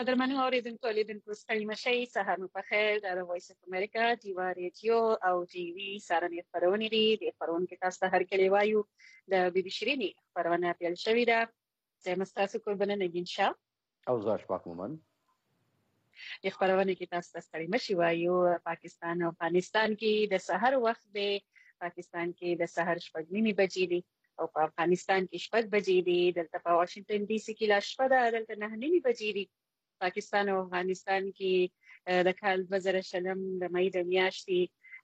قدرمنو اوریدونکو لیدونکو ستړي مشئ، سهار مو پخیر. د وایس اف امریکا ډیوا ریډیو او ټي وي سارنې خپرونې دي. د خپرونې کې تاسو ته هر کله وایو د بي بي شيرینی خپرونه پیل شوې ده. زه مستاسو قربانه نگین شاه او زه اشفاق مومن. د خپرونې کې تاسو ته ستړي مشئ وایو. پاکستان او افغانستان کې د سحر وخت دی. پاکستان کې د سحر 6:30 بجې دي او په افغانستان کې 6 بجې دي. دلته په واشنگټن ډي سي کې لا شپه ده، دلته 9:30 بجې دي. پاکستان او افغانستان کې د کال 2020 د مې د میاشتې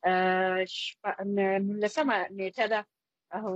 19 نیټه ده او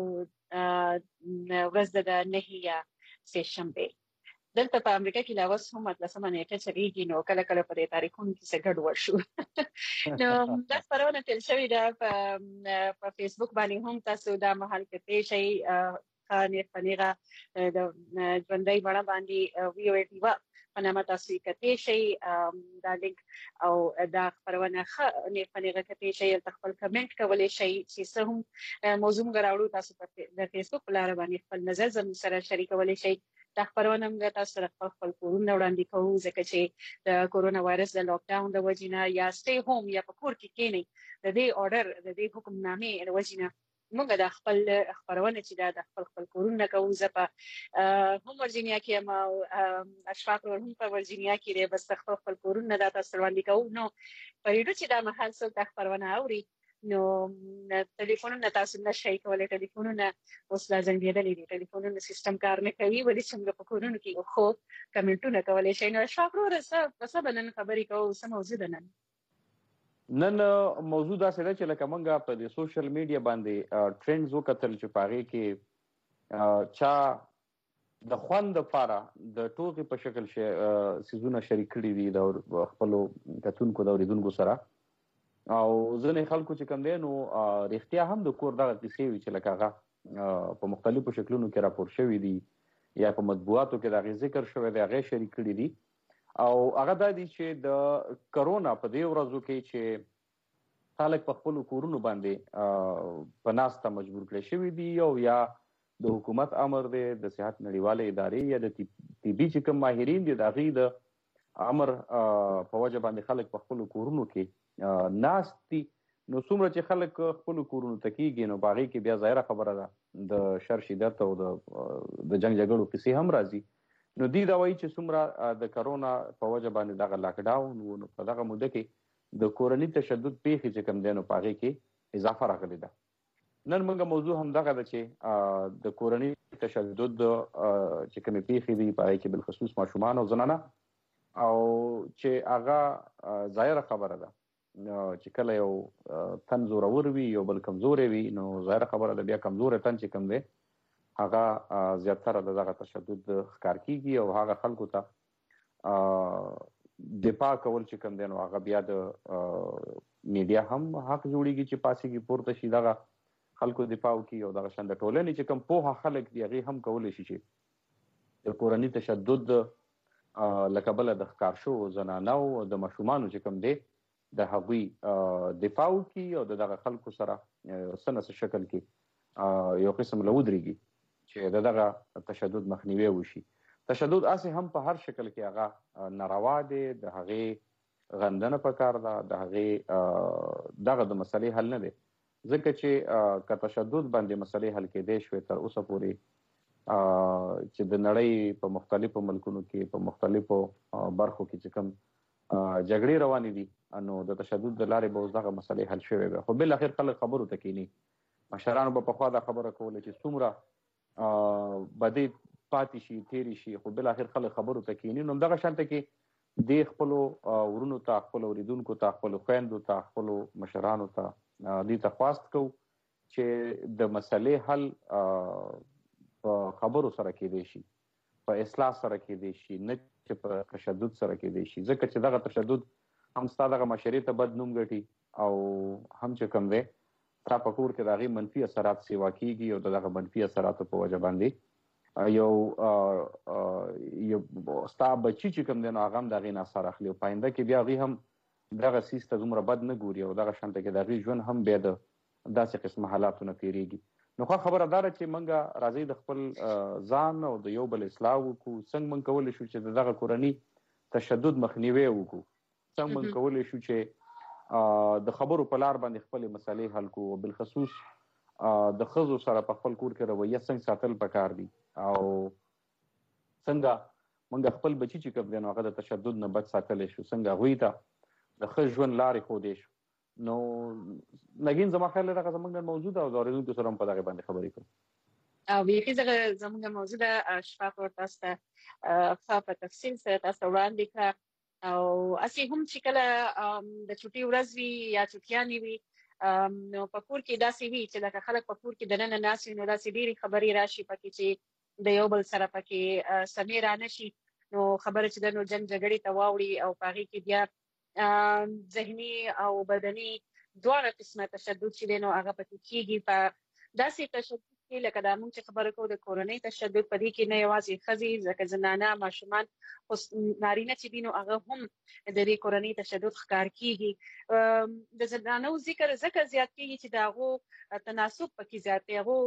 ورځ د 9 سهشنبه. دلته په امریکا کې لا اوس هم 13 نیټه چلیږي، نو کله کله په دې تاریخونو کې څه ګډوډ شو. نو دا خبرونه تل شوې ده په فیسبوک باندې هم تاسو دا مهال کې شي خانې فنیغه د ژوندۍ بڼه باندې ویو ډیوا په نامه تاسو یې کتئ شئ. دا لینک او دا خپرونه نه فنیغه کتئ شئ، خپل کمنټ کولی شئ چې څه هم موضوع غراوړو. تاسو په فیسبوک په لار باندې خپل نظر زموږ سره شریکولی شئ. دا خبرونه موږ تاسو سره خپل کورونه وړاندې کوو، ځکه چې د کورونا وایرس د لاک ډاون د وجې نه یا سټې هوم یا په کور کې کېنئ د دې order د دې حکمنامې د وجې نه موږ د خپل خبرونه چې دا د خپل کورونه کوو. زه په هم ورجینیا کې یم او اشفاق هم په ورجینیا کې دی، بس خپل کورونه دا تاسو وړاندې کوو. نو په ریډیو چې دا مهال څوک دا خبرونه اوري نو ټلیفونونه تاسو نشئ کولی. ټلیفونونه اوس لا زنګېدلي دي، ټلیفونونه سیستم کار نه کوي، ولې چې موږ په کورونو کې خو کمنټونه کولی شئ. نو اشفاق وروره څه به نن خبرې کوو، څه موضوع ده نن؟ نن موضوع داسې ده چې لکه موږ په د سوشل میډیا باندې ټرینډز وکتل چې په هغې کې چا د خوند دپاره د ټوکې په شکل څیزونه شریک کړي دي د خپلو کتونکو د اورېدونکو سره، او ځینې خلکو چې کوم دی نو رښتیا هم د کور دغه کیسې وي چې لکه هغه په مختلفو شکلونو کې راپور شوي دي یا په مطبوعاتو کې د هغې ذکر شوی دی، هغې شریک کړي دي. او هغه دا دي چې د کرونا په دې ورځو کې چې خلک په خپلو کورونو باندې په ناسته مجبور کړی شوي دي، او یا د حکومت امر دی، د صحت نړیوالې ادارې یا د طبي چې کوم ماهرین دي د هغې د امر په وجه باندې خلک په خپلو کورونو کې ناست دي. نو څومره چې خلک خپلو کورونو ته کېږي نو په هغې کې بیا ظاهره خبره ده د شر شدت او د جنګ جګړو کیسې هم راځي. نو دوی دا وایي چې څومره د کرونا په وجه باندې دغه لاکډاون و، نو په دغه موده کې د کورني تشدد پیښې چې کوم دی نو په هغې کې اضافه راغلې ده. نن موږ موضوع هم دغه ده چې د کورني تشدد چې کومې پیښې دي په هغې کې بالخصوص ماشومان او زنانه، او چې هغه ظاهره خبره ده چې کله یو تن زورور وي یو بل کمزوری وي، نو ظاهره خبره ده بیا کمزوری تن چې کوم دی هغه زیاتره د دغه تشدد ښکار کیږي، او هغه خلکو ته دفاع کول چې کوم دی نو هغه بیا د میډیا هم حق جوړیږي چې پاسېږي پورته شي دغه خلکو دفاع وکړي، او دغه شان د ټولنې چې کوم پوهه خلک دي هغې هم کولی شي چې د کورني تشدد له کبله د ښکار شوو زنانو او د ماشومانو چې کوم دی د هغوی دفاع وکړي او د دغه خلکو سره څه نه څه شکل کې یو قسم له ودرېږي چې د دغه تشدد مخنیوی وشي. تشدد هسې هم په هر شکل کې هغه ناروا دی، د هغې غندنه پکار ده، د هغې دغه د مسلې حل نه دی، ځکه چې که تشدد باندې مسلې حل کېدی شوې تر اوسه پورې چې د نړۍ په مختلفو ملکونو کې په مختلفو برخو کې چې کوم جګړې روانې دي نو د تشدد د لارې به اوس دغه مسلې حل شوې وي. خو بالاخر خلک خبرو ته کښېني. مشرانو به پخوا دا خبره کوله چې څومره بدې پاتې شي تېرې شي، خو بالاخر خلک خبرو ته کښېني. نو همدغه شانته کې دې خپلو ورونو ته، خپلو اورېدونکو ته، خپلو خویندو ته، خپلو مشرانو ته دې ته خواست کوو چې د مسلې حل په خبرو سره کېدی شي، په اصلاح سره کېدی شي، نه چې په تشدد سره کېدی شي، ځکه چې دغه تشدد هم ستا دغه معاشرې ته بد نوم ګټي، او هم چې کوم دی ستا په کور کې د هغې منفي اثرات سیوا کېږي، او د دغه منفي اثراتو په وجه باندې یو ستا بچي چې کوم دی نو هغه هم د هغې نه اثر اخلي، او په آینده کې بیا هغوی هم دغه څیز ته دومره بد نه ګوري، او دغه شانته کې د هغوی ژوند هم بیا د داسې قسمه حالاتو نه تېرېږي. نو خو خبره دا ده چې موږ راځئ د خپل ځان او د یو بل اصلاح وکړو. څنګه موږ کولی شو چې د دغه کورني تشدد مخنیوی وکړو. څنګه موږ کولی شو چې د خبرو په لار باندې خپلې مسلې حل کړو، بالخصوص د ښځو سره په خپل کور کې رویه څنګه ساتل پکار دي او څنګه موږ خپل بچي چې کوم دی نو هغه د تشدد نه بچ ساتلی شو، څنګه هغوی ته د ښه ژوند لارې ښودی شو. نو نګین زما خیال دی دغه زموږ نن موضوع ده او د اورېدونکو سره هم په دغې باندې خبرې کوو. او بیخي دغه زموږ موضوع ده، اشفاق ورته تاسو ته ښه په تفصیل سره تاسو ته وړاندې کړه. او هسې هم چې کله د چوټي ورځ وي یا چوټیانې وي نو په کور کې داسې وي چې لکه خلک په کور کې دننه ناست وي نو داسې ډېرې خبرې راشي پکې چې د یو بل سره پکې سمې رانشي، نو خبره چې ده نو جنګ جګړې ته واوړي او په هغې کې بیا ذهني او بدني دواړه قسمه تشدد چې دی نو هغه پکې کېږي. په داسې تشدد کې لکه دا موږ چې خبره کوو د کورنۍ تشدد، په دې کې نه یوازې ښځې ځکه زنانه ماشومان خو نارینه چې دي نو هغه هم د دې کورنۍ تشدد ښکار کېږي. د زنانو ذکر ځکه زیات کېږي چې د هغو تناسب پکې زیات دی، هغو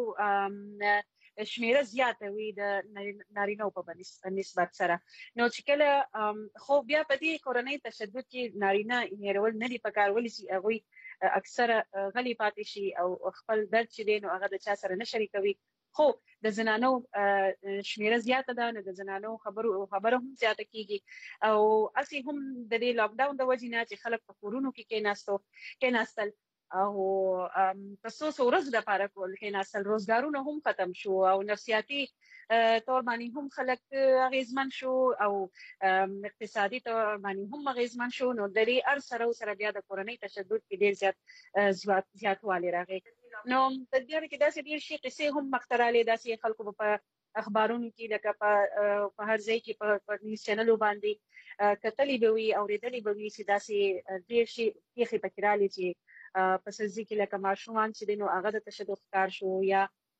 شمیره زیاته وي د نارینهو په نسبت سره. نو چې کله خو بیا په دې کورنۍ تشدد کې نارینه هېرول نه دي پکار، ولې چې هغوی اکثره غلي پاتې شي او خپل درد چې دی نو هغه د چا سره نه شریکوي. خو د زنانو شمیره زیاته ده نو د زنانو خبره هم زیاته کېږي. او هسې هم د دې لاکډاون د وجې نه چې خلک په کورونو کې کېناستل او په څو ورځو دپاره کېناستل، روزګارونه هم ختم شو او نفسیاتي طور باندې هم خلک اغېزمن شو او اقتصادي طور باندې هم اغېزمن شو. نو د دې هر سره بیا د کورنۍ تشدد کې ډېر زیاتوالی راغی. نو په دې اړه کې داسې ډېر شي قصې هم مخته راغلې، داسې خلکو په اخبارونو کې لکه په هر ځای کې په نیوز چینلو باندې کتلې به وي، اورېدلې به وي چې داسې ډېر شي پېښې پکې راغلې چې په سزي کې لکه ماشومان چې دی نو هغه د تشدد ښکار شو یا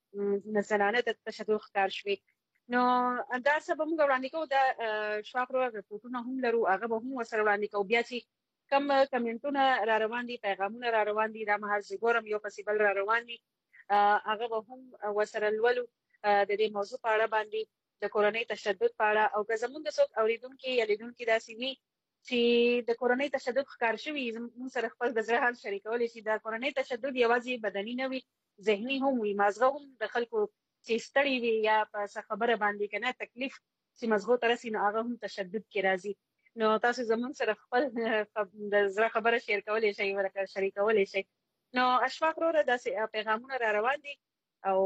زنانه د تشدد ښکار شوې. نو دا څه به موږ وړاندې کوو، دا شواق رپورټونه هم لرو، هغه به هم ورسره وړاندې کوو. بیا چې کم کمنټونه را روان دي، پیغامونه را روان دي، دا مهال زه ګورم یو پسې بل را روان دي، هغه به هم ورسره لولو د دې موضوع په اړه باندې، د کورنۍ تشدد په اړه. او که زموږ د څوک اورېدونکي یا لیدونکي داسې وي چې د کورنۍ تشدد ښکار شوي، موږ سره خپل د زړه حال شریکولی شي. د کورنۍ تشدد یوازې بدني نه وي، ذهني هم وي. مازغه هم د خلکو چې ستړي وي یا په څه خبره باندې که نه تکلیف چې مزغو ته رسي نو هغه هم تشدد کې راځي. نو تاسو زموږ سره خپل د زړه خبره شیر کولی شئ، ورکه شریکولی شئ. نو اشفاق وروره داسې پیغامونه را روان دي او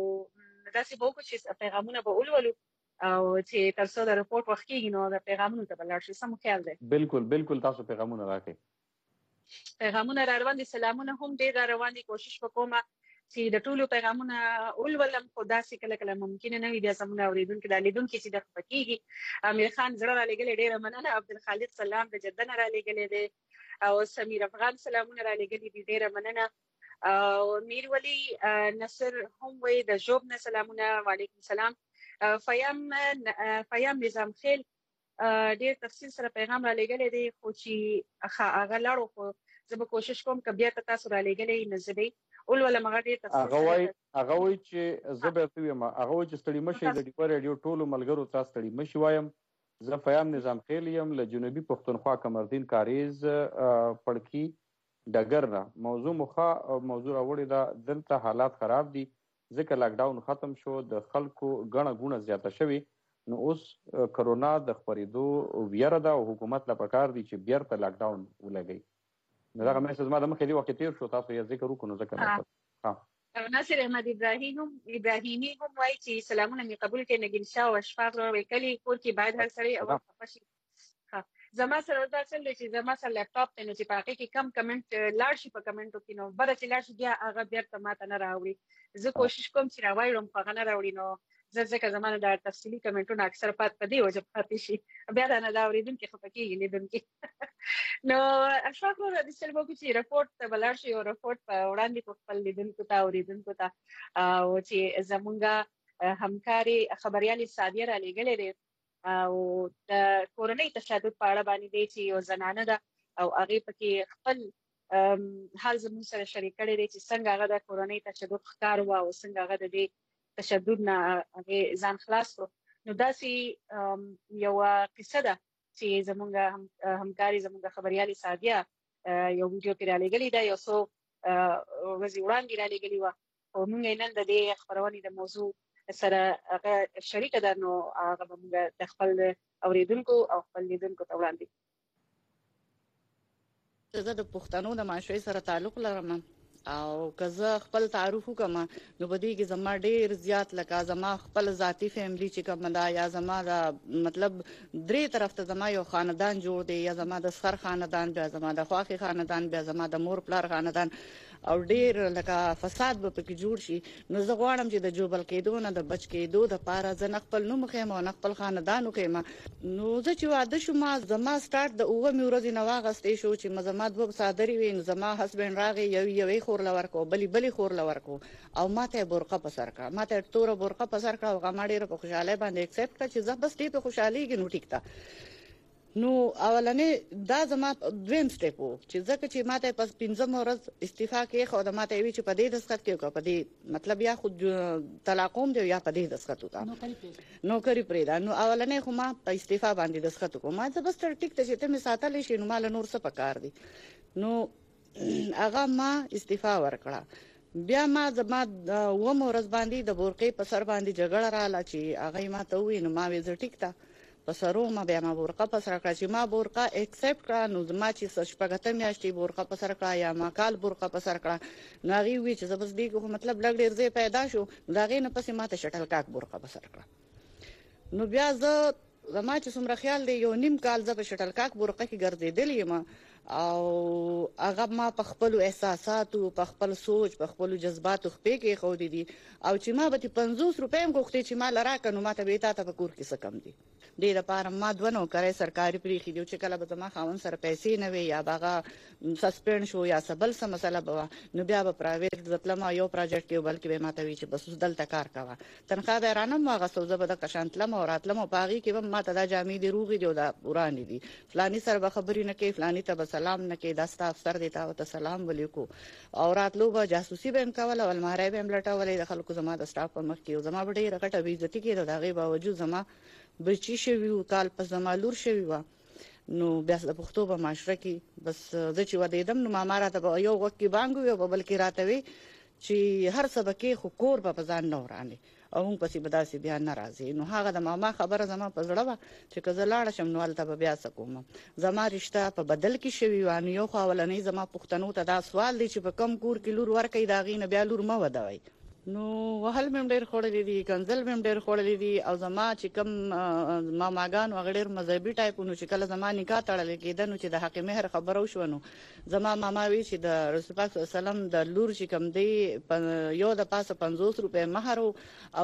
داسې به وکړو چې پیغامونه به ولولو او چې تر څو د رپورټ وخت کېږي نو د پیغامونو ته به لاړ شو. سم خیال دی؟ بالکل تاسو پیغامونه راکړئ. پیغامونه را روان دي، سلامونه هم ډېر را روان دي. کوشش به کومه چې د ټولو پیغامونه ولولم، خو داسې کله کله ممکنه نه وي. بیا زموږ اورېدونکي دا لیدونکي چې دغه پکېږي، امیر خان زړه را لېږلی ډېره مننه، عبدالخالق سلام د جده نه را لېږلی دی او سمیر افغان سلامونه را لېږلي دي، ډېره مننه. او میر ولی نصر هم وایي د ژوب نه سلامونه، وعلیکم سلام. فیام نظام خیل ډېر تفصیل سره پیغام را لېږلی دی، خو چې هغه لاړو، خو زه به کوشش کوم که بیا ته تاسو را لېږلی نه زه به ولولم. هغه ډېر تفصیل هغه وایي چې زه به ورته ویم، هغه وایي چې ستړي مه شئ، د ډیپا راډیو ټولو ملګرو ته ستړي مه شي وایم. زه فیام نظام خیل یم له جنوبي پښتونخوا قمردین کاریز پړکي ډګر نه. موضوع مخه موضوع راوړې ده، دلته حالات خراب دي ځکه لاکډاون ختم شو، د خلکو ګڼه ګوڼه زیاته شوې، نو اوس کرونا د خپرېدو ویره ده او حکومت له پکار دی چې بیرته لاکډاون ولګوي. نو دغه میسج ما د مخکې دې وخت تېر شو، تاسو یې ذکر وکړو نو ځکه ناصر احمد ابراهیمي هم وایي چې سلامونه مې قبول کړئ. نګین شاه او اشفاق وکلي کور کې باید هر سړی اول خفه شي. زما سره دا څه دی چې زما سره لیپټاپ دی نو چې په هغې کې کم کمنټ لاړ شي په کمنټو کې نو بده چې لاړ شي بیا هغه بیرته ما ته نه راوړي. زه کوشش کوم چې راوړم خو هغه نه راوړي. نو زه ځکه زما نه دا تفصیلي کمنټونه اکثر په دې وجه پاتې شي، بیا دا نه دا اورېدونکي خفه کېږي لیدونکي. نو اشفاق وروره داسې چل به وکړو چې رپورټ ته به لاړ شي او رپورټ په وړاندې کړو خپل لیدونکو ته اورېدونکو ته، او چې زمونږ همکارې خبریالې سادیه را لېږلی دی او د کورنۍ تشدد په اړه باندې دی چې یو زنانه ده او هغې پکې خپل حال زموږ سره شریک کړی دی چې څنګه هغه د کورنۍ تشدد ښکار وه او څنګه هغه د دې تشدد نه هغې ځان خلاص کړو. نو داسې یوه قصه ده چې زمونږ همکاري زمونږ خبريالي سادیه یو ویډیو کې را لګلې ده، یو څو ورځې وړاندې را لګلې و او موږ نن د دې خبرونې د موضوع سره هغه شریک ده، نو هغه موږ د خپل اوریدونکو او خپل لیدونکو ته وړاندې. زه د پښتنو د معاشري سره تعلق لرم او که زه خپل تعارف وکم نو په دې کې زما ډیر زیات لکه زما خپل ذاتی فیملی چې کوم دا یا زما د مطلب درې طرف ته زما یو خاندان جوړ دی، یا زما د سر خاندان، بیا زما د خواخي خاندان، بیا زما د مور پلار خاندان او ډیر لکه فساد به پکې جوړ شي. نو زه غواړم چې د جوبل کېدو نه د بچ کېدو د پاره زه خپل نوم خېم او خپل خاندان وکم. نو زه چې واده شوم زما سٹارټ د اوه میورځ نه واغستې شو چې مزما دوه صادري وین، زما هسبند راغی یوې خور لور کو بلی خور لور کو او ماته برقه په سر کا، ماته تور برقه په سر کا او غماړي په خوشاله باندې ایکسپټ کړ چې زه بس دې په خوشحالي کې نو ټیک تا. نو اولنې دا زما دویم سټیپ وو چې ځکه چې ماته پس 15 ورځ استعفا کې خو د ماته وی چې په دې دسخط کې په دې مطلب یا خود طلاقوم دی یا په دې دسخط وکا نوکری پرېدا. نو اولنې خو ما په استعفا باندې دسخط وکم، ما زه بس ټیک ته چې ته می ساتلې شي نو مال نور څه پکار دي. نو هغه ما استعفا ورکړه. بیا ما زما و مورز باندې د بورقې په سر باندې جګړه رااله چې هغه ما ته وی نو ما وی زه ټیک تا په سرو ما بیا ما بورقه په سر کړه چې ما بورقه ایکسپټ کړه. نو زما چې شپږته میاشتې بورقه په سر کړه یا ما کال بورقه په سر کړه نو هغه وی چې زبس دی کو مطلب لګ ډیر ځای پیدا شو دا غي نه پسې ما ته شټل کاک بورقه په سر کړه. نو بیا زه زما چې څومره خیال دی یو نیم کال زه په شټل کاک بورقه کې ګرځېدلې یم او هغه ما په خپل احساساتو په خپل سوچ په خپل جذباتو خپې کې خو دي او چې ما به 50 روپۍ غوښتي چې ما لراک نو ما ته به تا په کور کې څه کم دي. ډېر لپاره ما دونه کوي سرکاري پریخي دی چې کله به ما خاون سره پیسې نه وي یا باغه سسپند شو یا سبل سم مسله به نو بیا به پرایویټ ځپلم یو پروجیکټ کې بلکې به ما ته وی چې بس دلته کار کاوه تنخواه به رانم ما غسوزه به د قشانتلم او راتلم او باغی کې به ما ته دا جامې دی روغي دی دا ورانی دي فلانی سره به خبرې نه کوي فلانی ته سلام نه کې داستا افسر دیتا او ته سلام ولیکو او راتلو به جاسوسي به کول او الماره به ملټولې د خلکو زما د سټاف په مخ کې زما به ډیره غټه بیزتی کې دا غي باوجود زما بچی شوی کال په زما لور شوی و. نو بیا د پښتو په معاشره کې بس د چې ودیدم نو ما راته یو وخت کې بانګو یو بل کې راته وی چې هر سبکه خو کور په ځان نه ورانه او موږ پسې بداسي بیا ناراضي. نو هغه د ماما خبره زما په زړه و چې کزه لاړ شم نو الته بیا سکوم زما رشتہ په بدل کې شوی و. نو یو خاولنې زما پښتنو ته دا سوال دی چې په کم کور کې لور ورکې دا غینه بیا لور ما ودوي. نو وهل مم ډېر خورلې دي کنزل مم ډېر خورلې دي او زما چې کم ماماګان وغړر مذهبي ټایپونو چې کله زما نکاح تړل کېده نو چې د حق مهر خبرو شونو زما ماما وی چې د رسول پاک صلی الله علیه وسلم د لور چې کم دی یو د پاسه 50 روپے مہر او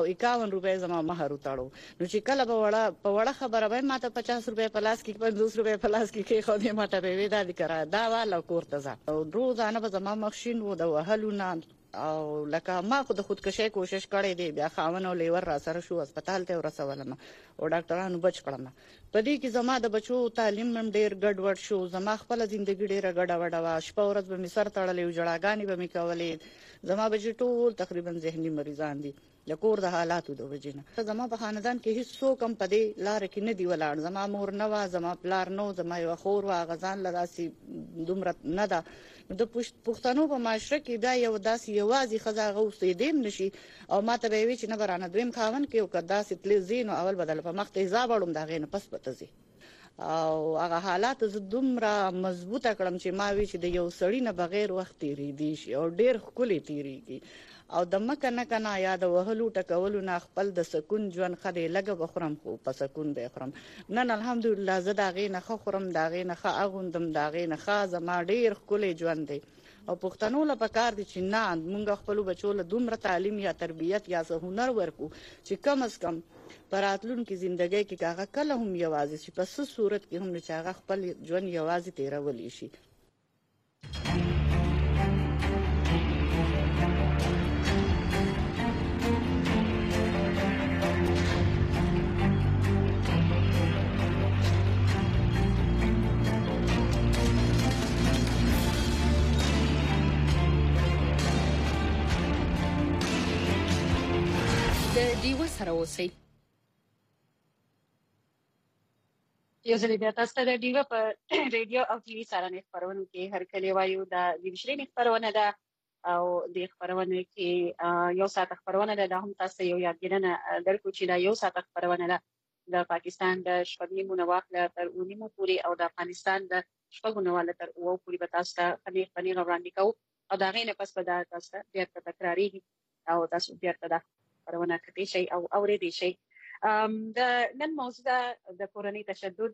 51 روپے زما مہر تاړو. نو چې کله په وړه خبره به ماته 50 روپے پلاس کې 50 روپے پلاس کې خو دې ماته به ودا دي کرا دا والا کورته ځه او روزانه به زما مخشین وو د وهلونه او لکه ما خو د خودکشي کوشش کړې دی بیا خاون او لیور را سره شو هسپتال ته ورسولم او ډاکټرانو بچ کړم. په دې کې زما د بچو تعلیم هم ډیر ګډوډ شو زما خپل ژوندۍ ډیره ګډوډه وا شپه ورځ به می سر تړلې جړاګانی به می کولې زما بچی ټول تقریبا ذهني مریضان دي لکور د حالاتو د وجنه. زما په خاندان کې هیڅ څوک هم په دې لار کې نه دی ولاړ زما مور نه وا زما پلار نو زما یو خور وا غزان لداسي دومره نه ده. د پښتنو په معاشره کې دا یو داسې یوازې خزاغه اوسېدم نشي او ماته به وی چې نه برانه دویم خاون کې او کدا ستل زین او اول بدل په مخ ته حساب دا غینه پس پته زی او هغه حالات ز دومره مضبوطه کړم چې ما وی چې د یو سړی نه بغیر وخت تیری دي شي او ډیر خولي تیریږي او د مکه نه کنه یاد وهلو ټکولو نه خپل د سکون ژوند خدای لګه بخورم خو په سکون به خورم. نن الحمدلله زه دا غي نه خورم دا غي نه اغوندم دا غي نه زما ډیر خولي ژوند دی او پښتنو له پکار دي چې نه مونږ خپل بچو له دومره تعلیم یا تربیت یا هنر ورکو چې کم از کم پراتلون کې ژوندۍ کې هغه کله هم یوازې چې په څه صورت کې هم چې هغه خپل ژوند یوازې تیرول شي. دیو سره اوسئ. یو ځل بیا تاسو ته د ډیوه په ریډیو او ټي وي سره خبرونه کې هر کله وایو دا د ویشري خبرونه ده او د خبرونه کې یو ساعت خبرونه ده هم تاسو یو یادګرنه درکو چې دا یو ساعت خبرونه ده د پاکستان د شپږ واخله تر 9 پورې او د افغانستان د شپږ واله تر 9 پورې به تاسو ته پنیر وړاندې کوو او دا غینه پس به دا تاسو ته بیا تکراری او تاسو بیا ته خبرونه کوي شي او اورېدي شي د نن موضوع د کورنۍ تشدد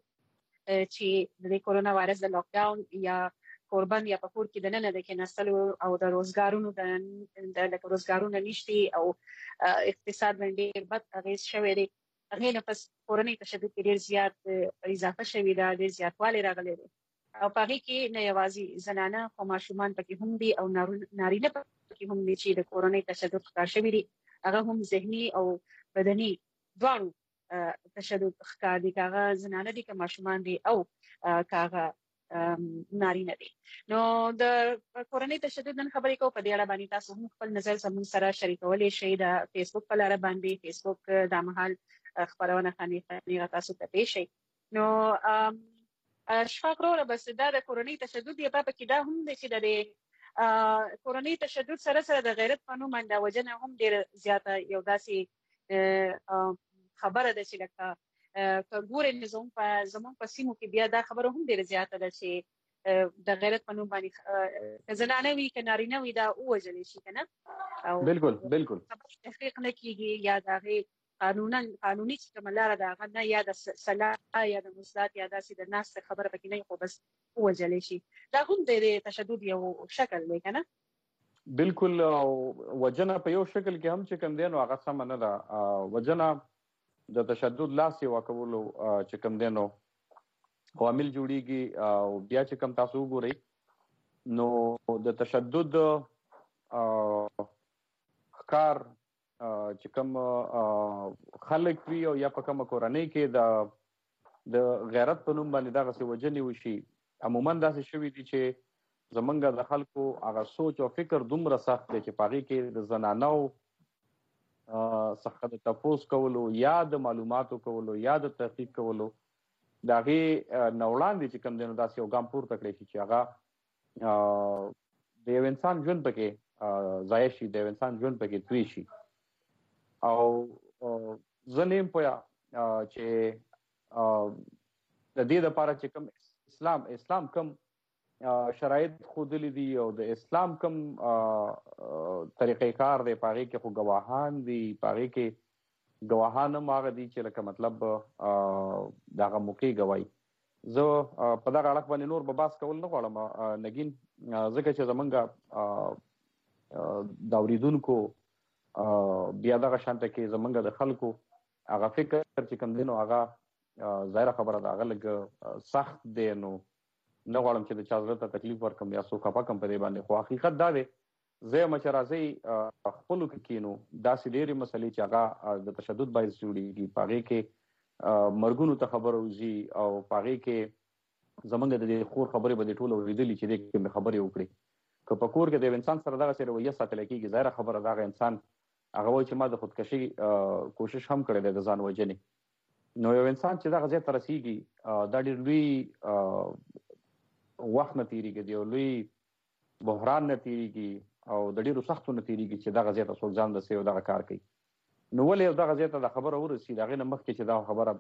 چې د کورونا وایرس د لاک ډاون یا قربان یا په کور کې د نن د کېناستلو او د روزګارونو د روزګارونو نشتی او اقتصاد باندې بد اغیز شوی دی هغه نه پس کورنۍ تشدد ډیر زیات اضافه شوی دا ډیر زیاتوالی راغلی دی او په هغه کې نه یوازې زنانه خو ماشومان پکې هم دي او نارینه پکې هم دي چې د کورنۍ تشدد ښکار شوی دي هغه هم ذهني او بدني دواړو تشدد ښکار دي کاغه زنانه دي که ماشومان دي او کاغه نارینه دي نو د کورنۍ تشدد نن خبرې کوو په دې اړه باندې تاسو هم خپل نظر زموږ سره شریکولی شئ د فیسبوک په لاره باندې فیسبوک د مهال خبرونه خاني تاسو ته پېښ شي نو شفاق وروره بس دا د کورنۍ تشدد یې په کې دا هم دی چې د کورنۍ تشدد سره د غیرت په نوم باندې وجنه هم ډیر زیاته یو داسې خبره ده چې لکه ګورې زموږ په سیمو کې بیا دا خبره هم ډیره زیاته ده چې د غیرت په نوم باندې زنانه وي که نارینه وي دا ووژلی شي که نه بالکل تحقیق نه کیږي یا د هغې قانوني چې کومه لاره ده هغه نه یا د سلاح یا د مثبت یا داسې د ناستې خبره پکې نه خو بس ووژلی شي دا هم د تشدد یو شکل دی که نه بالکل وجنه په یو شکل کې هم چې کوم دی نو هغه سمه نه ده وجنه د تشدد لاس یې واکولو چې کوم دی نو عوامل جوړیږي او بیا چې کوم تاسو وګورئ نو د تشدد ښکار چې کوم خلک وي او یا په کومه کورنۍ کې د غیرت په نوم باندې دغسې وژنې وشي عموما داسې شوي دي چې زمونږ د خلکو هغه سوچ او فکر دومره سخت دی چې په هغې کې د زنانو څخه د تپوس کولو یا د معلوماتو کولو یا د تحقیق کولو د هغې نه وړاندې چې کوم دی نو داسې یو ګام پورته کړی شي چې هغه د یو انسان ژوند پکې ضایع شي د یو انسان ژوند پکې توی شي او زه نه یم پوهه چې د دې دپاره چې کوم اسلام کوم شرایط ښودلي دي او د اسلام کوم طریقې کار دی په هغې کې خو ګواهان دي په هغې کې ګواهان هم هغه دي چې لکه مطلب د هغه موقع ګواهي زه په دغه اړخ باندې نور به بحث کول نه غواړم نګین ځکه چې زمونږ د اورېدونکو بیا دغه شانته کې زمونږ د خلکو هغه فکر چې کوم دی نو هغه ظاهره خبره ده هغه لږ سخت دی نو نه غواړم چې د چا زړه ته تکلیف ورکړم یا څوک خفه کړم په دې باندې خو حقیقت دا دی زه یم چې راځئ خپلو کې کینو داسې ډېرې مسلې چې هغه د تشدد باعث جوړېږي په هغې کې مرګونو ته خبره وځي او په هغې کې زمونږ د دې خور خبرې به دې ټوله اورېدلي چې دې کې مې خبرې وکړي که په کور کې د یو انسان سره دغسې رویه ساتلی کېږي ظاهره خبره د هغه انسان هغه وایي چې ما د خودکشي کوشش هم کړی دی د ځان وژنې نو یو انسان چې دغه ځای ته رسېږي دا ډېر لوی وخت نه تېرېږي د یو لوی بحران نه تېرېږي او د ډېرو سختو نه تېرېږي چې دغه ځای ته څوک ځان رسوي او دغه کار کوي نو ولې یو دغه ځای ته دا خبره ورسي د هغې نه مخکې چې دا خبره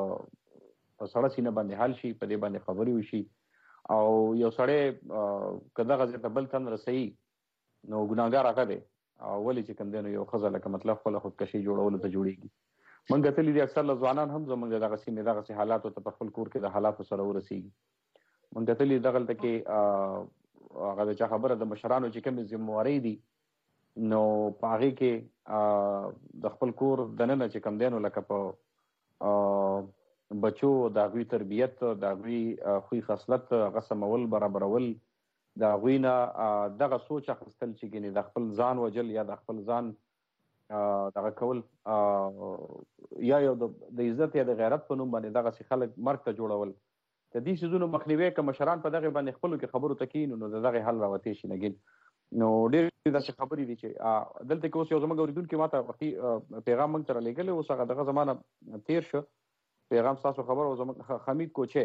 په سړه سینه باندې حل شي په دې باندې خبرې وشي او یو سړی که دغه ځای ته بل تن رسوي نو ګناهګار هغه دی او ولې چې کوم دی نو یو ښځه لکه مطلب خپله خودکشي جوړولو ته جوړېږي موږ کتلي دي اکثر له ځوانان هم زموږ د دغه سیمې دغسې حالاتو ته په خپل کور کې د حالاتو سره ورسېږي موږ کتلي دغلته کې هغه د چا خبره د مشرانو چې کومې ذموارۍ دي نو په هغې کې د خپل کور دننه چې کوم دی نو لکه په بچو د هغوی تربیت د هغوی خوی خصلت هغه سمول برابرول د هغوی نه دغه سوچ اخیستل چې ګینې د خپل ځان وجل یا د خپل ځان دغه کول یا یو د عزت یا د غیرت په نوم باندې دغسې خلک مرګ ته جوړول د دې څیزونو مخنیوی که مشران په دغې باندې خپلو کې خبرو ته کښېنو نو د دغې حل راوتی شي نګین نو ډېرې داسې خبرې دي چې دلته کې اوس یو زموږ اورېدونکي ما ته وختي پیغام موږ ته رالیږلی اوس هغه دغه زمانه تېر شه پیغام تاسو خبر او زموږ حمید کوچه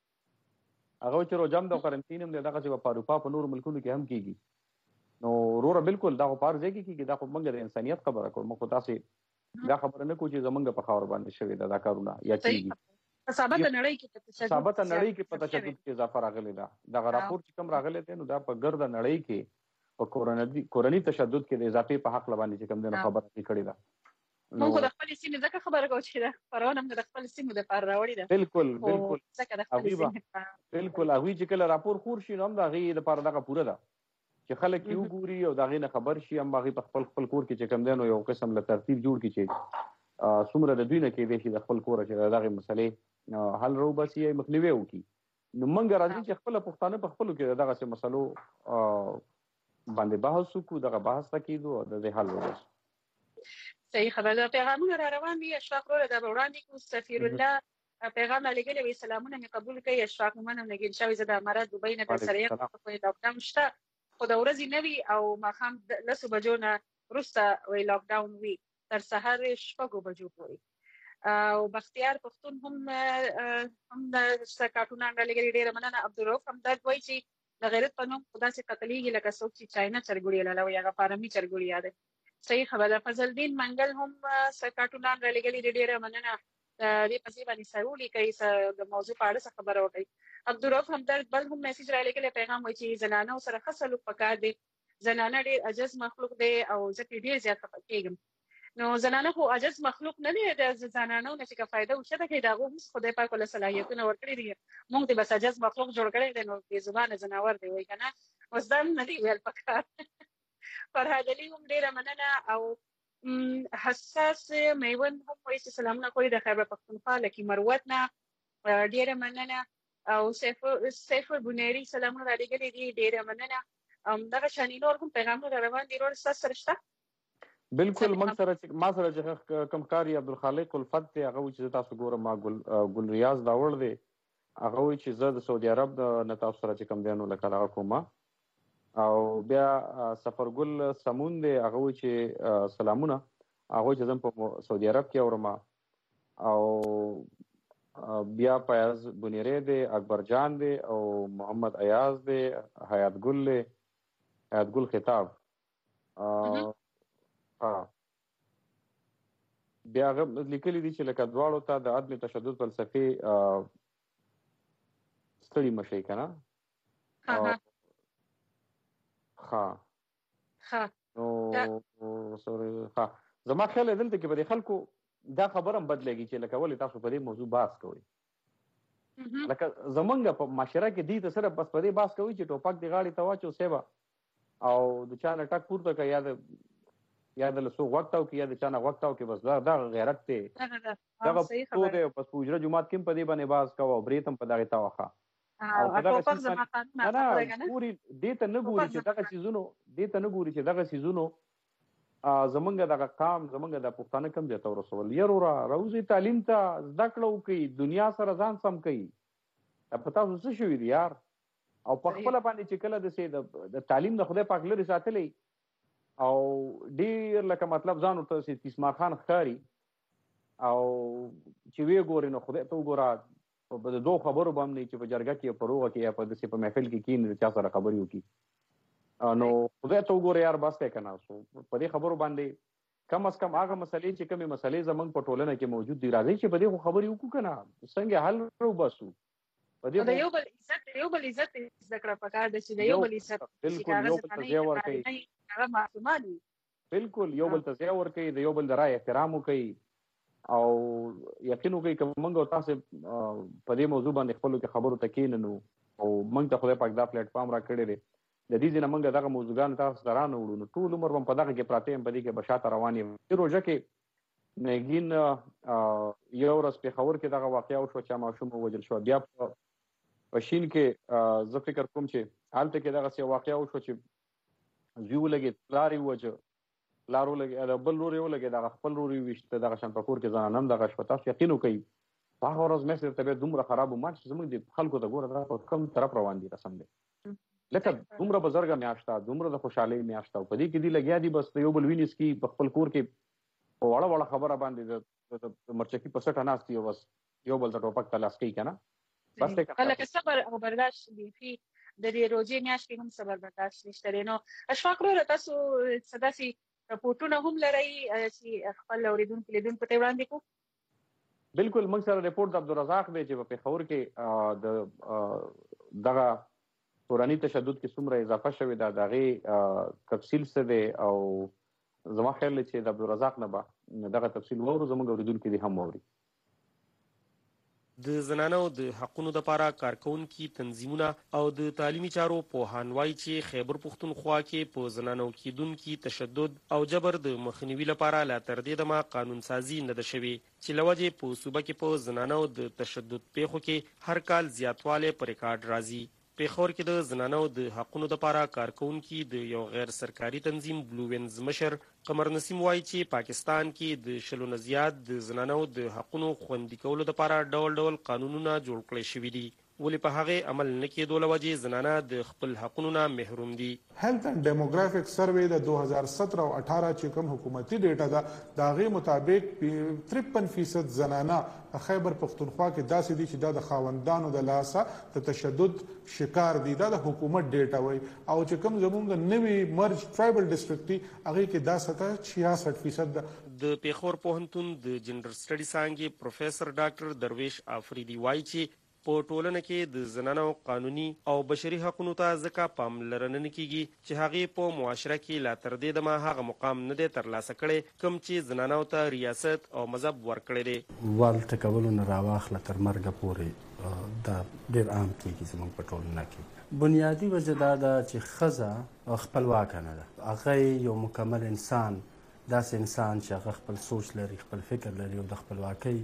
هغه چې روجم د قرنټین هم دغه چې په اروپا په نور ملکونو کې هم کیږي نو وروره بالکل دا خو پار ځای کې کیږي دا خو موږ د انسانيت خبره کوو موږ تاسو دا خبره نه کوو چې زمونږ په خاور باندې شوی دا کارونه یا کیږي ثابت نړۍ کې په تشدد کې اضافه راغلی دا راپور چې کوم راغلی دی نو دا په ګرد نړۍ کې په کورنۍ تشدد کې د اضافي په حق لبانې چې کوم د خبره کړې ده موږ د خپل سیمې ځکه خبره کوو چې دا پرونه موږ د خپل سیمې د پار راوړی ده بالکل ځکه د خپل سیمې بالکل هغه چې کله راپور خور شي نو دا غي د پار دغه پوره ده چې خلک یو ګوري او دا غي نه خبر شي هم هغه په خپل کور کې چې کوم دی نو یو قسم له ترتیب جوړ کی چې څومره د دوی نه کې دي چې د خپل کور چې دغه مسلې حل رو بس یې مخنیوي وکي نو موږ راځي چې خپل پښتانه په خپل کې دغه څه مسلو باندې بحث وکړو دغه بحث تکیدو او د حل وکړو صحیح خبره پیغامونه را روان دي اشراق وروره د وړاندې کو سفیر الله پیغام علیګل وی سلامونه می قبول کړي اشراق مومن نګین شوی زده امارات دوبۍ نه در سره یو لاک ډاون شته خو د ورځې نوي او ماخام لسو بجو نه وروسته وی لاک ډاون وی تر سحر شپږو بجو پورې او بختیار پښتون هم د کارټونان را لګري ډیره مننه عبدالرؤف همدرد وایي چې د غیرت په نوم خدا سي قتلېږي لکه څوک چې چاینا چرګوړي لاله وي هغه فارمي چرګوړي یاد صحیح خبره فضل الدین منګل هم کارټونان را لګري ډیره مننه دې پسې باندې سرولي کوي د موضوع په اړه خبره وکړي عبدالرؤف همدرد بل هم میسج را لګلې پیغام وایي چې زنانه سره خصلو پکار دي زنانه ډیر عجز مخلوق دی او ځکه ډیر زیات کېږم نو زنانه خو عجز مخلوق نه دی د زنانو نه چې فائدہ وشته کې داغه هم خدای پاک له صلاحیتونه ورکړي دي موږ دې بس عجز مخلوق جوړ کړی دی نو دې زبانه زناور دی وای کنه اوس دا نه دی ویل پکار فرهاد علي هم ډیره مننه او حساس میوند هم وایي چې سلامونه کوي د خیبر پختونخوا لکه مروت نه ډیره مننه او سیف بنيري سلامونه را لګلې دي ډیره مننه دغه شانینور هم پیغامونه روان دي ورو سره شته بالکل ما سره چې کم کاری عبدالخالق الفت دی هغه چې تاسو ګورم ما ګل ریاض دا ور دی هغه چې زه د سعودي عرب نه تاسو سره چې کم دینو لکه کومه او بیا سفرګل سمون دی هغه چې سلامونه هغه چې زم په سعودي عرب کې اورم او بیا پیاز بنيري دی اکبر جان دی او محمد ایاز دی حیات ګل خطاب بیا لیکلي دي چې لکه دواړو ته د عدم تشدد فلسفي ستړي مشي کنه نو سوري زما خیال دلته کې به خلکو دا خبره بدلېږي چې لکه ولې تاسو په دې موضوع بحث کوئ لکه زمونږ په معاشره کې دې ته سره بس په دې بحث کوي چې ټوپک دی غاړې ته واچو سیبا او د چا نه ټک پورته کوي یا د لسو وخت او کې یا د چا نه وخت او کې بس دا غیرت ته دا په دې پس پوجره جمعات کې په دې باندې بحث کوو بریتم په دغه تاوخه او ټوپک زما قانون نه پوري دې ته نه ګوري چې دغه سيزونو زمونږ دغه قام زمونږ د پښتانه کم ځای ته ورسول یاره راوځي تعلیم ته زده کړو کوي دنیا سره ځان سم کوي په تاسو څه شوي دي یار او په خپل باندې چې کله د تعلیم د خدای پاک لري ساتلی او ډیر لکه مطلب ځان ورته سي تسمار خان ښکاري او چې وی ګوري نو خدای ته وګوره په دوه خبرو باندې چې په جرګه کې پروغه کې یا په دسي په محفل کې کین چا سره خبري وکي نو خدای ته وګوره یار بس ته کنه سو په دې خبرو باندې کم از کم هغه مسلې چې کومه مسلې زمنګ په ټولنه کې موجود دي راځي چې په دې خبري وکړو کنه څنګه حل ورو باسو په دې د یو بل عزت ذکر پکار دي چې د یو بل عزت بالکل یو بل ته ځای ورکړي هغه معصوماني بالکل یو بل ته ځای ورکړي د یو بل د رائے احترام وکړي او یقین وکړي چې موږ تاسو په دې موضوع باندې خپل کې خبرو تکیننو او موږ ته خدای پاک دا پلیټ فارم را کړی دی د دې ځنه موږ دغه موضوعګان تاسو درانه وړو ټول عمر په دغه کې پراته هم په دې کې بشاته رواني روزه کې نګین یو ورځ په خبر کې دغه واقعیا شو چې ماشوم وجل شو بیا په شین کې زه فکر کوم چې حالت کې دغه سی واقعیا شو چې زیو لګي لارو لګي بل لوري ولګي دغه خپل لوري وشته دغه شان پکور کې ځانم دغه شپه تاسو یقین وکړئ هغه ورځ مې سره طبيعت دومره خراب ومات چې زموږ د خلکو ته ګوره په کوم طرف روان دي قسم دی لکه دومره بزرګه میاشته دومره د خوشحالۍ میاشته په دې کې دی لګیا دي بس یو بل وینس کی په خپل کور کې په وړه خبره باندې د مرچکی په سټه ناستي او بس یو بل ته ټوپک تلاش کوي کنه بس لکه صبر او برداشت دی فی د دې روزي میاشتې هم صبر برداشت نشته. نو اشفاق وروره تاسو صداسي رپورټونه هم لرئ چې خپل اوریدونکو لیدونکو ته وړاندې کوو؟ بالکل موږ سره رپورټ د عبدالرزاق دی چې په پېښور کې د دغه کورني تشدد کې څومره اضافه شوې ده د هغې تفصیل څه دی او زما خیال دی چې د عبدالرزاق نه به دغه تفصیل واورو زموږ اوریدونکي دې هم واوري. د زنانو د حقونو لپاره کارکونکي تنظیمونه او د تعلیمي چارو پوهان وایي چې خیبر پښتونخوا کې په زنانو کیدونکي تشدد او جبر د مخنیوي لپاره لا تر دې دمه قانون سازي نه ده شوې چې له وجې په صوبه کې په زنانو د تشدد پیښو کې هر کال زیاتوالی په ریکارډ راځي. پېښور کې د زنانو د حقونو لپاره کارکونکي د یو غیر سرکاري تنظیم بلو وینز مشر قمر نسیم وایي چې پاکستان کې د 100 نه زیات د زنانو د حقونو خوندي کولو لپاره ډول ډول قانونونه جوړ کړي شوي دي ولې په هغې عمل نه کېدو له وجې زنانه د خپل حقونو نه محروم دي. هیلث اینڈ ډیموګرافیک سروے د 2017 او 18 چې کوم حکومتي ډیټا ده د هغې مطابق 53% زنانه په خیبر پښتونخوا کې داسې دي چې دا د خاوندانو د لاسه د تشدد شکار دي. دا د حکومت ډیټا وایي او چې کوم زموږ نوي مرج ټرایبل ډسټرکټ دي هغې کې دا سطح 66% ده. د پېښور پوهنتون د جنډر سټډي څانګې پروفیسر ډاکټر درویش آفریدي وایي چې په ټولنه کې د زنانو قانوني او بشري حقونو ته ځکه پاملرنه نه کیږي چې هغې په معاشره کې لا تر دې دمه هغه مقام نه دی ترلاسه کړی کوم چې زنانو ته ریاست او مذهب ورکړی دی. ول ټکولو نه راواخله تر مرګه پورې دا ډېر عام کیږي زموږ په ټولنه کې. بنیادي وجه دا ده چې ښځه خپلواکه نه ده. هغه یو مکمل انسان، داسې انسان چې هغه خپل سوچ لري، خپل فکر لري او د خپلواکۍ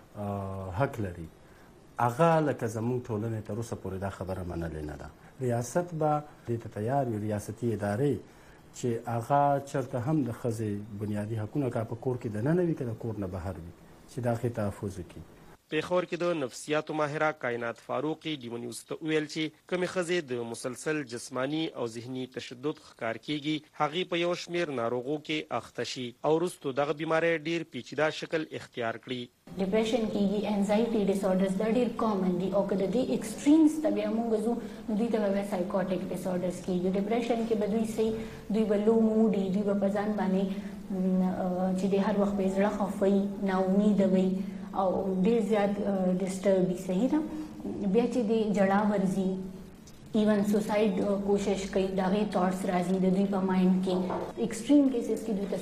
حق لري. هغه لکه زموږ ټولنې تر اوسه پورې دا خبره منلې نه ده. ریاست به دې ته تیار وي، ریاستي ادارې چې هغه چېرته هم د ښځې بنیادي حقونه که په کور کې دننه وي که د کور نه بهر وي چې د هغې تحفظ وکړي. پېښور کې د نفسیاتو ماهره کائنات فاروقي ډیو نیوز ته وویل چې کومې ښځې د مسلسل جسماني او ذهني تشدد ښکار کیږي هغې په یو شمېر ناروغو کې اخته شي او وروستو دغه بیماری ډېر پیچیده شکل اختیار کړي. ډپریشن کیږي، انزایټي ډیسارډرز دا ډېر کامن دي او که د دې ایکسټریمز ته بیا موږ ځو نو دوی ته به سایکوټیک ډیسارډرز کیږي. ډپریشن کې به دوی صحیح دوی به لو موډي، دوی به په ځان باندې چې د هر وخت به زړه خفوي، ناامیده وي او ډېر زیات ډسټرب وي. صحیح ده. بیا چې د جړا ورځي ایون سوسایډ کوشش کوي، د هغې تاټس راځي د دوی په مایند کې. ایکسټریم کیسز کې دوی ته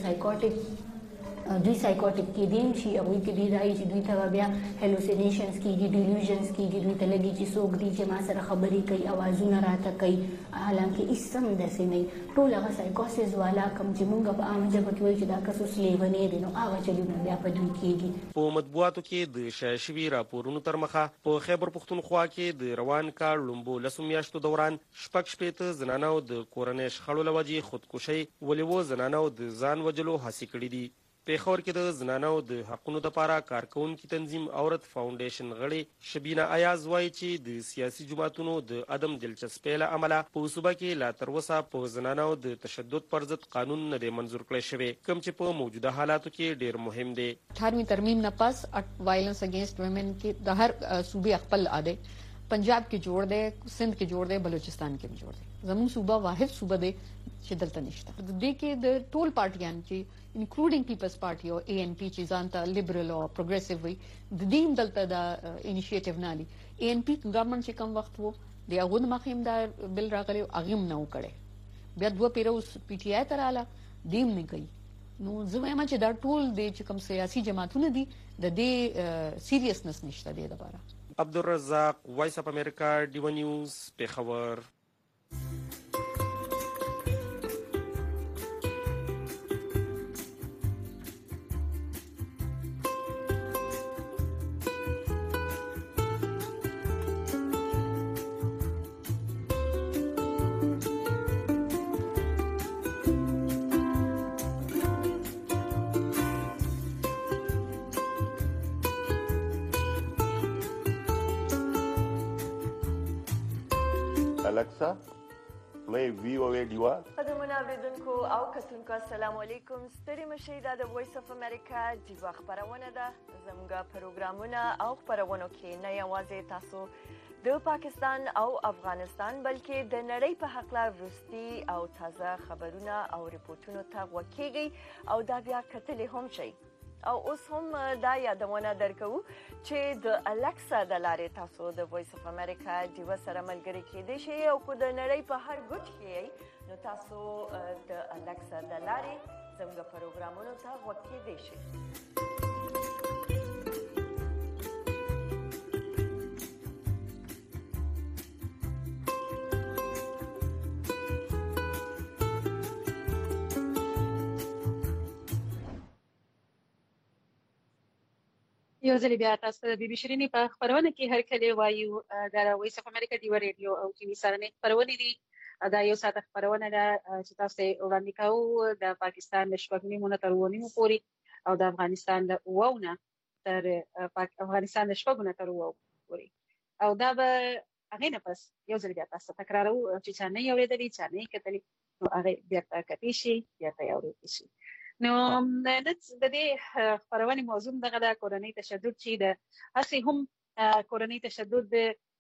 سایکوټیک کېدیم شي. هغوی کې ډېر رایي چې دوی ته بیا هیلوسینیشنز کېږي، ډیلیوژنز کېږي، دوی ته لګي چې څوک دي چې ما سره خبرې کوي، اوازونه راته کوي، حالانکه هېڅ هم داسې نه. ټول هغه سایکوسز والا کوم چې موږ په عامه ژبه کې وایو چې دا کس اوس لیونی دی نو هغه چلونه بیا په دوی کېږي. په مطبوعاتو کې د شایع شوي راپورونو تر مخه په خیبر پښتونخوا کې د روان کال لومبو 10 میاشتو دوران 6 زنانو د کورنۍ شخړو له وجې خودکشۍ ولې و زنانو د ځان وجلو هڅې کړي دي. پېښور کې د زنانو د حقونو لپاره کارکونکي تنظیم عورت فاونډیشن غړې شبینه ایاز وایي چې د سیاسي جماعتونو د عدم دلچسپۍ له امله په صوبه کې لا تر اوسه په زنانو د تشدد پر ضد قانون نه دی منظور کړی شوی کوم چې په موجوده حالاتو کې ډېر مهم دی. 18ویں ترمیم نه پس وایلنس اگینسٹ ویمن کې د هر صوبې خپل عادي پنجاب کې جوړ دی، سندھ کې جوړ دی، بلوچستان کې جوړ دی. زموږ صوبه واحد صوبه دی چې دلته نشته. د دې کې د ټول پارټیان چې انکلوډینګ پیپلز پارټي او اے ان پی چې ځان ته لیبرل او پروګریسیو وي د دې دلته دا انیشیټیو نه لري. اے ان پی ګورنمنت چې کوم وخت وو د هغو د مخې هم دا بل راغلی هغې هم نه و کړی. بیا 2 پیره اوس پی ټي آی ته راله دې هم نه کوي. نو زه وایم چې دا ټول د چې کوم سیاسي جماعتونه دي د دې سیریسنس نشته دې لپاره. عبدالرزاق، وایس اف امریکا، ډیو نیوز، پېښور. Alexa, خپلې VOA ډیوا قدرمن اوریدونکو او کتونکو السلام علیکم. ستړي مشئ د وایس اف امریکا ډیوا خبرونه ده. زموږ پروګرامونه او خبرونه کې نه یوازې تاسو د پاکستان او افغانستان بلکې د نړۍ په حق وروستي او تازه خبرونه او ریپورتونو ته غوږ او دا بیا کتلې هم شي. او اوس هم دا یادونه درکو چې د الکسا د لارې تاسو د وایس اف امریکا ډیوا سره ملګري کېدئ شئ او که د نړۍ په هر ګوټ کې نو تاسو د الکسا د لارې زموږ پروګرامونو ته غوږ کېدئ شئ. یو ځل بیا تاسو ته د بي بي شیرینې په خبرونه کې هر کله وایو د وایس اف امریکا ډیوا ریډیو او ټي وي سره نه خبرونه دي. دا یو ساعت خبرونه ده چې تاسو ته وړاندې کوو د پاکستان د شپږ نیمو نه تر اووه نیمو پورې او د افغانستان د اووه نه تر افغانستان د شپږو نه تر اووه پورې. او دا به هغې نه پس یو ځل بیا تاسو ته تکرارو چې چا نه یې اورېدلي چا نه یې کتلي نو هغې بېرته کتلی شي بېرته یې اورېدلی شي. نو نن د دې خبرونې موضوع دغه د کورنۍ تشدد چې د هسې هم کورنۍ تشدد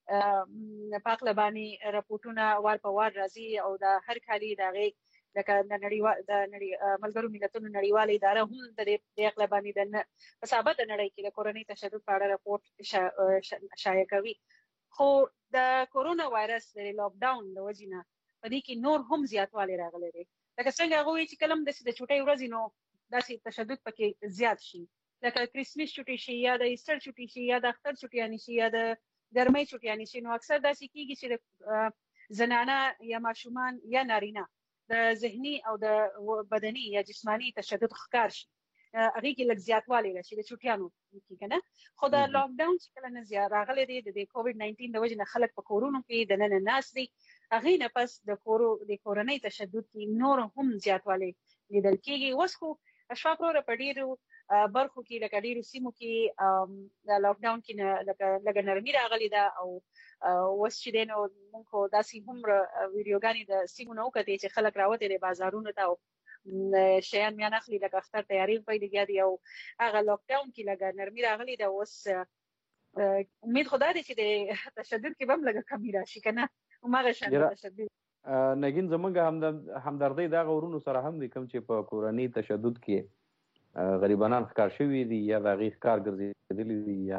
په هکله باندې راپورټونه وار په وار راځي او د هر کالي د هغې لکه د ملګرو ملتونو نړیواله اداره هم د دې هکله باندې په ثابته نړۍ کې د کورنۍ تشدد په اړه راپورټ شایع کوي. خو د کورونا وایرس د لاک ډاون د وجې نه په دې کې نور هم زیاتوالی راغلی دی. لکه څنګه هغه وایي چې کله هم داسې د چوټۍ ورځې نو داسې تشدد پکې زیات شي، لکه کرسمس چوټۍ شي یا د ایسټر چوټۍ شي یا د اختر چوټیانې شي یا د ګرمۍ چوټیانې شي. نو اکثر داسې کېږي چې د زنانه یا ماشومان یا نارینه د ذهني او د بدني یا جسماني تشدد ښکار شي، هغې کې لږ زیاتوالی راشي د چوټیانو کې که نه. خو د لاک ډاون چې کله نه راغلی دی د کووډ 19 د وجې نه خلک په کورونو کې دننه ناست دي، هغې نه پس د کورنۍ تشدد کې نور هم زیاتوالی لیدل کېږي. اوس خو اشفاق وروره په ډېرو برخو کې لکه ډېرو سیمو کې د لاک ډاون کې لږه نرمي راغلې ده او اوس چې دی نو موږ خو داسې هم ویډیوګانې د سیمو نه وکتې چې خلک راوتې دی بازارونو ته او شیان میان اخلي لکه اختر تیاری په لګیا دي او هغه لاک ډاون کې لږه نرمي راغلې ده. اوس امید خدا دی چې د تشدد کې به هم لږه کمي راشي که نه هماغه شان تشدد. نګین زمونږ همدردۍ د هغه ورونو سره هم دی کوم چې په کورني تشدد کې غریبانان ښکار شوي دي یا د هغې ښکار ګرځېدلي دي یا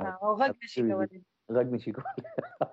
غږ نشي کولی.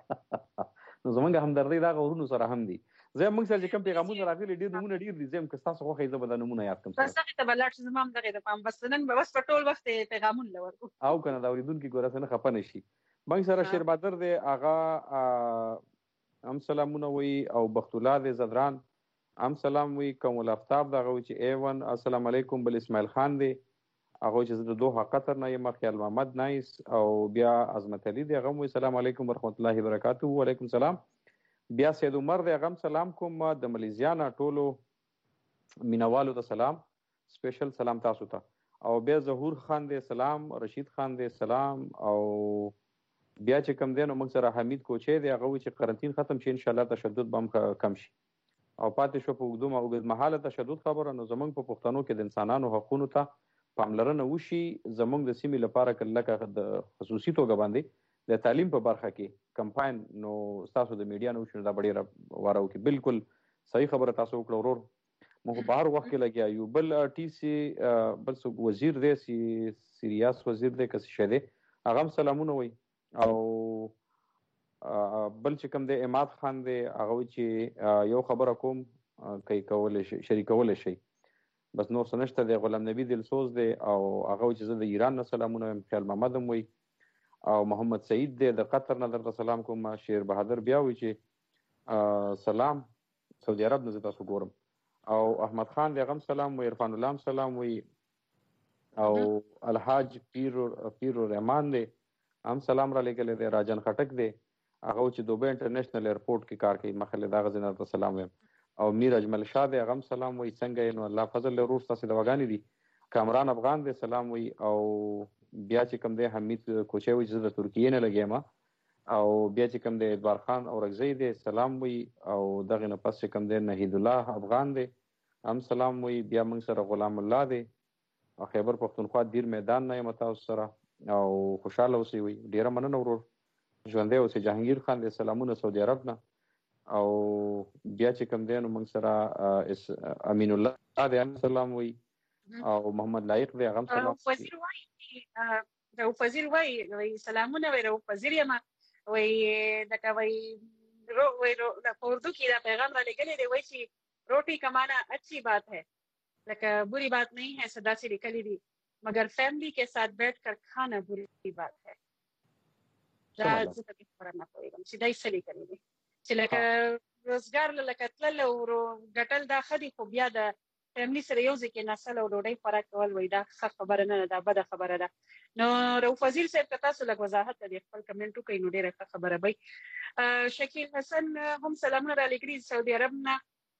نو زمونږ همدردۍ د هغه ورونو سره هم دی. زه موږ سره چې کوم پیغامونه راغلي ډېر نومونه ډېر دي، زه هم که ستاسو خوښه زه به دا نومونه یاد کړم. بس هغې ته به لاړ شو، زما هم دغې د پام بس نن به بس په ټول وخت پیغامونه له ورکړو او که نه د اورېدونکي ګوره څه نه خفه نه شي. موږ سره شیربادر دی، هغه هم سلامونه وي او بخت الله دی زدران هم سلام وي. کوم الافتاب د هغه وي چې ایون السلام علیکم. بل اسماعیل خان دی، هغه چې زه د دوحه قطر نه یم. خیال محمد نایس او بیا عظمت علي دی، هغه هم وي سلام علیکم ورحمت الله وبرکاته. وعلیکم سلام. بیا سید عمر دی، هغه هم سلام کوم. د ملیزیا نه ټولو مینوالو ته سلام، سپیشل سلام تاسو ته. او بیا ظهور خان دی سلام، رشید خان دی سلام. او بیا چې کم دی نو موږ سره حمید کوچی دی، هغه وایي چې قرنطین ختم شي انشاءالله تشدد به هم کم شي. او پاتې شو په اوږدمهاله تشدد خبره. نو زموږ په پښتنو کې د انسانانو حقونو ته پاملرنه وشي. زموږ د سیمې لپاره که لکه د خصوصي توګه باندې د تعلیم په برخه کې کمپاین نو ستاسو د میډیا نه وشي نو دا به ډېره واره وکړي. بالکل صحیح خبره تاسو وکړه ورور، موږ په هر وخت کې لګیا یو. بل ټي سي بل څوک وزیر دی، سیریاس وزیر دی که څه شی دی، هغه هم سلامونه وایي. او بل چې کوم دی اماد خان دی، هغه وایي چې یو خبره کوم کولی شي شریکولی شي، بس نور څه نشته دی. غلام نبي دلسوز دی او هغه وایي چې زه د ایران نه سلامونه وایم. خیال محمد هم وایي. او محمد سعید دی د قطر نه درته سلام کوم. شیر بهادر بیا وایي چې سلام سعودي عرب نه زه تاسو ګورم. او احمد خان دی، هغه هم سلام وایي. عرفان الله هم سلام وایي. او الحاج پیر الرحمان دی، هم سلام را لګلی دی. راجن خټک دی، هغه چې دوبۍ انټرنیشنل ایرپورټ کې کار کوي، مخکې د هغه ځای نه درته سلام وایم. او میر اجمل شاه دی، هغه هم سلام وایي. څنګه یې نو الله فضل لري ورور ستاسې دواګانې دي. کامران افغان دی سلام وایي. او بیا چې کوم دی حمید کوچی وایي چې زه د ترکیې نه لګی یم، او بیا چې کوم دی ادوار خان اورکزی دی سلام وی او دغه نه پس چې کوم دی نهید الله افغان دی هم سلام وی بیا موږ سره غلام الله دی او خیبر پښتونخوا دیر میدان نه یم تاسو سره او خوشاله اوسئ وی ډیره مننه ورور ژوندی اوسئ جهانگیر خان دی سلامونه سعودي عرب نه او بیا چې کوم دی نو موږ سره امین الله دی سلام وی او محمد لایق دی هغه سلام فضیل وای سلامونه وای فضیل یم وای دغه وای اردو کې دا پیغام را لګلې دی وای چې روټی کمانا اچھی بات ہے لکه بری بات نہیں ہے صدا سے لکلی دی مگر فیملی کے ساتھ بیٹھ کر کھانا بری بات ہے دا زه په خبره نه پوهېږم چې دا یې څه لیکلي دي چې لکه روزګار لکه تلل او ګټل دا ښه دي خو بیا د فیملي سره یو ځای کې نسل او ډوډۍ خوراک کول وایي دا ښه خبره نه ده دا بده خبره ده نو رؤف وزیر صاحب که تاسو لږ وضاحت د خپل کمنټ وکړئ نو ډېره ښه خبره وي شکیل حسن هم سلامونه رالیږلي سعودي عرب نه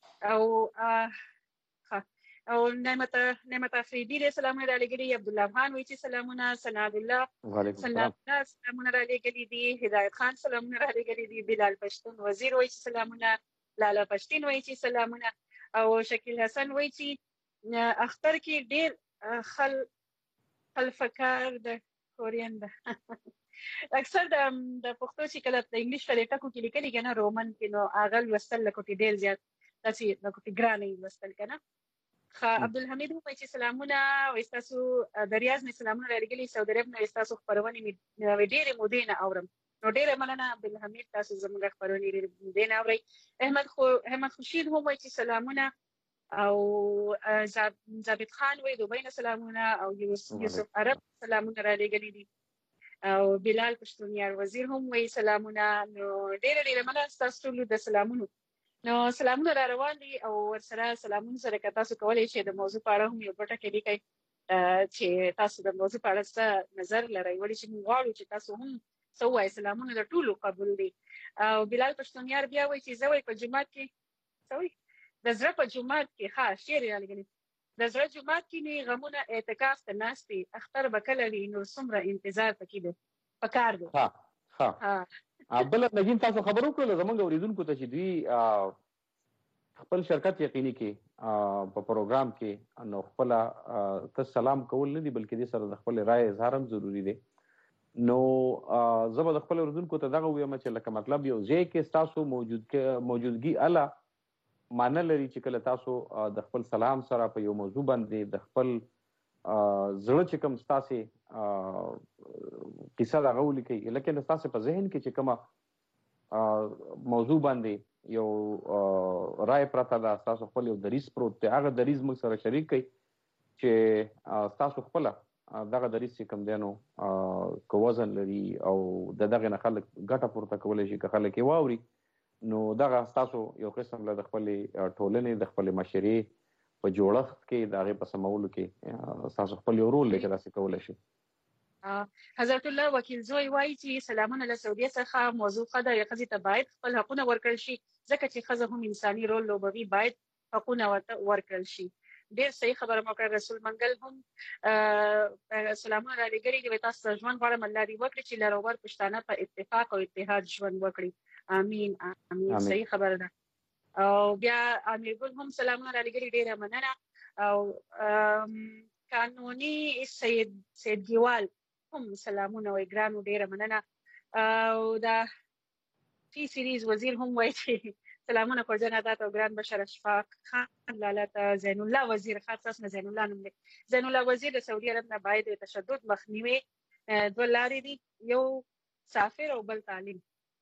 او نعمت افریدی دې سلامونه رالیږلي عبدالله افغان وایي چې سلامونه سناد الله سلامونه رالیږلي دي هدایت خان سلامونه رالیږلي دي بلال پښتون وزیر وایي چې سلامونه لالا پښتین وایي چې سلامونه او شکیل حسن وایي چې اختر کې ډېر خلفکار د کورین ده اکثر د پښتو چې کله د انګلیش په لیټکو کې لیکلي که نه رومن کې نو هغه لوستل لکوټې ډېر زیات داسې لکوټې ګرانه یې لوستل که نه عبدالحمید وایي چې سلامونه وایي ستاسو د ریاض نه سلامونه رالیږلي سعودي عرب نه وایي ستاسو خپرونې مې ډېرې مودې نه اورم نو ډېره مننه عبدالحمید تاسو زموږ خپرونې ډېرې مودې نه اورئ احمد خورشید هم وایي چې سلامونه او ثابت خان وایي دوبۍ نه سلامونه او یوسف عرب سلامونه رالیږلي دي او بلال پښتونیار وزیر هم وایي سلامونه نو ډېره مننه ستاسو ټولو د سلامونو نو سلامونه را روان دي او ورسره سلامونه سره که تاسو کولی شئ د موضوع په اړه هم یو پټه کې لیکئ چې تاسو د موضوع په اړه څه نظر لرئ ولې چې موږ غواړو چې تاسو هم څه ووایئ سلامونه د ټولو قبول دي او بلال پښتونیار بیا وایي چې زه وایي په جومات کې څه وایي د زړه په جومات کې شعر یې رالیږلي د زړه جومات کې مې غمونه اعتکاف ته ناست دي اختر به کله وي نور څومره انتظار پکې دی پکار دی بل نجیم تاسو خبر وکړل زمونږ اوریدونکو ته چې دوی خپل شرکت یقیني کې په پروګرام کې نو خپل ته سلام کول نه دي بلکې دې سره د خپل رائے اظهار هم ضروری دی نو زه به د خپل اوریدونکو ته دغه ویم چې لکه مطلب یو ځای کې ستاسو موجودګي اله معنی لري چې کله تاسو د خپل سلام سره په یو موضوع باندې د خپل زړه چې کوم ستاسې قصه دغه ولیکئ لکه ستاسې په ذهن کې چې کومه موضوع باندې یو رائے پرته ده ستاسو خپل یو دریځ پروت دی هغه دریځ موږ سره شریک کړئ چې ستاسو خپله دغه دریځ چې کوم دی نو که وزن لري او د دغې نه خلک ګټه پورته کولی شي که خلک یې واوري نو دغه ستاسو یو قسم له د خپلې ټولنې د خپلې مشرې په جوړښت کې د هغې په سمولو کې ستاسو خپل یو رول دی چې داسې کولی شي حضرت الله وکیل زوی وایي چې سلامونه له سعودیه څخه موضوع ښه ده ښځې ته باید خپل حقونه ورکړل شي ځکه چې ښځه هم انساني رول لوبوي باید حقونه ورته ورکړل شي ډېر صحیح خبره مو کړه رسول منګل هم سلامونه رالیږلي دي تاسو ته ژوند غواړم الله دې وکړي چې لروبر پښتانه په اتفاق او اتحاد ژوند وکړي امین صحیح خبره ده او بیا امیر ګل هم سلامونه رالیږلي ډېره مننه او قانوني سید ګیوال هم سلامونه وایي ګرانو ډېره مننه او دا ټي سیریز وزیر هم وایي چې سلامونه پرجن عادت او ګران بشر اشفاق خان لاله ته زین الله وزیر خاص اسمه زین الله نوم دی زین الله وزیر د سعودي عرب نه باید تشدد مخنیوي دوه لارې دي یو سافر او بل تعلیم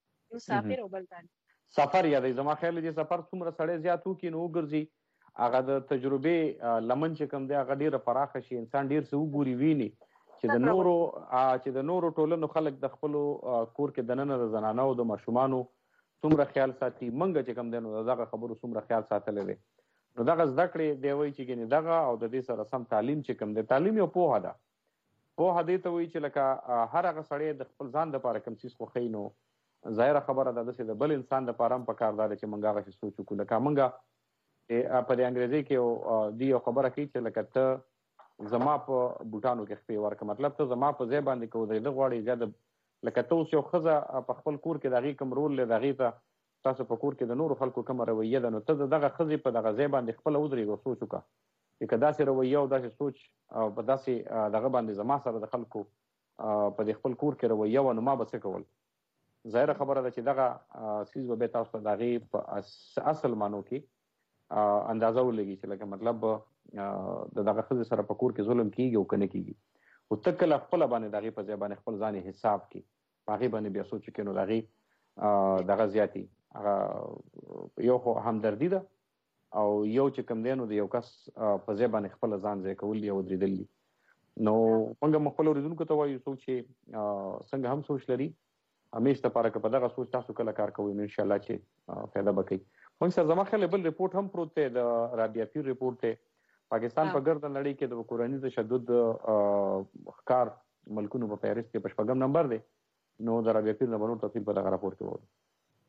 سفر یادوي زما خیال دی سفر څومره سړی زیات وکړي نو وګرځي هغه د تجربې لمن چې کوم دی هغه ډېره پراخه شي انسان ډېر څه وګوري ویني چې د نورو ټولنو خلک د خپلو کور کې دننه د زنانو او د ماشومانو څومره خیال ساتي منګه چې کوم دی نو دغه خبرو څومره خیال ساتلی دی نو دغه زده کړې دی وایي چې ګنې دغه او د دې سره سم تعلیم چې کوم دی تعلیم یو پوهه ده پوهه دې ته وایي چې لکه هر هغه سړی د خپل ځان دپاره کوم څیز خوښوي نو ظاهره خبره ده داسې د بل انسان دپاره هم پکار دا دی چې موږ هغه شی سوچ وکړو لکه موږ په دې انګریزي کې دې یو خبره کوي چې لکه ته زما په بوټانو کې خپې ورکړه مطلب ته زما په ځای باندې که ودرېده غواړې یا د لکه تاسو یو ښځه په خپل کور کې د هغې کوم رول دی د هغې ته تاسو په کور کې د نورو خلکو کومه رویه ده نو ته د دغه ښځې په دغه ځای باندې خپله ودرېږه او سوچ وکړه چې که داسې رویه او داسې سوچ او په داسې دغه باندې زما سره د خلکو په دې خپل کور کې رویه وه نو ما به څه کول ظاهره خبره ده چې دغه څیز به بیا تاسو ته د هغې په اصل معنو کې اندازه ولګي چې لکه مطلب د دغه ښځې سره په کور کې ظلم کېږي او که نه کېږي خو ته کله خپله باندې د هغې په ځای باندې خپل ځان حساب کړي په هغې باندې بیا سوچ وکړې نو د هغې دغه زیاتي هغه یو خو همدردي ده او یو چې کوم دی نو د یو کس په ځای باندې خپله ځان ځای کول دي او درېدل دي نو موږ هم خپلو اورېدونکو ته وایو څوک چې څنګه هم سوچ لري همیش دپاره که په دغه سوچ تاسو کله کار کوئ نو انشاءالله چې فایده به کوي موږ سره زما خیال بل رپورټ هم پروت دی د رابعه پیر رپورټ دی پاکستان په ګرده نړۍ کې د کورني تشدد ښکار ملکونو په فهرست کې په 6 نمبر دی نو د رابعه پیر نه به نور تفصیل په دغه راپور کې وایو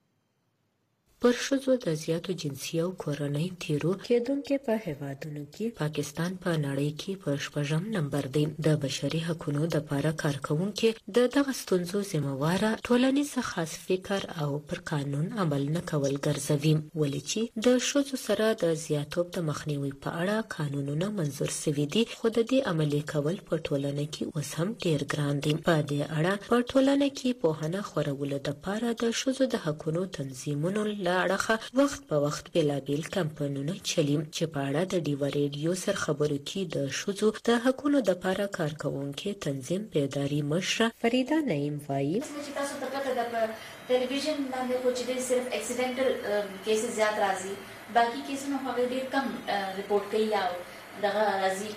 پر ښځو د زیاتو جنسي او کورنۍ تیرو کېدونکو په هیوادونو کې پاکستان په نړۍ کې په 6 نمبر دی د بشري حقوقو لپاره کارکونکو د دغه ستونزو ذمہواره ټولنیز خاص فکر او پر قانون عمل نه کول ګرځوي ولې چې د ښځو سره د زیاتوب د مخنیوي په اړه قانونونه منظور شوي دي خو د دې عملي کول په ټولنه کې اوس هم ډیر ګران دي په دې اړه په ټولنه کې پوهنه خورولو لپاره د ښځو د حقوقو تنظیمونو اړه وخت په وخت بېلابېل کمپاینونه چلي چې په اړه د ډیوه ریډیو سره خبرو کې د ښځو د حقوقو لپاره کارکونکو تنظیم بیداری مشره فریده نعیم وایي چې تاسو ته پته ده په ټلویزیون باندې خو چې صرف اکسیډنټل کیسز زیات راځي باقي کیسونه هغه ډېر کم رپورټ کوي او دغه راځي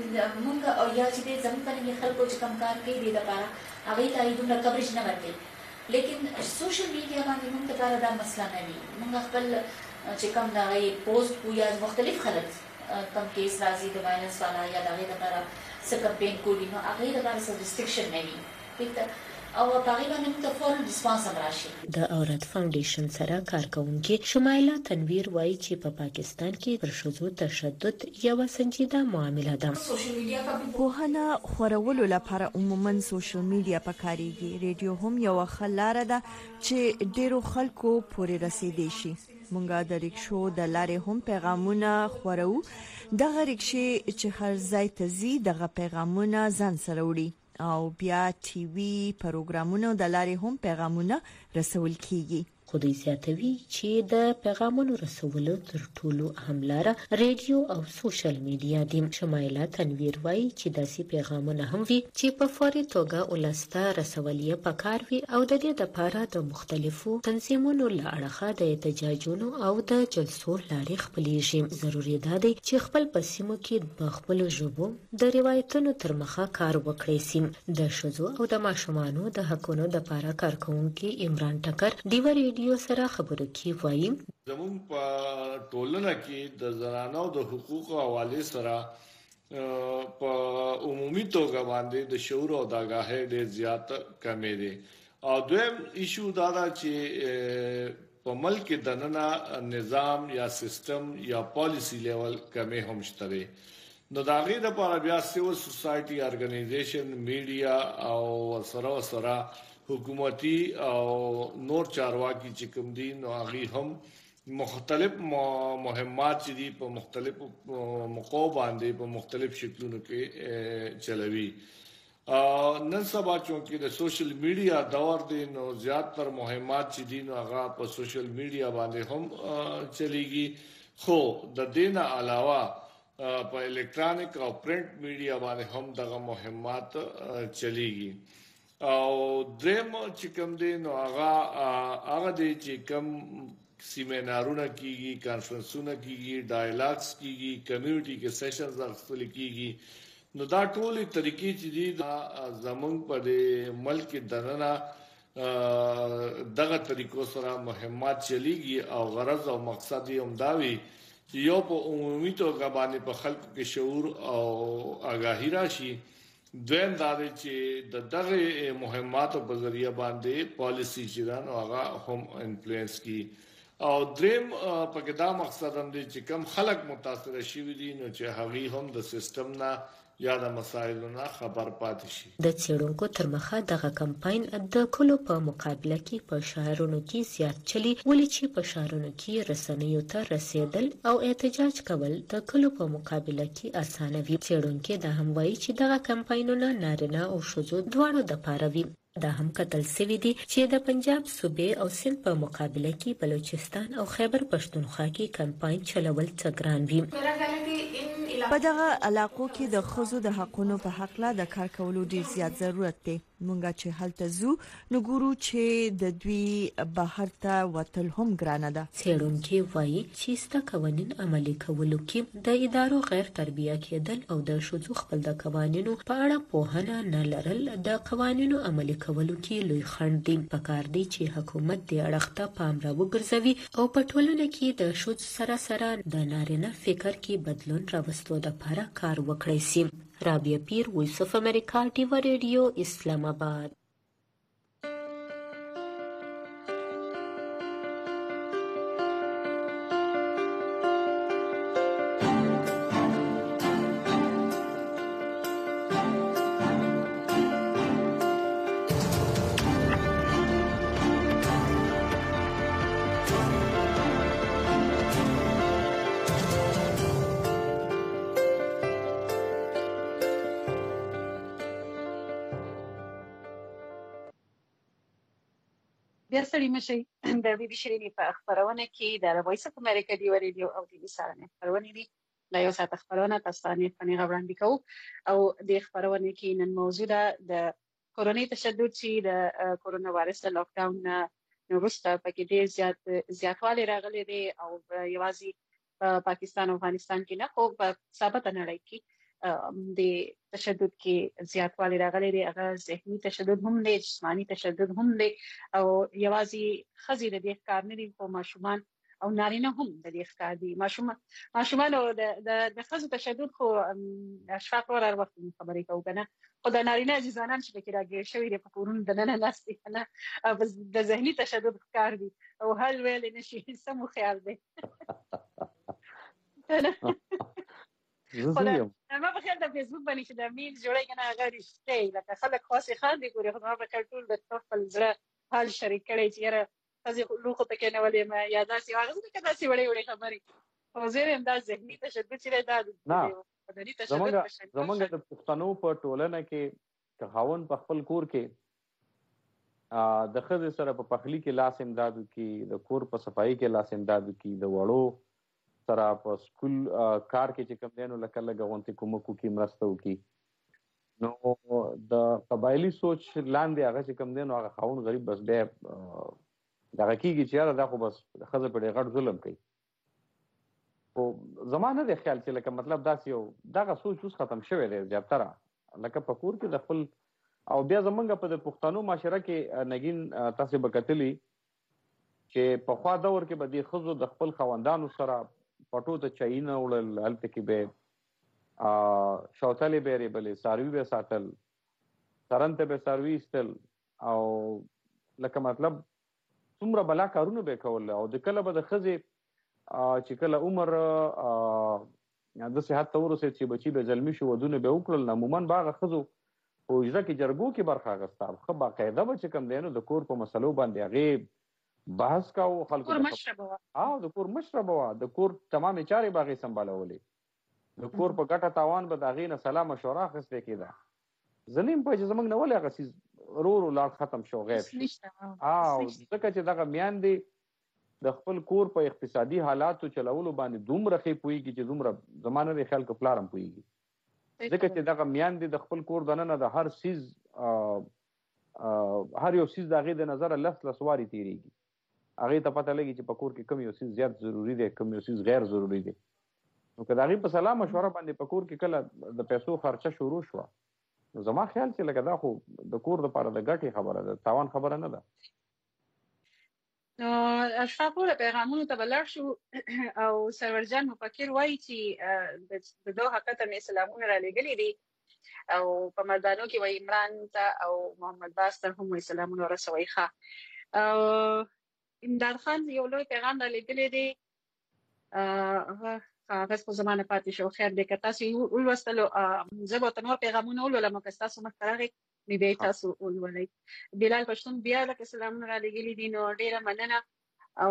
موږ او یا چې زموږ په خلکو چې کم کار کوي د لپاره هغه ته ایدونه کوریج نه ورکوي لیکن سوشل میډیا باندې موږ لپاره دا مسله نه وي موږ خپل چې کوم دا پوسټ کو یا مختلف خلک کم کیس راځي د وایلنس والا یا دا غي لپاره څه کمپین کوي نو هغه لپاره څه ریستریکشن نه وي او په هغه باندې موږ فورن ریسپانس راشي د اورات فاونډیشن سره کارکونکو شمایله تنویر وایي چې په پاکستان کې پر ښځو تشدد یو سنجیده معامله ده سوشل میډیا په پوهنه خورولو لپاره عموما سوشل میډیا پکاريږي ریډیو هم یو خلاره ده چې ډیرو خلکو پورې رسیدي شي مونږه د ریکشو د لارې هم پیغامونه خورو دغه ریکشې چې هر ځای ته زی دغه پیغامونه ځان سره وړي او بیا ټي وي پروګرامونو د لارې هم پیغامونه رسول کیږي خو دوی زیاتوي چې د پیغامونو رسولو تر ټولو اهم لاره ریډیو او سوشل میډیا دي شمایله تنویر وایي چې داسې پیغامونه هم وي چې په فوري توګه ولسته رسول یې پکار وي او د دې لپاره د مختلفو تنظیمونو له اړخه د احتجاجونو او د جلسو لارې خپلېږي ضروري ده چې خپل په سیمو کې په خپلو ژبو د روایتونو تر مخه کار وکړي سي د ښځو او د ماشومانو د حقونو لپاره کارکونکي عمران ټکر ډیوه ریډیو سره خبرو کې وایي زموږ په ټولنه کې د زنانو د حقوقو حواله سره په عمومي توګه باندې د شعور او د آگاهۍ ډېر زیات کمی دي او دویم ایشو دا ده چې په ملک دننه نظام یا سیستم یا پالیسی لیول کمی هم شته نو دا غي د لپاره بیا سیول سوسایټي ارګنایزیشن میډیا او سره حکومتي او نور چارواکي چې کوم دي نو هغه هم مختلف مهمات چې دي په مختلف موقعو باندې په مختلف شکلونو کې چلوي نن سبا چونکه د سوشل میډیا دور دی نو زیات تر مهمات چې دي نو هغه په سوشل میډیا باندې هم چلیږي خو د دینه علاوه په الکترونیک او پرنٹ میډیا باندې هم دغه مهمات چلیږي او دریم چې کوم دی نو هغه دی چې کوم سیمینارونه کیږي کانفرنسونه کیږي ډایلاګز کیږي کمیونټي کې سیشنز اخستل کیږي نو دا ټولې طریقې چې دي زمونږ په ملک دننه دغه طریقو سره مهمات چلیږي او غرض او مقصد یې هم دا وي چې یو په عمومي توګه باندې په خلکو کې شعور او آگاهی راشي دویم دا دی چې د دغه مهماتو په ذریعہ باندې پالیسی چې دا نو هغه هم انفلوئنس کی او دریم پکې دا مقصد هم دی چې کم خلک متاثر شي دي نو چې هغه هم د سیستم نه یا د مسایلو نه خبر پاتې شي. د څېړونکو تر مخه دغه کمپاین د کلو په مقابله کې په شهرونو کې زیات چلی ولې چې په شهرونو کې رسنیو ته رسیدل او احتجاج کول د کلو په مقابله کې اسانه وي. څېړونکي دا هم وایي چې دغه کمپاینونه نارینه او ښځو دواړو دپاره وي. دا هم کتل سوي دي چې د پنجاب صوبې او سند په مقابله کې بلوچستان او خیبر پښتونخوا کې کمپاین چلول څه ګران وي. په دغه علاقو کې د ښځو د حقونو په حق لا د کار کولو ډیر زیات ضرورت دی. مونږه چې هلته زو نو ګورو چې د دوی بهر ته وتل هم ګرانه ده. څېړونکي وایي چې ستا قوانین عملي کولو کې د ادارو غیر تربیه کېدل او د ښځو خپل د قوانینو په اړه پوهنه نه لرل د قوانینو عملي کولو کې لوی خنډ دی. پکار دی چې حکومت د اړخ ته پام را وګرځوي او په ټولنه کې د ښځو سره سره د نارینه فکر کې بدلون راوستو لپاره کار وکړي سي. رابعه پیر، وایس اف امریکا، ډیوا ریډیو، اسلام آباد. بیا ستړي مشئ. د بي بي شيرينې په خبرونه کې د وایس اف امریکا ډیوا ریډیو او ټي وي سره خبرونه دي. دا یو ساعت خبرونه تاسو ته نه وړاندې کوو او د خبرونه کې نن موضوع ده د کوروني تشدد چې د کرونا وایرس د لاک ډاون نو وروسته پکې ډېر زیاتوالی راغلی دی او یوازې په پاکستان او افغانستان کې نه خو په ثابته نړۍ کې د تشدد کې زیاتوالی راغلی دی. هغه ذهني تشدد هم دی، جسمانی تشدد هم دی او یوازې ښځې د دې ښکار نه دي خو ماشومان او نارینه هم د دې ښکار دي. ماشومان او د ښځو تشدد خو اشفاق ور وخت خبرې کوو کنه، خو د نارینه عزیزانان چې پکې راګیر شوي دي په کورونو دننه ناست دي کنه د ذهني تشدد ښکار دي او حل ویل نشي. سمو خیال دی. ما په خیال د فیسبوک باندې چې د میل جوړی کنه هغه رښتیا لکه خلک خاصه خاندي ګوري خو ما په ټول د خپل زړه حال شریک کړي چې یاره ځکه لوخه پکې نه ولې ما یا داسې هغه څه کدا سي وړي خبرې او زه هم دا ذهني تشدد چې دا د تشدد زمونږ د پښتنو په ټولنه کې تهاون په خپل کور کې د خځې سره په پخلی کې لاس امدادو کې د کور په صفایي کې لاس امدادو کې د وړو سره په سکول کار کې چې کوم دینو لکه لګونتي کومکو کې مرسته وکي. نو د قبایلی سوچ لاندې هغه چې کوم دینو هغه خاون غریب بس به دغه کېږي چې دا خو بس خزه په ډېر غټ ظلم کوي. او زمانه د خیال چې لکه مطلب داسې یو دغه سوچ اوس ختم شوی دی زیاتره لکه په کور کې د خپل او بیا زمونږ په د پښتنو معاشره کې نګین تاسو به کتلی چې په خوا دور کې به د خزو د خپل خوندانو سره پټو ته چاینه وړل هلته کې به شوتلې به ریبلې ساروي به ساتل سرنته به ساروي ایستل او لکه مطلب څومره بلا کارونه به کول او د کله به د ښځې چې کله عمر د صحت ته ورسېد چې بچي به زلمي شو ودونه به وکړل عموما به هغه ښځو په حجره کې جرګو کې برخه اخیسته ښه باقاعده به چې کوم دی نو د کور په مسلو باندې هغې بحث کاو خلکو د کور مشره به د کور تمامې چارې به هغې سمبالولې د کور په ګټه تاوان به د هغې نه سلا مشوره اخیستې کېده. زه نیم پوهېږم چې زموږ نه ولې هغه څیز ورو ورو لاړ ختم شو غیب شو ځکه چې دغه میندې د خپل کور په اقتصادي حالاتو چلولو باندې دومره ښې پوهېږي چې دومره زما نه دی خیال که پلار هم پوهېږي ځکه چې دغه میندې د خپل کور دننه د هر څیز هر یو څیز د هغې د نظره لس وارې تېرېږي. هغې ته پته لګي چې په کور کې کوم یو څیز زیات ضروري دی کوم یو څیز غیر ضروري دی. نو که د هغې په سلا مشوره باندې په کور کې کله د پیسو خرچه شروع شوه نو زما خیال چې لکه دا خو د کور دپاره د ګټې خبره ده تاوان خبره نه ده. نو اشفاقو له پیغامونو ته به لاړ شو او سرورجان مفکر وایي چې د دوه حقته مې سلامونه رالیږلي دي او په مردانو کې وایي عمران ته او محمد باز ته هم وایي سلامونه ورسوئ ښه. امداد خان یو لوی پیغام را لیږلی دی، هغه کاغذ په زمانه پاتې شو. خیر دی که تاسو یې ولوستلو، زه به ورته نور پیغامونه ولولم که ستاسو مخته راغی نو بیا یې تاسو ولولئ. بلال پښتون بیا لکه سلامونه را لیږلي دي، نو ډېره مننه. او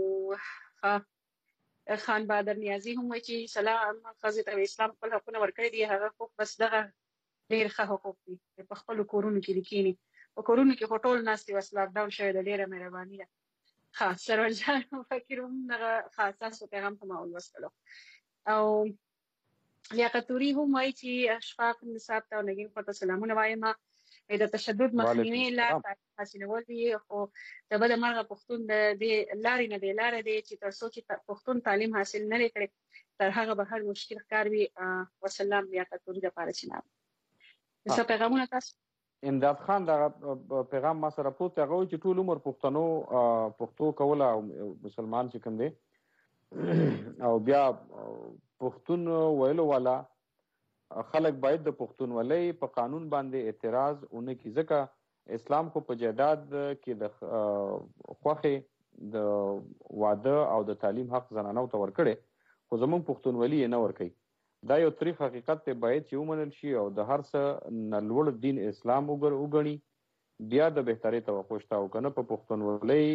خان بهادر نیازي هم وایي چې سلام، ښځې ته اسلام خپل حقونه ورکړي دي، هغه حقوق بس دغه ډېر ښه حقوق دي په خپلو کورونو کې دي کښېني. په کورونو کې خو ټول ناست دي، اوس لاکډاون شوی ده، ډېره مهرباني ده. سرور جان فکر هم دغه ستاسو پیغام هم ولوستلو. او لیاقت نوري هم وایي چې اشفاق نصاب ته او نګین خواته سلامونه وایم. د تشدد مخنیوي لار حاصلول دي، خو د بده مرغه پښتون د دې لارې نه دی لاره دی چې تر څو چې پښتون تعلیم حاصل نه کړي تر هغه به هر مشکل ښکار وي. وسلام لیاقت نوري دپاره چې نه څه پیغامونه تاسو. امداد خان دا پیغام ما سره پروت دی، هغه وایي چې ټول عمر پښتو کوله او مسلمان چې کوم دی او بیا پښتون ویلو والا خلک باید د پښتونولۍ په قانون باندې اعتراض ونه کړي، ځکه اسلام خو په جایداد کې د خوښې د واده او د تعلیم حق زنانو ته ورکړی، خو زموږ پښتونولي یې نه ورکوي. دا یو تریخ حقیقت دی، باید چې ومنل شي او د هر څه نه لوړ دین اسلام وګڼي، بیا د بهترۍ توقع شته. او که نه په پښتونولۍ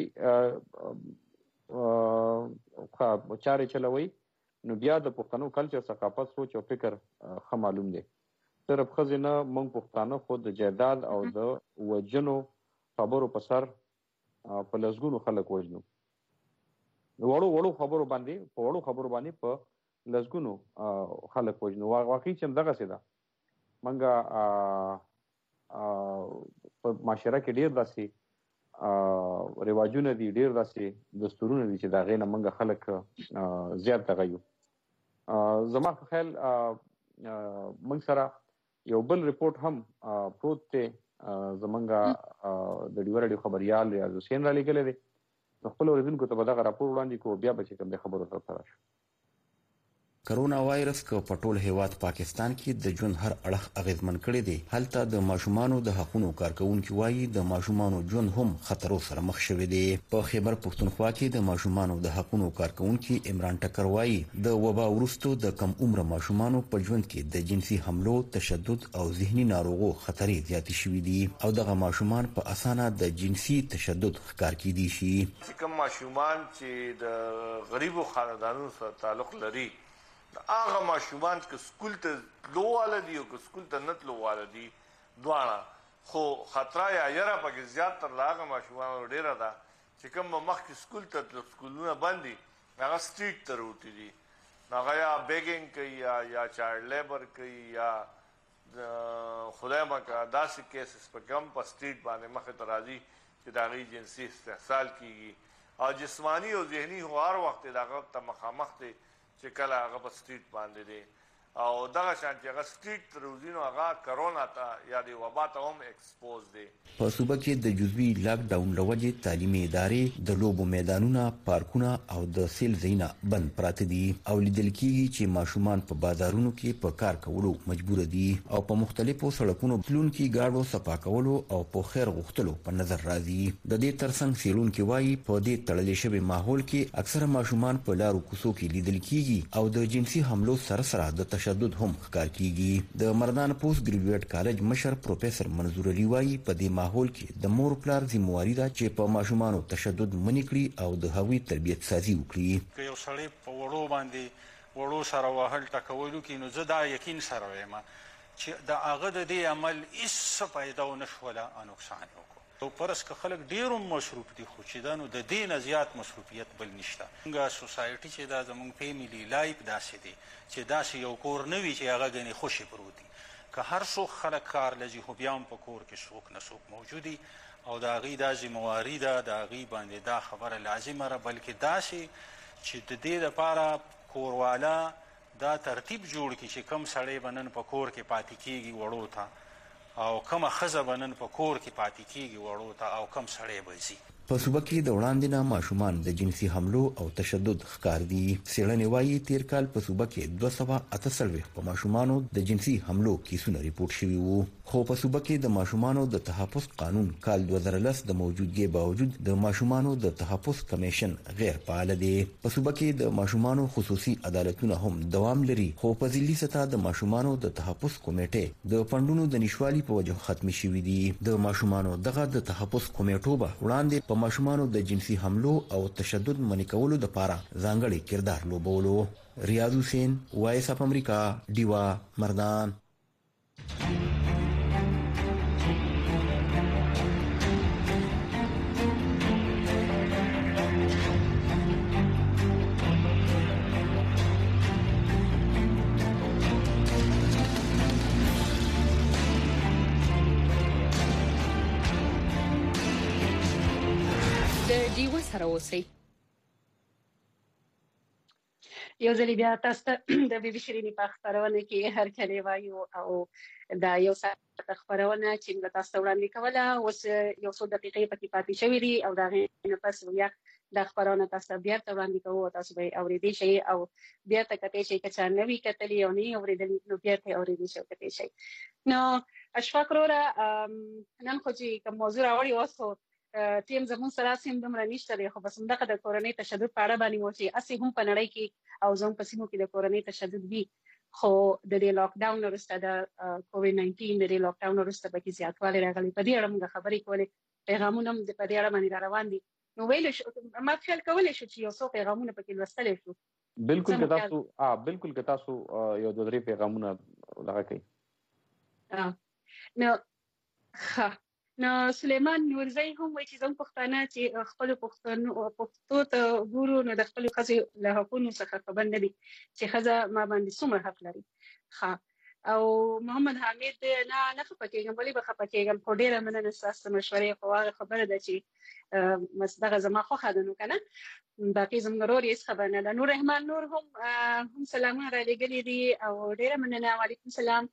چارې چلوي نو بیا د پښتنو کلچر، ثقافت، سوچ او فکر ښه معلوم دی. صرف ښځې نه، موږ پښتانه خو د جایداد او د وجنو خبرو په سر په لسګونو خلک وژنو، وړو خبرو باندې په لسګونو خلک وژنو. واقعي چې همدغسې ده. موږ په معاشره کې ډېر داسې رواجونه دي، ډېر داسې دستورونه دي چې د هغې نه موږ خلک زیات دغه یو. زما په خیال موږ سره یو بل رپورټ هم پروت دی، زمونږ د ډیوه راډیو خبریال ریاض حسین را لیږلی دی. نو خپلو اورېدونکو ته به دغه راپور وړاندې کړو، بیا به چې کوم دی خبرو سره راشو. کرونا وایرس که په ټول هیواد پاکستان کې د ژوند هر اړخ اغیزمن کړی دی، هلته د ماشومانو د حقوقو کارکونکو وایي د ماشومانو ژوند هم خطرو سره مخ شوی دی. په خیبر پښتونخوا کې د ماشومانو د حقوقو کارکونکو عمران ټکر وایي د وبا وروسته د کم عمر ماشومانو په ژوند کې د جنسي حملو، تشدد او ذهني ناروغو خطرې زیاتې شوې دي او دغه ماشومان په اسانه د جنسي تشدد ښکار کیدي شي. کوم ماشومان چې د غریبو خاندانونو سره تعلق لري، هغه ماشومان که سکول ته تلواله دي او که سکول ته نه تلواله دي دواړه، خو خطره یا یره پکې زیات تر هغه ماشومانو ډېره ده چې کوم مخکې سکول ته تلل، سکولونه بند دي، هغه سټریټ ته روتي دي، هغه یا بیګینګ کوي یا چایلډ لیبر کوي یا خدای مکړه داسې کیسز پکې هم په سټریټ باندې مخې ته راځي چې د هغې جنسي استحصال کیږي او جسماني او ذهني خو هر وخت د هغه ته مخامخ دی چې کله هغه په سټریټ باندې دی او دغه شان چې هغه سټریټ ته روځي نو هغه کرونا ته یا د وبا ته هم ایکسپوز دی. په صوبه کې د جزوي لاک ډاون له وجې تعلیمي ادارې، د لوبو میدانونه، پارکونه او د سیل ځایونه بند پراته دي او لیدل کېږي چې ماشومان په بازارونو کې په کار کولو مجبور دي او په مختلفو سړکونو تلونکي ګاډو صفا کولو او په خیر غوښتلو په نظر راځي. د دې ترڅنګ څېړونکي وایي په دې تړلې شوي ماحول کې اکثره ماشومان په لارو کوڅو کې لیدل کېږي او د جنسي حملو سره سره د تشدد هم ښکار کیږي. د مردان پوسټ ګریجویټ کالج مشر پروفیسور منظور علي وایي په دې ماحول کې د مور پلار ذمہواري ده چې په ماشومانو تشدد منې کړي او د هغوی تربیت سازي وکړي. که یو سړی په وړو باندې وړو سره وهل ټکولو کې نو زه دا یقین سره وایم چې د هغه د دې عمل هېڅ فایده ونه شوله او نقصان یې وکړو. او پرس که خلک ډېر هم مصروف دي خو چې دا نو د دې نه زیات مصروفیت بل نشته. موږ سوسایټي چې دا زموږ فیملی لایف داسې دی چې داسې یو کور نه وي چې هغه ګنې خوشې پروت دي. که هر څوک خلک کار لځي خو بیا هم په کور کې څوک نه څوک موجود دي او د هغې دا ذمهواري ده، د هغې باندې دا خبره لازمه ده، بلکې داسې چې د دې دپاره کورواله دا ترتیب جوړ کړي چې کم سړی به نن په کور کې پاتې کېږي وړو ته او کومه ښځه به نن په کور کې پاتې کېږي وړو ته او کم سړی به ځي. په صوبه کې د وړاندې نه ماشومان د جنسي حملو او تشدد ښکار دي. څېړنې وایي تیر کال په صوبه کې 248 په ماشومانو د جنسي حملو کیسونه ریپورت شوي وو، خو په صوبه کې د ماشومانو د تحفظ قانون کال 2010 د موجودګۍ باوجود د ماشومانو د تحفظ کمیشن غیر فعال دی. په صوبه کې د ماشومانو خصوصي عدالتونه هم دوام لري، خو په ضلعي سطح د ماشومانو د تحفظ کمیټې د فندونو د نشوالي په وجه ختم شوي دي. د ماشومانو دغه د تحفظ کمیټو به وړاندې په ماشومانو د جنسي حملو او تشدد منع کولو لپاره ځانګړی کردار لوبولو. ریاض حسین، وایس اف امریکا، ډیوا، مردان. سره اوسئ. یو ځل بیا تاسو ته د بي بي شيريني په خبرونه کې هر کله وایو او دا یو ساعت خبرونه چې تاسو وړاندې کوله اوس یو څو دقیقې پکې پاتې شوې دي او دا غي پس بیا د خبرونه تاسو بیا وړاندې کوو، تاسو به اورېدئ شي او بیا ته کته شي که څنګه نوې کتلې او نه اورېدلې نو بیا ته اورېدئ شي کته شي. نو اشفاق وروره نن خو چې کوم موضوع راوړی اوس تیم زمون سره سیم دومره نشته دی، خو بس همدغه د کورنۍ تشدد په اړه باندې و چې اسی هم په نړۍ کې او زموږ په سیمو کې د کورنۍ تشدد وي، خو د دې لاک ډاون وروسته د کووډ 19 د دې لاک ډاون وروسته به کې زیاتوالی راغلی. په دې اړه موږ خبرې کولې، پیغامونه هم په دې اړه باندې روان دي. نو ویل شو ما خیال کولی شو چې یو څو پیغامونه پکې لوستلی شو. بالکل که تاسو یو دوه درې پیغامونه دغه کوي. نو سلیمان نورزی هم وایي چې زموږ پښتانه چې خپل پښتو ته ګورو نو د خپل ښځې له حقونو څخه خبر نه دي چې ښځه ما باندې څومره حق لري. او محمد حامد نه خفه کېږم، ولې به خفه کېږم، خو ډېره مننه ستاسو مشورې، خو هغه خبره ده چې دغه زما خوښه ده. نو که نه باقي زموږ نور هېڅ خبر نه ده. نور رحمان نور هم سلامونه رالېږلي دي او ډېره مننه، وعلیکم السلام.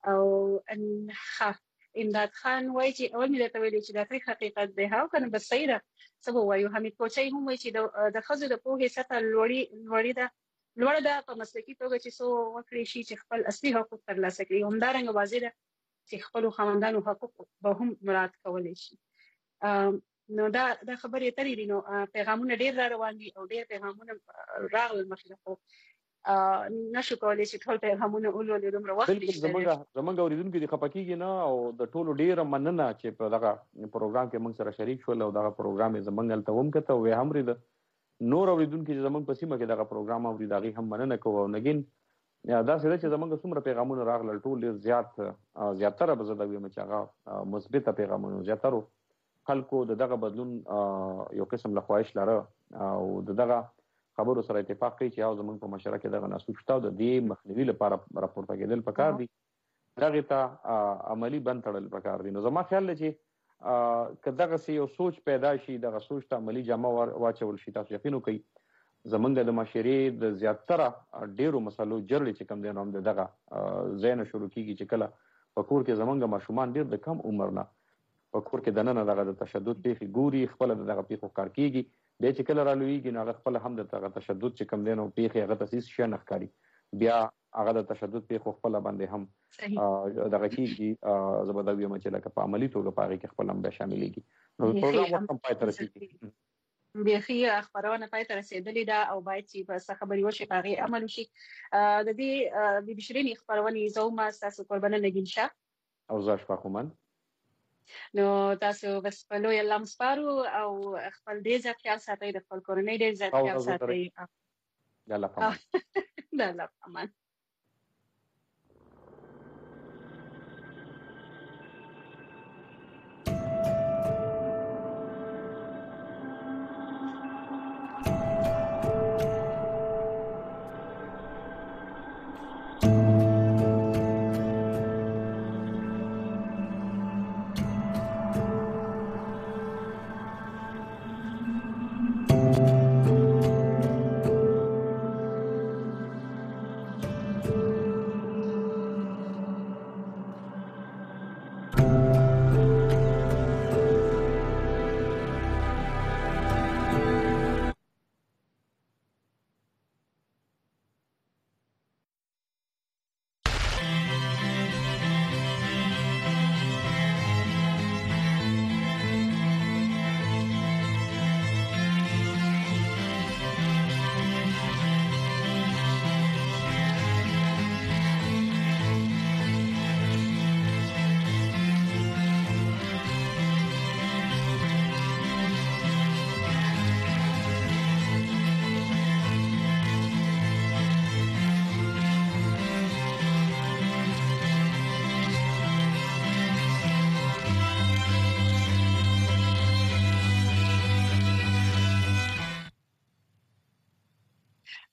او امداد خان وایي چې اول مې درته ویلي چې دا تریخ حقیقت دی، او که نه بس صحیح ده څه به ووایو. حمید کوچی هم وایي چې د ښځو د پوهې سطحه لوړه ده په مسلکي توګه چې څو وکړي شي چې خپل اصلي حقوق ترلاسه کړي. همدارنګه واضح ده چې خپلو خاوندانو حقوق به هم مراعات کولی شي. نو دا خبرې اترې دي. نو پیغامونه ډېر را روان دي او ډېر پیغامونه راغلل مخې خو نشو کولی چې ټول پیغامونه ولولو، دومره وخت نشته. زموږ اورېدونکي دې خفه کېږي نه، او د ټولو ډېره مننه چې په دغه پروګرام کې موږ سره شریک شول او دغه پروګرام یې زموږ هلته ومکته او یې هم اورېده. نور اورېدونکي چې زموږ په سیمه کې دغه پروګرام اوري د هغې هم مننه کوو. او نګین داسې ده چې زموږ څومره پیغامونه راغلل ټول ډېر زیاتره به زه دا ویم چې هغه مثبته پیغامونه، زیاترو خلکو د دغه بدلون یو قسم له خواهش لره او د دغه خبرو سره اتفاق کوي چې یو زموږ په مشره کې دغه ناسوب شته او د دې مخنیوي لپاره راپورته کېدل پکار دي، دغې ته عملي بند تړل پکار دي. نو زما خیال دی چې که دغسې یو سوچ پیدا شي، دغه سوچ ته عملي جامه واچول شي، تاسو یقین وکړئ زموږ د معاشرې د زیاتره ډېرو مسلو جرړې چې کوم دی نو هم د دغه ځای نه شروع کېږي چې کله په کور کې زموږ ماشومان ډېر د کم عمر نه په کور کې دننه دغه د تشدد پیښې ګوري، خپله د دغه پیښو ښکار کېږي، بیا چې کله رالویږي نو هغه خپله هم د دغه تشدد چې کوم دی نو پیښې هغه ته هېڅ شی نه ښکاري، بیا هغه د تشدد پیښو خپله باندې هم دغه کېږي. زه به دا ویم چې لکه په عملي توګه په هغې کې خپل هم بیا شاملېږي. نو پروګرام وخت هم پای ته رسېږي، بیخي خبرونه پای ته رسېدلې ده او باید چې په څه خبرې وشي په هغې عمل وشي. د دې بي بي شیریني خپرونې زه وم ستاسو قربانه نګین شاه او زه اشفاق مومن. نو تاسو بس په لوی الله مسپارو او خپل ډېر زیات خیال ساتئ، د خپل کورنۍ ډېر زیات خیال ساتئ. د الله په امان. د الله په امان.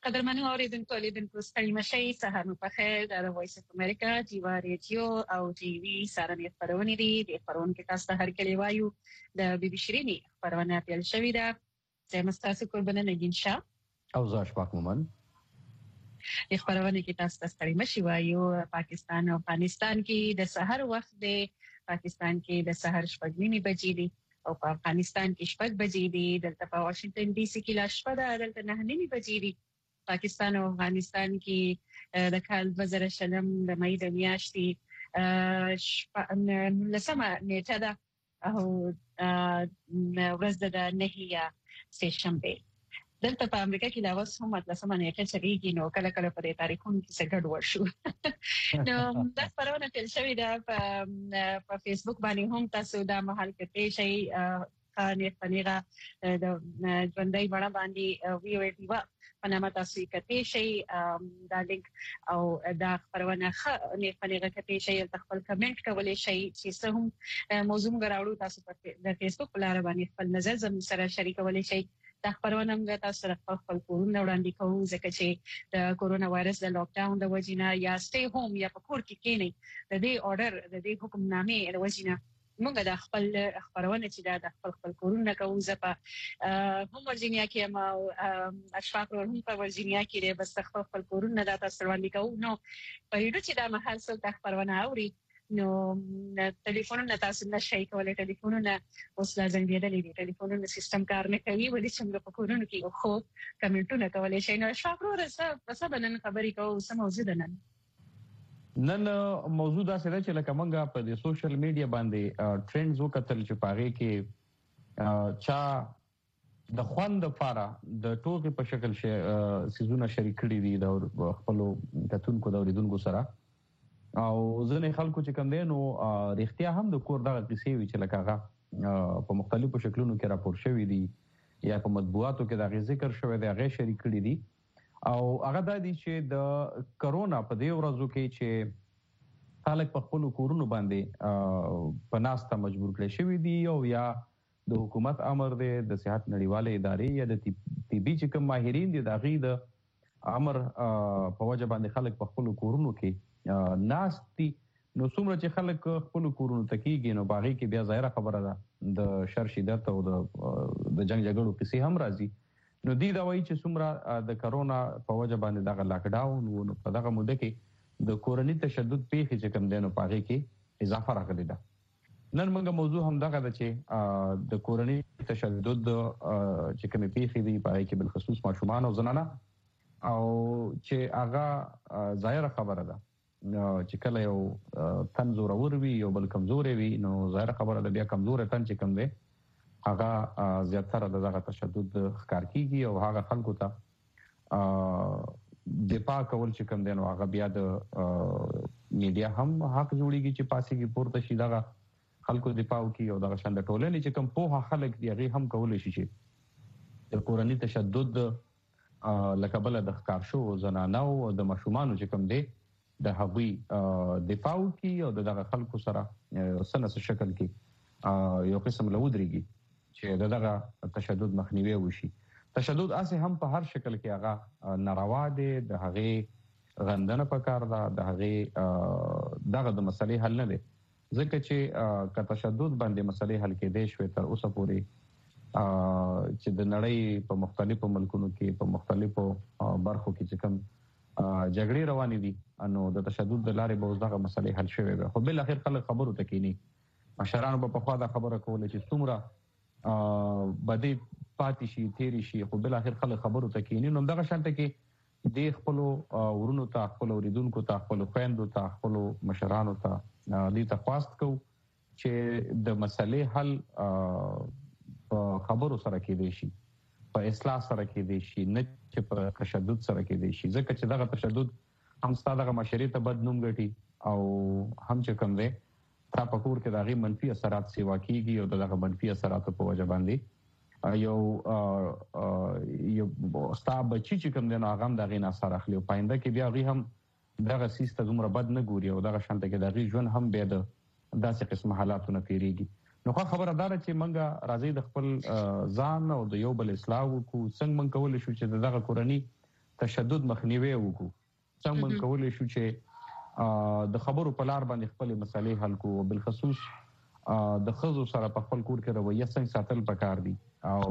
قدرمنو اوریدونکو لیدونکو ستړي مشئ سهار مو پخیر د وایس اف امریکا جیوا ریډیو او ټي وي سره خبرونه دي د خبرونو کې تاسو ته هر کلی وایو د بي بي شيريني خبرونه پیل شوې ده زه مستاسو قربانه نگین شاه او زه اشفاق مومن د خبرونه کې تاسو ته ستړي مشئ وایو پاکستان او افغانستان کې د سحر وخت دی پاکستان کې د سحر 8:30 بجې دي او په افغانستان کې 8 بجې دي دلته په واشنگټن ډي سي کې لا شپه ده دلته 9:30 بجې دي پاکستان او افغانستان کې د کال 2020 د مې د میاشتې لسمه نیټه ده او ورځ د نهیا سه شنبه دلته په امریکا کې لا اوس هم لسمه نیټه چریږي نو کله کله په دې تاریخونو کې څه ګډوډ شو نو دا خبرونه پیل شوې ده په فیسبوک باندې هم تاسو دا محل کې شي خانه پنیرا د ژوندۍ بڼه باندې وی او ټي وا پنامه تاسو کته شي دا لینک او دا خبرونه نه پنیرا کته شي خپل کمنټ کولای شي چې څه هم موضوع غراوړو تاسو په د فیسبوک لاره باندې خپل نظر زموږ سره شریکولای شي دا خبرونه موږ تاسو سره خپل کورونه وړاندې کوو ځکه چې د کورونا وایرس د لاک ډاون د وجینا یا سټي هوم یا په کور کې کینی د دې اورډر د دې حکم نامې د وجینا موږ د خپل خبرونه چې د خپل کورونه کوو زپا هم ورجینیا کې ما اشفاق هم په ورجینیا کې د بس خپل کورونه د تاسو وړاندې کوو نو په دې چې د محل څخه د خبرونه اوري نو ټلیفونونه تاسو نشئ کولای ټلیفونونه اوس لازم دی د ټلیفونونو سیستم کار نه کوي ولې چې موږ په کورونو کې خو کمنټونه کولای شي نو اشفاق ورسره په سبا نن خبرې کوو سم موضوع ده نن موضوع دا څه ده چې لکه مونږه په د سوشل میډیا باندې ټرندز وکتل چې پاره کې چا د خوند لپاره د ټوګي په شکل سيزونه شریک کړي دي د خپل کتونکو د اوریدونکو سره او ځنې خلکو چې کوم دي نو رښتیا هم د کور دغه قصې وی چې لکه هغه په مختلفو شکلونو کې راپور شوی دي یا په مطبوعاتو کې دا ذکر شوی دی هغه شریک کړي دي او هغه د دې چې د کرونا په دې ورځو کې چې خلک په خپل کورونو باندې په ناسته مجبور کړي شوی دي او یا د حکومت امر دی د صحت نړیواله ادارې یا د طبي چې کوم ماهرین دي د غي د امر په وجه باندې خلک په خپل کورونو کې ناستي نو څومره چې خلک خپل کورونو تکیږي نو باغی کې بیا ظاهره خبره ده د شر شدت او د جنگ جګړو کیسې هم راځي نو دی دا وایي چې څومره د کرونا په وجه باندې دغه لاک ډاون او په دغه موده کې د کورنۍ تشدد پیښې چې کوم دینو پاغي کې اضافه راغلی ده نن موږ موضوع هم دغه ده چې د کورنۍ تشدد چې کوم پیښې دي پاغي کې بل خصوص ماشومان او زنانه او چې هغه ظاهره خبره ده چې کله یو تن زورور وي یو بل کمزور وي نو ظاهره خبره ده بیا کمزور تن چې کوم دی هغه زیاتره دغه تشدد ښکار کیږي او هغه خلکو ته دفاع کول چې کوم دی نو هغه بیا د میډیا هم حق جوړیږي چې پاسي کې پورته شي دغه خلکو دفاع کوي او دغه شان د ټولنې چې کوم په خلک دی هغه هم کول شي چې د کورنۍ تشدد لکه بل د ښکار شو زنانه او د ماشومان چې کوم دی د هغوی دفاع کوي او دغه خلکو سره سنس شکل کې یو قسم لودريږي چې دغه تشدد مخنیوي وشي تشدد اسه هم په هر شکل کې هغه ناروا دي د هغه غندنه پکار ده د هغه دغه د مسلې حل نه دي ځکه چې که تشدد باندې مسلې حل کېدې شوې تر اوسه پورې چې د نړۍ په مختلفو ملکونو کې په مختلفو برخو کې چې کوم جګړې روانې دي انو د تشدد د لارې به دغه مسلې حل شوي وي خو بل اخر خلک خبرو تکینی مشرانو په خوا دا خبره کوله چې څومره بدی پاتې شي تیری شي خو بل اخر خلک خبرو تکینی نو دغه شانته کې د خپل ورونو ته خپل اوریدونکو ته خپل خويندو ته خپل مشرانو ته دې تخواست کو چې د مسلې حل په خبرو سره کېدی شي په اصلاح سره کېدی شي نه چې په تشدد سره کېدی شي ځکه چې دغه تشدد هم ستاسو معاشري ته بد نوم ګټي او هم چې کوم دی تا په کور کې دغه منفي اثرات سیوا کیږي او دغه منفي اثرات په وجه باندې یو ستا بچی چې کوم دی نو هغه هم دغه اثر اخلي او پاینده کې بیا غي هم دغه سیستم زموږ بد نه ګوري او دغه شانته کې دغه ژوند هم به د داسې قسم حالاتونه پیریږي نو خبره دار چې منګه راځي د خپل ځان او د یو بل اصلاح کو څنګه من کول شو چې دغه کورنۍ تشدد مخنیوي وکړو. څنګه موږ کولی شو چې د خبرو په لار باندې خپل مسالې حل کړو، بالخصوص د ښځو سره په خپل کور کې رویه څنګه ساتل پکار دي او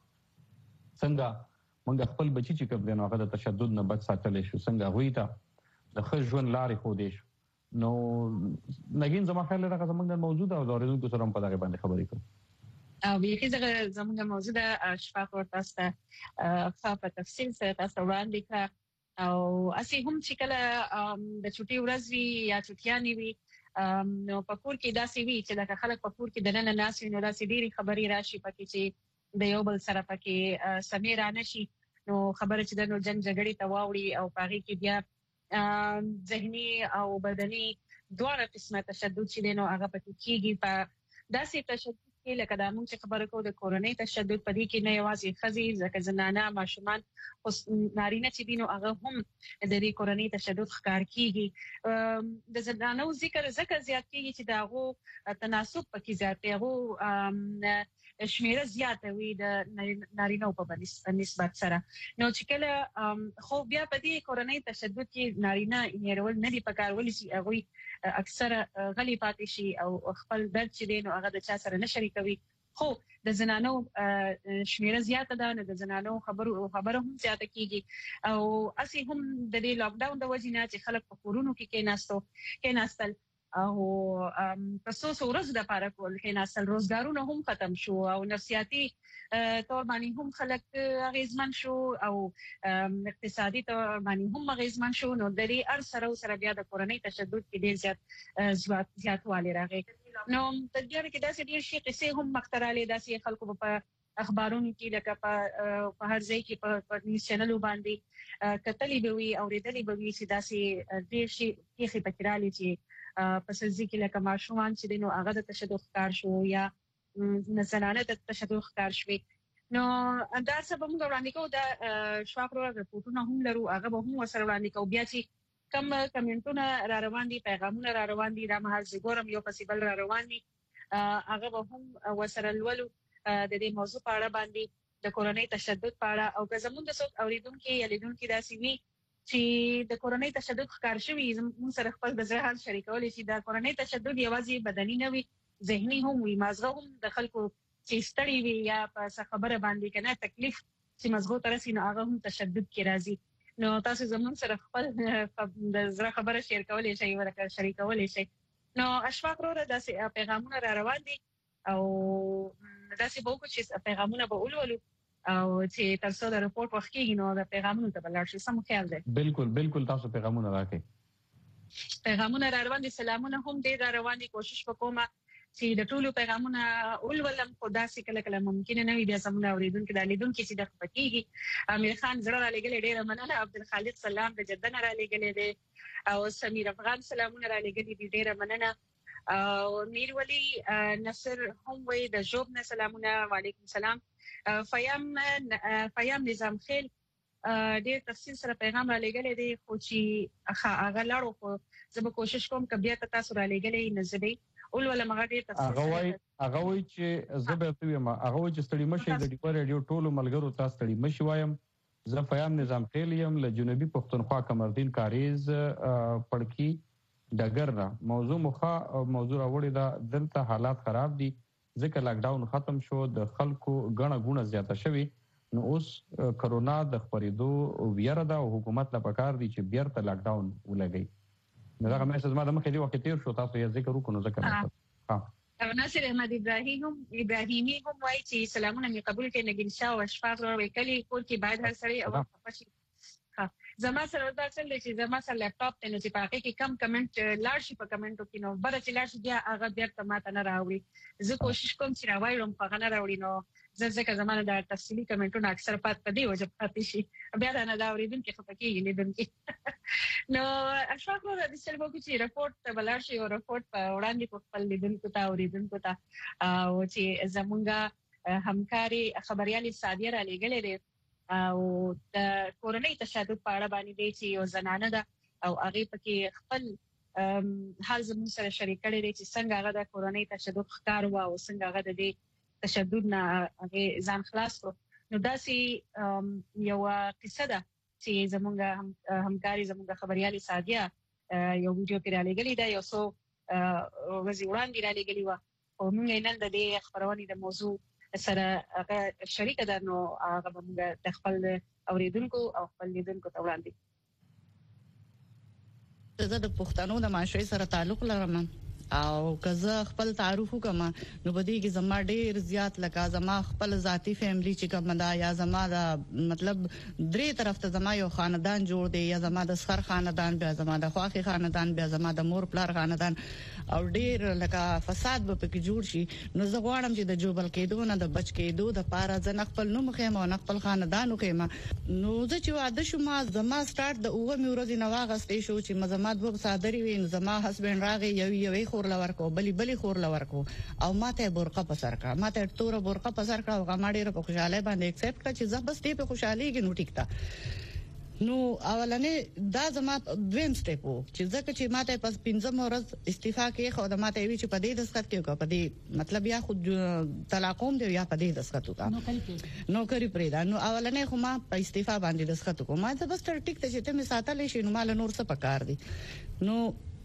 څنګه موږ خپل بچی چې کوم دی نو هغه د تشدد نه بچ ساتلی شو، څنګه هغوی ته د ښه ژوند لارې ښودې شو. نو نګین زما خیال لري زموږ د موضوع او د اورېدونکو سره هم په دغه باندې خبرې کوو. او بیخي زموږ موضوع د شفاف تاسو ته په تفصیل سره تاسو وړاندې کړه او اسی هم چې کله د چټي ورځ وي یا چټیانې وي نو په کور کې داسې وي چې لکه خلک په کور کې د نن ناس وي نو داسې ډېری خبرې راشي پکې چې د یو بل سره پکې سمې رانشي، نو خبره چې د نو جنګ جګړې ته واوړي او په هغې کې بیا ذهني او بدني دواړه قسمه تشدد چې دی نو هغه پکې کېږي. په داسې تشدد کې لکه دا موږ چې خبره کوو د کورنۍ تشدد په دې کې نه یوازې ښځې ځکه زنانه ماشومان نارینه چې دي نو هغه هم د دې کورنۍ تشدد ښکار کېږي. د زنانو ذکر ځکه زیات کېږي چې د هغو تناسب پکې زیات دی، هغو شمیره زیاته وي د نارینه‌و په نسبت سره. نو چې کله خو بیا په دې کورنۍ تشدد کې نارینه هېرول نه دي پکار، ولې چې هغوی اکثره غلي پاتې شي او خپل درد چې دی نو هغه د چا سره نه شریکوي. خو د زنانو شمیره زیاته ده، نو د زنانو خبره هم زیاته کېږي او اسی هم د دې لاک ډاون د وجې نه چې خلک په کورونو کې کېناستل او په څو ورځو دپاره کېناستل، روزګارونه هم ختم شو او نفسیاتي طور باندې هم خلک اغېزمن شو او اقتصادي طور باندې هم اغېزمن شو. نو د دې هر سره بیا د کورنۍ تشدد کې ډېر زیاتوالی راغی. نو په دې کې داسې ډېر شي قصې هم مخته رالې، داسې خلکو په اخبارونو کې لکه په هر ځای کې په نیوز چینلو باندې کتلې به وي اورېدلې به وي چې داسې ډېر شي پېښې پکې رالې چې په سلزي کې لکه ماشومان چې دی نو هغه د تشدد ښکار شو یا زنانه د تشدد ښکار شوې. نو دا څه به موږ وړاندې کوو، دا شواکرو رپورټونه هم لرو، هغه به هم ورسره وړاندې کوو. بیا چې کم کمنټونه را روان دي، پیغامونه را روان دي، دا مهال زه ګورم یو پسې بل را روان دي، هغه به هم ورسره لولو د دې موضوع په اړه باندې د کورنۍ تشدد په اړه. او که زموږ د څوک اورېدونکي یا لیدونکي داسې وي چې د کورنۍ تشدد ښکار شوي، موږ سره خپل د زړه حال شریکولی شي. دا کورنۍ تشدد یوازې بدني نه وي، ذهني هم وي، مازغه هم د خلکو چې ستړي وي یا په څه خبره باندې که نه تکلیف چې مزغو ته رسي نو هغه هم تشدد کې راځي. نو تاسو زموږ سره خپل د زړه خبره شیر کولی شئ، ورکه شریکولی شئ. نو اشفاق وروره داسې پیغامونه را روان دي او داسې به وکړو چې پیغامونه به ولولو او چې تر څو د رپورټ وخت کېږي نو د پیغامونو ته به لاړ شي. سم خیال دی؟ بالکل تاسو پیغامونه راکړئ. پیغامونه را روان دي، سلامونه هم ډېر را روان دي. کوشش وکوم چې د ټولو پیغامونه ولولم، خو داسې کله کله ممکنه نه وي. بیا زموږ اورېدونکي دا لیدونکي چې دغه پکېږي، امیر خان زړه رالیږلی ډېره مننه، عبدالخالق سلام د جده نه رالیږلی دی او سمیر افغان سلامونه رالیږلي دي، ډېره مننه. او میر ولی نصر هم وایي د ژوب نه سلامونه، وعلیکم سلام. فیام نظام خیل ډېر تفصیل سره پیغام را لېږلی دی، خو چې هغه لاړو، خو زه به کوشش کوم که بیا ته تاسو را لېږلی نه زه به ولولم. هغه ډېر تفصیل هغه وایي چې زه به ورته ویم، هغه وایي چې ستړي مه شئ، د ډیپا راډیو ټولو ملګرو ته ستړي مه شي وایم. زه فیام نظام خیل یم له جنوبي پښتونخوا قمردین کاریز پړکي ډګر نه. موضوع راوړې ده، دلته حالات خراب دي ځکه لاک ډاون ختم شو، د خلکو ګڼه ګوڼه زیاته شوې، نو اوس کرونا د خپرېدو ویره ده او حکومت له پکار دي چې بیرته لاک ډاون ولګوي. نو دغه میسج ما د مخکې دې وخت تېر شو، تاسو یې ذکر وکړو نو ذکر ناصر احمد ابراهیمي هم وایي چې سلامونه مې قبول کړئ. نګین شاه او اشفاق وروره کلي کور کې باید هر سړی او خفه شي. زما سره دا څل دی چې زما سره لیپټاپ دی نو چې په هغې کې کم کمنټ لاړ شي په کمنټو کې، نو بله چې لاړ شي بیا هغه بیرته ماته نه راوړي. زه کوشش کوم چې راوړم خو هغه نه راوړي. نو زه ځکه زما نه دا تفصیلي کمنټونه اکثر په دې وجه پاتې شي، بیا دا نه دا اورېدونکي خفه کېږي لیدونکي. نو اشفاق وروره داسې وکړو چې رپورټ ته به لاړ شي او رپورټ په وړاندې کړو خپل لیدونکو ته اورېدونکو ته، او چې زمونږ همکارې خبریالې سادیه رالیږلی دی او د کورنۍ تشدد په اړه باندې دی چې یو زنانه ده او هغې پکې خپل حال زموږ سره شریک کړی دی چې څنګه هغه د کورنۍ تشدد ښکار وه او څنګه هغه د دې تشدد نه هغې ځان خلاص کړو. نو داسې یوه قصه ده چې زمونږ همکاري زمونږ خبريالي سادیا یو ویډیو کې را لګلې دا یو څو ورځې وړاندې را لګلې و او موږ نن د دې خبرونې د موضوع سره هغه شریک ده نو هغه موږ د خپل اوریدونکو او خپل لیدونکو ته وړاندې زه د پښتنو د معاشري سره تعلق لرم او کزه خپل تعارف کوم نو بدی کې زما ډیر زیات لکه زما خپل ذاتی فیملی چې کوم دا یا زما دا مطلب درې طرف ته زما یو خاندان جوړ دی یا زما د سخر خاندان بیا زما د خواخي خاندان بیا زما د مور پلار خاندان او ډیر لکه فساد به پکې جوړ شي نو زه غواړم چې د جوبل کېدو نه د بچ کېدو د پاره ځن خپل نوم خېم او خپل خاندان خېم نو زه چې واده شوم زما سٹارټ د اوه مې ورځې نو واغستې شو چې مزمات به صادري وي زما هسبند راغی یوې خور لور کو بلی خور لور کو او ماته برقه په سر کړه ماته تور برقه په سر کړه او غماډې په خوشاله باندې ایکسپټ کړ چې زه بس دې په خوشحالي کې نو ټیکتا نو اولنې دا زما دویم سټیپ وو چې ځکه چې ماته پس 15 ورځ استعفا کې خو د ماته وی چې په دې دسخط کې په دې مطلب یا خود طلاقوم دی یا په دې دسخط وکړه نوکری پرېدا نو اولنې خو ما په استعفا باندې دسخط وکړم ما ته بس تر ټیک ته چې ته می ساتلې شي نو مال نور څه پکار دي نو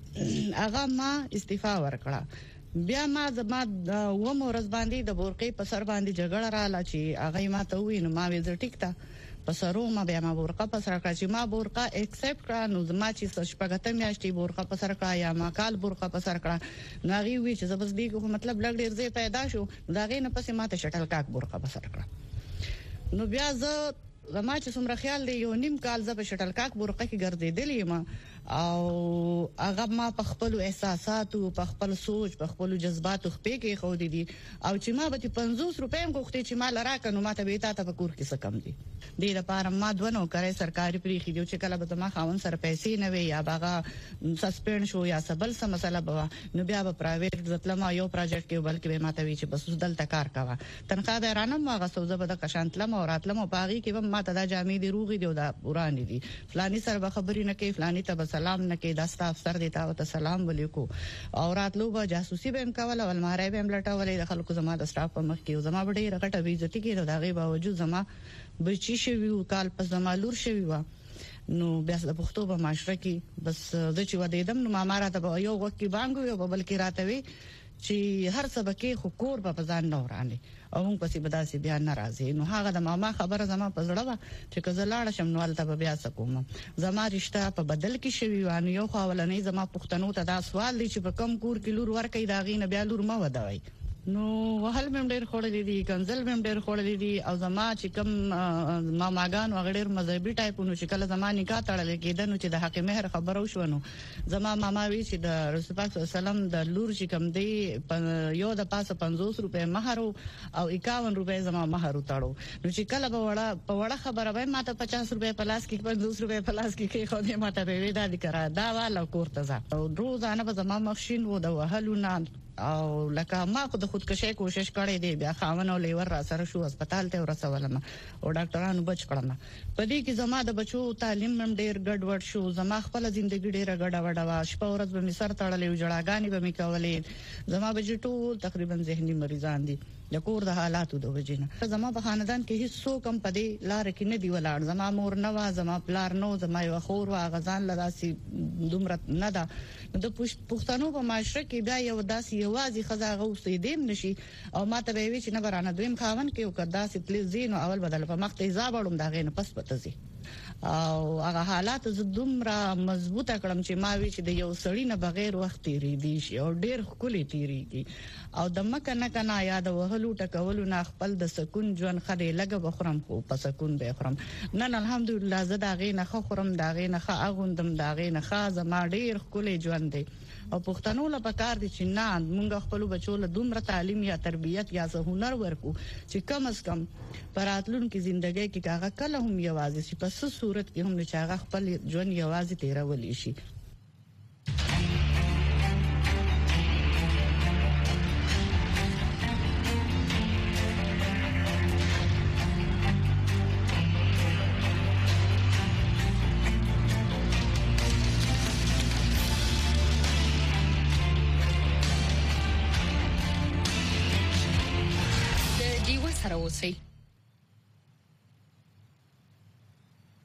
هغه ما استعفا ورکړه بیا ما زما و مورز باندې د بورقې په سر باندې جګړه رااله چې هغه ما ته وینم ما وې ټیک تا پسرو ما بیا ما بورقه په سر کړه چې ما بورقه ایکسپټ کړه نو زما چې شپږته میاشتې بورقه په سر کړه یا ما کال بورقه په سر کړه ناغي وی چې زبس دی کو مطلب لګ ډیر زی پیدا شو دا غي نه پسې ماته شټل کاک بورقه په سر کړه نو بیا زما چې څومره خیال دی یو نیم کال زه په شټل کاک بورقه کې ګرځېدلې ما او هغه ما په خپل احساساتو په خپل سوچ په خپل جذباتو خپې کې خو دي او چې ما به 50 روپۍ هم غوښتي چې ما لراک نو ماته به تا په کور کې څه کم دي د لپاره ما دونو کړې سرکاري پریخي دی چې کله به ما خاون سره پیسې نه وي یا باغه سسپند شو یا سبل څه مسله بوا نو بیا به پرایویټ ځتلم یو پروجیکټ کې بلکې به ماته وی چې بس دلته کار کاوه تنخواه به رانم ما غسو زبده کشانتلم او راتلم او باغی کې به ماته دا جامې دی روغي دی دا ورانی دي فلانی سره به خبرې نه کوي فلانی ته سلام نه کې دا افسر دیتا او سلام ولیکو او راتلو به جاسوسي به امکاول او الماره به املټولې د خلکو زما د سټاف په مخ کې زما ډېر غټه بیزتی کې دا غي باوجود زما بچی شوی کال په زما لور شوی و نو بیا د پښتو په معاشره کې بس د چې ودیدم نو ما راته یو وخت کې بانګو یو بل کې راته وی چې هر سبکه خو کور په ځان نه ورانه او موږ پسې بداسي بیا ناراضي نو هغه د ماما خبره زما په زړه وا چې کزه لاړ شم نو البته بیا سکوم زما رشتہ په بدل کې شوی وانه یو خاولنې زما پښتنو ته دا سوال دی چې په کم کور کې لور ورکې دا غي نه بیا لور ما ودوي نو وهل مم ډېر خړلې دي کنزل مم ډېر خړلې دي او زما چې کم ما ماګان وغړې مذهبي ټایپونو چې کله زما نکاح تړل کېده نو چې د حق مهر خبرو شو نو زما ماما وی چې د رسول پاک صلی الله علیه وسلم د لور چې کم دی یو د پاسه 50 روپے مہر او 51 روپے زما مہر تاړو نو چې کله په وړه خبره به ماته 50 روپے پلاس کې 50 روپے پلاس کې خو دې ماته به ودا دي کرا دا والا کوړه ځه او روزانه به زما مخشین وو د وهلونه او لکه ما خو د خودکشي کوشش کړې دي بیا خاون او لیور را سره شو هسپتال ته ورسولم او ډاکټرانو بچ کړم په دې کې زما د بچو تعلیم هم ډېر ګډوډ شو زما خپل ژوندۍ ډېره ګډوډه وا شپه ورځ به می سر تړلې جړاګانی به می کولې زما بچو ټول تقریبا ذهني مریضان دي د کور د حالاتو د وجینه زما په خاندان کې هیڅ څوک هم پدې لار کې نه دی ولاړ زما مور نه وا زما پلار نو زما یو خور وا غزان لداسي دومره نه ده د پښتنو په معاشره کې بیا یو داسي یوازې خزاغه اوسېدم نشي او ماته به وی چې نه برانه دویم خاون کې او کدا سي تل زینو اول بدل په مخ ته حسابړم دا غینه پس پته زی او هغه حالات ز دومره مضبوطه کړم چې ما وی چې د یو سړی نه بغیر وخت تیری دي شي او ډیر خولي تیریږي او د مکه نه کنه یاد وهلو ټکولو نه خپل د سکون ژوند خدای لګه بخورم خو په سکون به خورم نن الحمدلله زه دا غینه خورم دا غینه اغوندم دا غینه زما ډیر خولي ژوند دی او پښتنو له پکار دي چې نه مونږ خپل بچو له دومره تعلیم یا تربیت یا هنر ورکو چې کم از کم پراتلون کې ژوندۍ کې کاغه کله هم یوازې چې په څه صورت کې هم چې هغه خپل ژوند یوازې تیرولې شي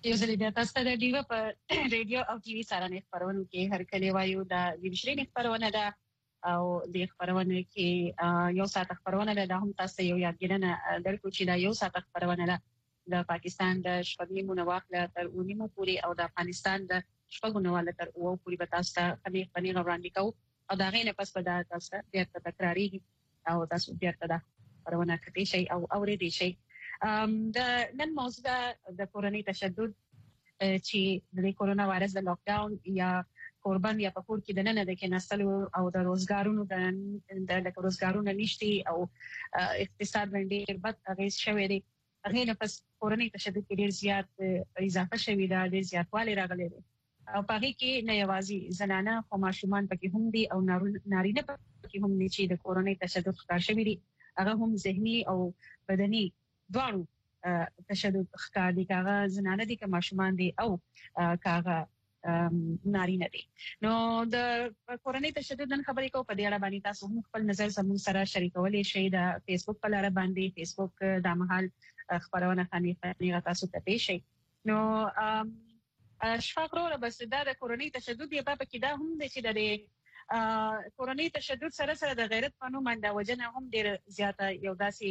یو ځل بیا تاسو ته د ډیوه په ریډیو او ټي وي سره نه خبرونه کې هر کله وایو دا د بشري خبرونه ده او د خبرونه کې یو ساعت خبرونه ده هم تاسو یو یادګرنه درکو چې دا یو ساعت خبرونه ده د پاکستان د شپږمې منواخله تر اونیمو پوري او د افغانستان د شپږو نواله تر اوو پوري به تاسو ته خبرې غوړاندې کوو او دا غینه پس به دا تاسو بیا تکراری او تاسو بیا دا خبرونه کوي شي او اورېدي شي د نن موضوع د کورنۍ تشدد چې د کرونا وایرس د لاک ډاون یا قربان یا په کور کې د نن د کې نسلو او د روزګارونو د روزګارونو نشتی او اقتصاد باندې بد اغیز شوی دی هغه نه پس کورنۍ تشدد کې ډیر زیات اضافه شوی دا ډیر زیاتوالی راغلی دی او په هغه کې نه یوازې زنانه او ماشومان پکې هم دي او نارینه پکې هم دي چې د کورنۍ تشدد ښکار شوی دي هغه هم ذهني او بدني دواړو تشدد ښکار دي کاغه زنانه دي که ماشومان دي او کاغه نارینه دي نو د کورنۍ تشدد نن خبرې کوو په دې اړه باندې تاسو هم خپل نظر زموږ سره شریکولای شئ د فیسبوک په لاره باندې فیسبوک د مهال خبرونه خاني تاسو ته پېښې نو شفاق وروره بس دا د کورنۍ تشدد یې په کې دا هم د چې د کورنۍ تشدد سره سره د غیرت قانون باندې وجنه هم ډیر زیاته یو داسې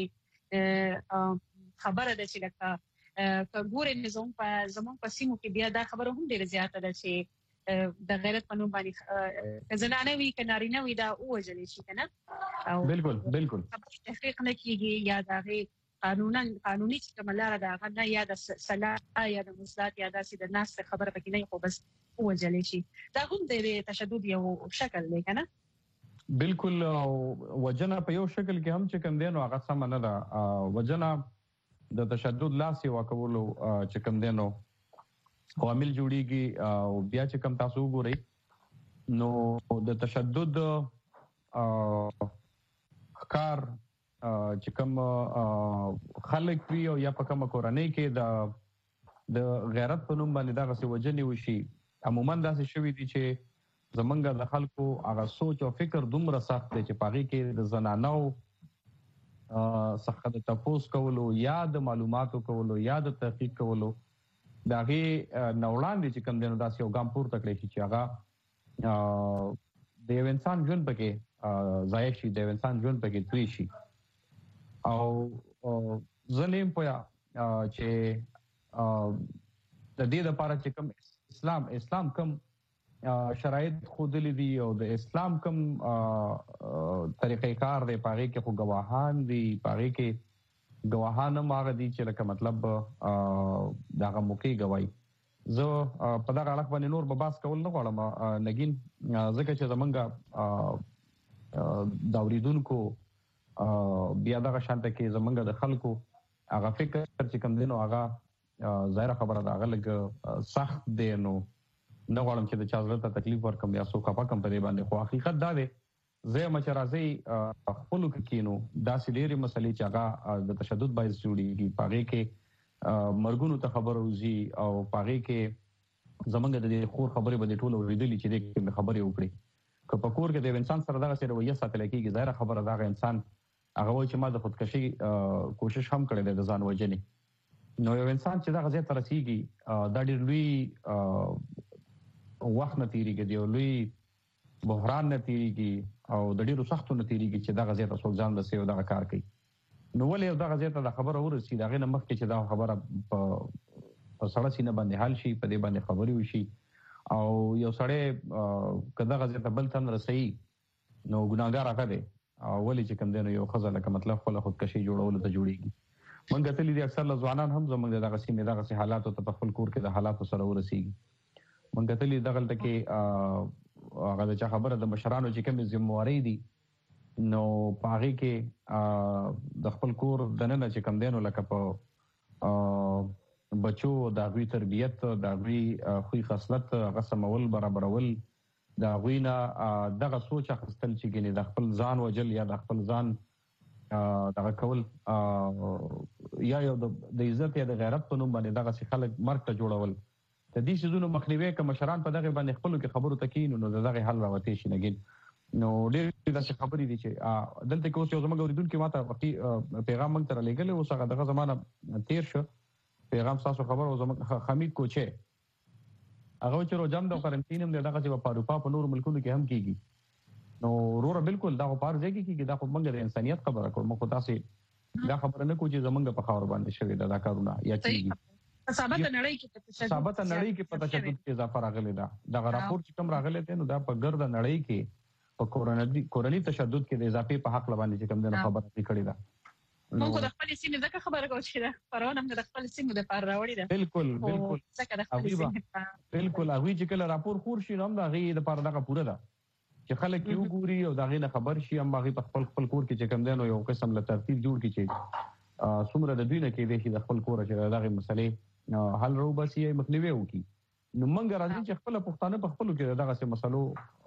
خبره ده چې لکه ګورې نظام په زمون په سیمو کې بیا دا خبره هم ډیره زیاته ده چې د غیرت قانون باندې زنانه وی کنارینه وی دا اوجلې شي کنه او بالکل تحقیق نه کیږي یا دا قانوني چې کوملاره دا غنه یا د صلاح یا د مثبت یا د ناس خبره پکې نه خو بس اوجلې شي دا هم د تشدد یو شکل دی کنه بالکل وجنه په یو شکل کې هم چې کوم دینو هغه سم نه ده وجنه د تشدد لاس یو کولو چې کوم دینو عوامل جوړیږي او بیا چې کوم تاسو وګورئ نو د تشدد کار چې کوم خلک وی او یا په کوم کورنۍ کې د غیرت په نوم باندې دغه څه وجنې وشي عموما داسې شوي دي چې زمونږ د خلکو هغه سوچ او فکر دومره سخت دی چې پاغي کې د زنانو څخه د تفوس کولو یا د معلوماتو کولو یا د تحقیق کولو دغه نوړان دي چې کوم دنو داسې یو ګام پورته کړی چې هغه د یو انسان ژوند پکې ضایع شي د یو انسان ژوند پکې توی شي او ظلم پیا چې د دې لپاره چې کوم اسلام کوم شرایط خودلې دي او د اسلام کوم طریقې کار دی پاره کې خو گواهان دي پاره کې گواهان ماغه دي چې لکه مطلب داغه موقع گواہی زه په دا اړه باندې نور به باس کول نه غواړم نګین ځکه چې زمونږ دا اوریدونکو بیا دغه شانته کې زمونږ د خلکو هغه فکر چې کوم دینو هغه ظاهر خبره دا غلګ سخت دی نو نه غواړم چې د چا زړه ته تکلیف ورکم یا څوک په کم په دې باندې خو حقیقت دا دی زه مچرازي خپل کینو داسې ډېری مسلې چې هغه د تشدد باعث جوړیږي پاره کې مرګونو ته خبر اوزي او پاره کې زمونږ د خور خبرې باندې ټول اوریدلې چې د خبرې وکړي که په کور کې د انسان سره دغه سره رویه ساتل کېږي ظاهر خبره دا انسان هغه وایي چې ما د خودکشي کوشش هم کړې ده د ځان وژنې نو یو انسان چې دا غزه ترسيږي دا ډېر لوی وخت نه تیریږي دی لوی بحران نه تیریږي او د ډیرو سختو نه تیریږي چې دا غزه تاسو ځان د سیو دا کار کوي نو ولې دا غزه ته خبره ورسي دا غنه مخکې چې دا خبره په سړی سینه باندې حل شي په دې باندې خبري وشي او یو سړی کدا غزه ته بل تن رسي نو ګناګار راغی او ولې چې کوم دی یو خزه لکه مطلب خپل خودکشي جوړول ته جوړیږي مونږ ته لیدي اکثر ځوانان هم زمونږ دغه سیمه دغه حالات او په خپل کور کې د حالات سره ورسیږي مونږ ته لیدي دغه کې هغه د خبره د مشرانو چې کوم ذمہواری دي نو پاره کې د خپل کور دنه چې کوم دینو لکه په بچو د غوی تربیت د غوی خوې خصلت غسمول برابرول د غوینا دغه سوچ اخستل چې ګنې د خپل ځان وجل یا د خپل ځان دغه کول یا یو د عزت یا د غیرت په نوم باندې دغه خلک مرګ ته جوړول د دې شذونو مخنیوي کوم مشران په دغه باندې خپل کې خبرو تکین نو دغه حل راوتی شي نګین نو ډېر داسې خبرې دي چې دلته کې اوس یو زموږ اوریدونکو ماته پیغام موږ تر لګل اوس هغه دغه زمانہ تیر شو پیغام تاسو خبر او زموږ حمید کوچه هغه چې روزم د قرنټین هم دغه چې په اروپا په نور ملکونو کې هم کیږي نو ورور بالکل دا په ارزه کې دا خو موږ د انسانيت خبره کوم خو تاسو دا خبره نه کوی چې زمونږ په خاور باندې شوی دا کارونه یا چې ثابت نړۍ کې په تشدد کې اضافه راغلی دا راپور چې کوم راغلی دی نو دا په ګرد نړۍ کې په کورنۍ تشدد کې د اضافه په حق لباندې چې کوم د خبره کړې ده موږ د خپل سیمې ځکه خبره کوو چې دا پرونه موږ د خپل سیمې د پار راوړی ده بالکل ځکه د خپل سیمې بالکل هغه چې کله راپور خور شي نو دا غي د پار دغه پوره ده چې خلک یو ګوري او دا غي نه خبر شي هم هغه په خپل کور کې چې کوم دی نو یو قسم له ترتیب جوړ کی چې څومره د دوی نه کې دی چې د خپل کور چې دغه مسلې حل رو بس یې مخنیوي وکي نو موږ راځي چې خپل پښتانه په خپل کې دغه څه مسلو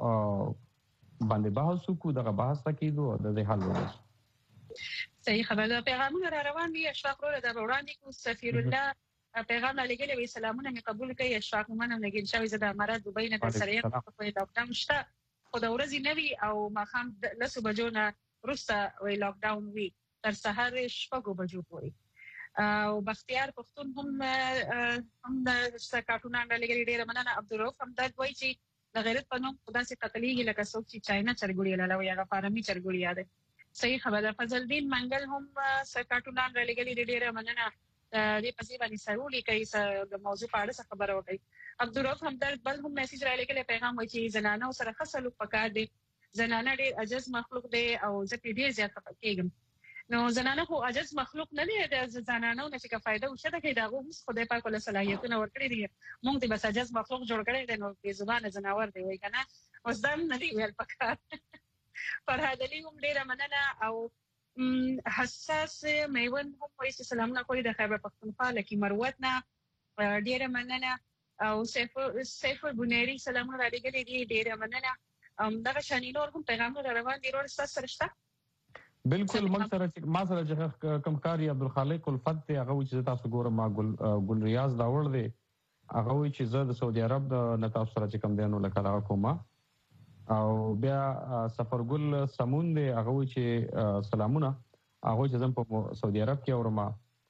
باندې بحث وکړو دغه بحث تکیدو د دې حل وکړو صحیح خبره پیغامونه را روان دي اشفاق وروره د وړاندې کو سفیر الله پیغام علیګل وی سلامونه می قبول کړي اشفاق منم لګین شوی زده امارات دوبۍ نه د سره په لاک ډاون شته خو د ورځې نوي او ماخام لسو بجو نه وروسته وی لاک ډاون وی تر سهار شپږو بجو پورې او بختیار پښتون هم د کارټونان علیګل ډیر مننه عبدالرؤف هم دا وایي چې د غیرت په نوم خدا سي قتلېږي لکه څوک چې چاینا چرګوړي لاله یا فارمي چرګوړي یاد صحیح خبره فضل الدین منګل هم کارټونان علیګل ډیر مننه دې پسې باندې سرولي کوي د موضوع په اړه خبره وکړي عبدالرؤف همدرد بل هم میسج را لګل پیغام وایي چې زنانه سره خصلو پکار دي زنانه ډېر عجز مخلوق دي او ځکه ډېر زیات کېږم نو زنانه خو عجز مخلوق نه دي د زنانو نه چې فائدہ وشته کې دا هم خدای پاک له صلاحیتونو ورکړي دي موږ دې بس عجز مخلوق جوړ کړی دي نو په زبانه زناور دی وای کنه اوس دا نه دی ویل پکار فرهاد علي هم ډېر مننه او حساس میون هم وایي سلامونه کوي د خیبر پختونخوا لکه مروت نه ډېر مننه او سیف بنيري سلامونه را لګلې دي ډېر مننه دغه شانینور هم پیغامونه روان دي ورو تاسو سره بالکل ما سره چې کوم کاری عبدالخالق الفت ته هغه چې تاسو ګورم ما ګل ریاض دا ور دي هغه چې زه د سعودي عرب د نتاو سره چې کوم دینو لکه کومه او بیا سفرګل سمون دی هغه چې سلامونه هغه چې زم په سعودي عرب کې اورما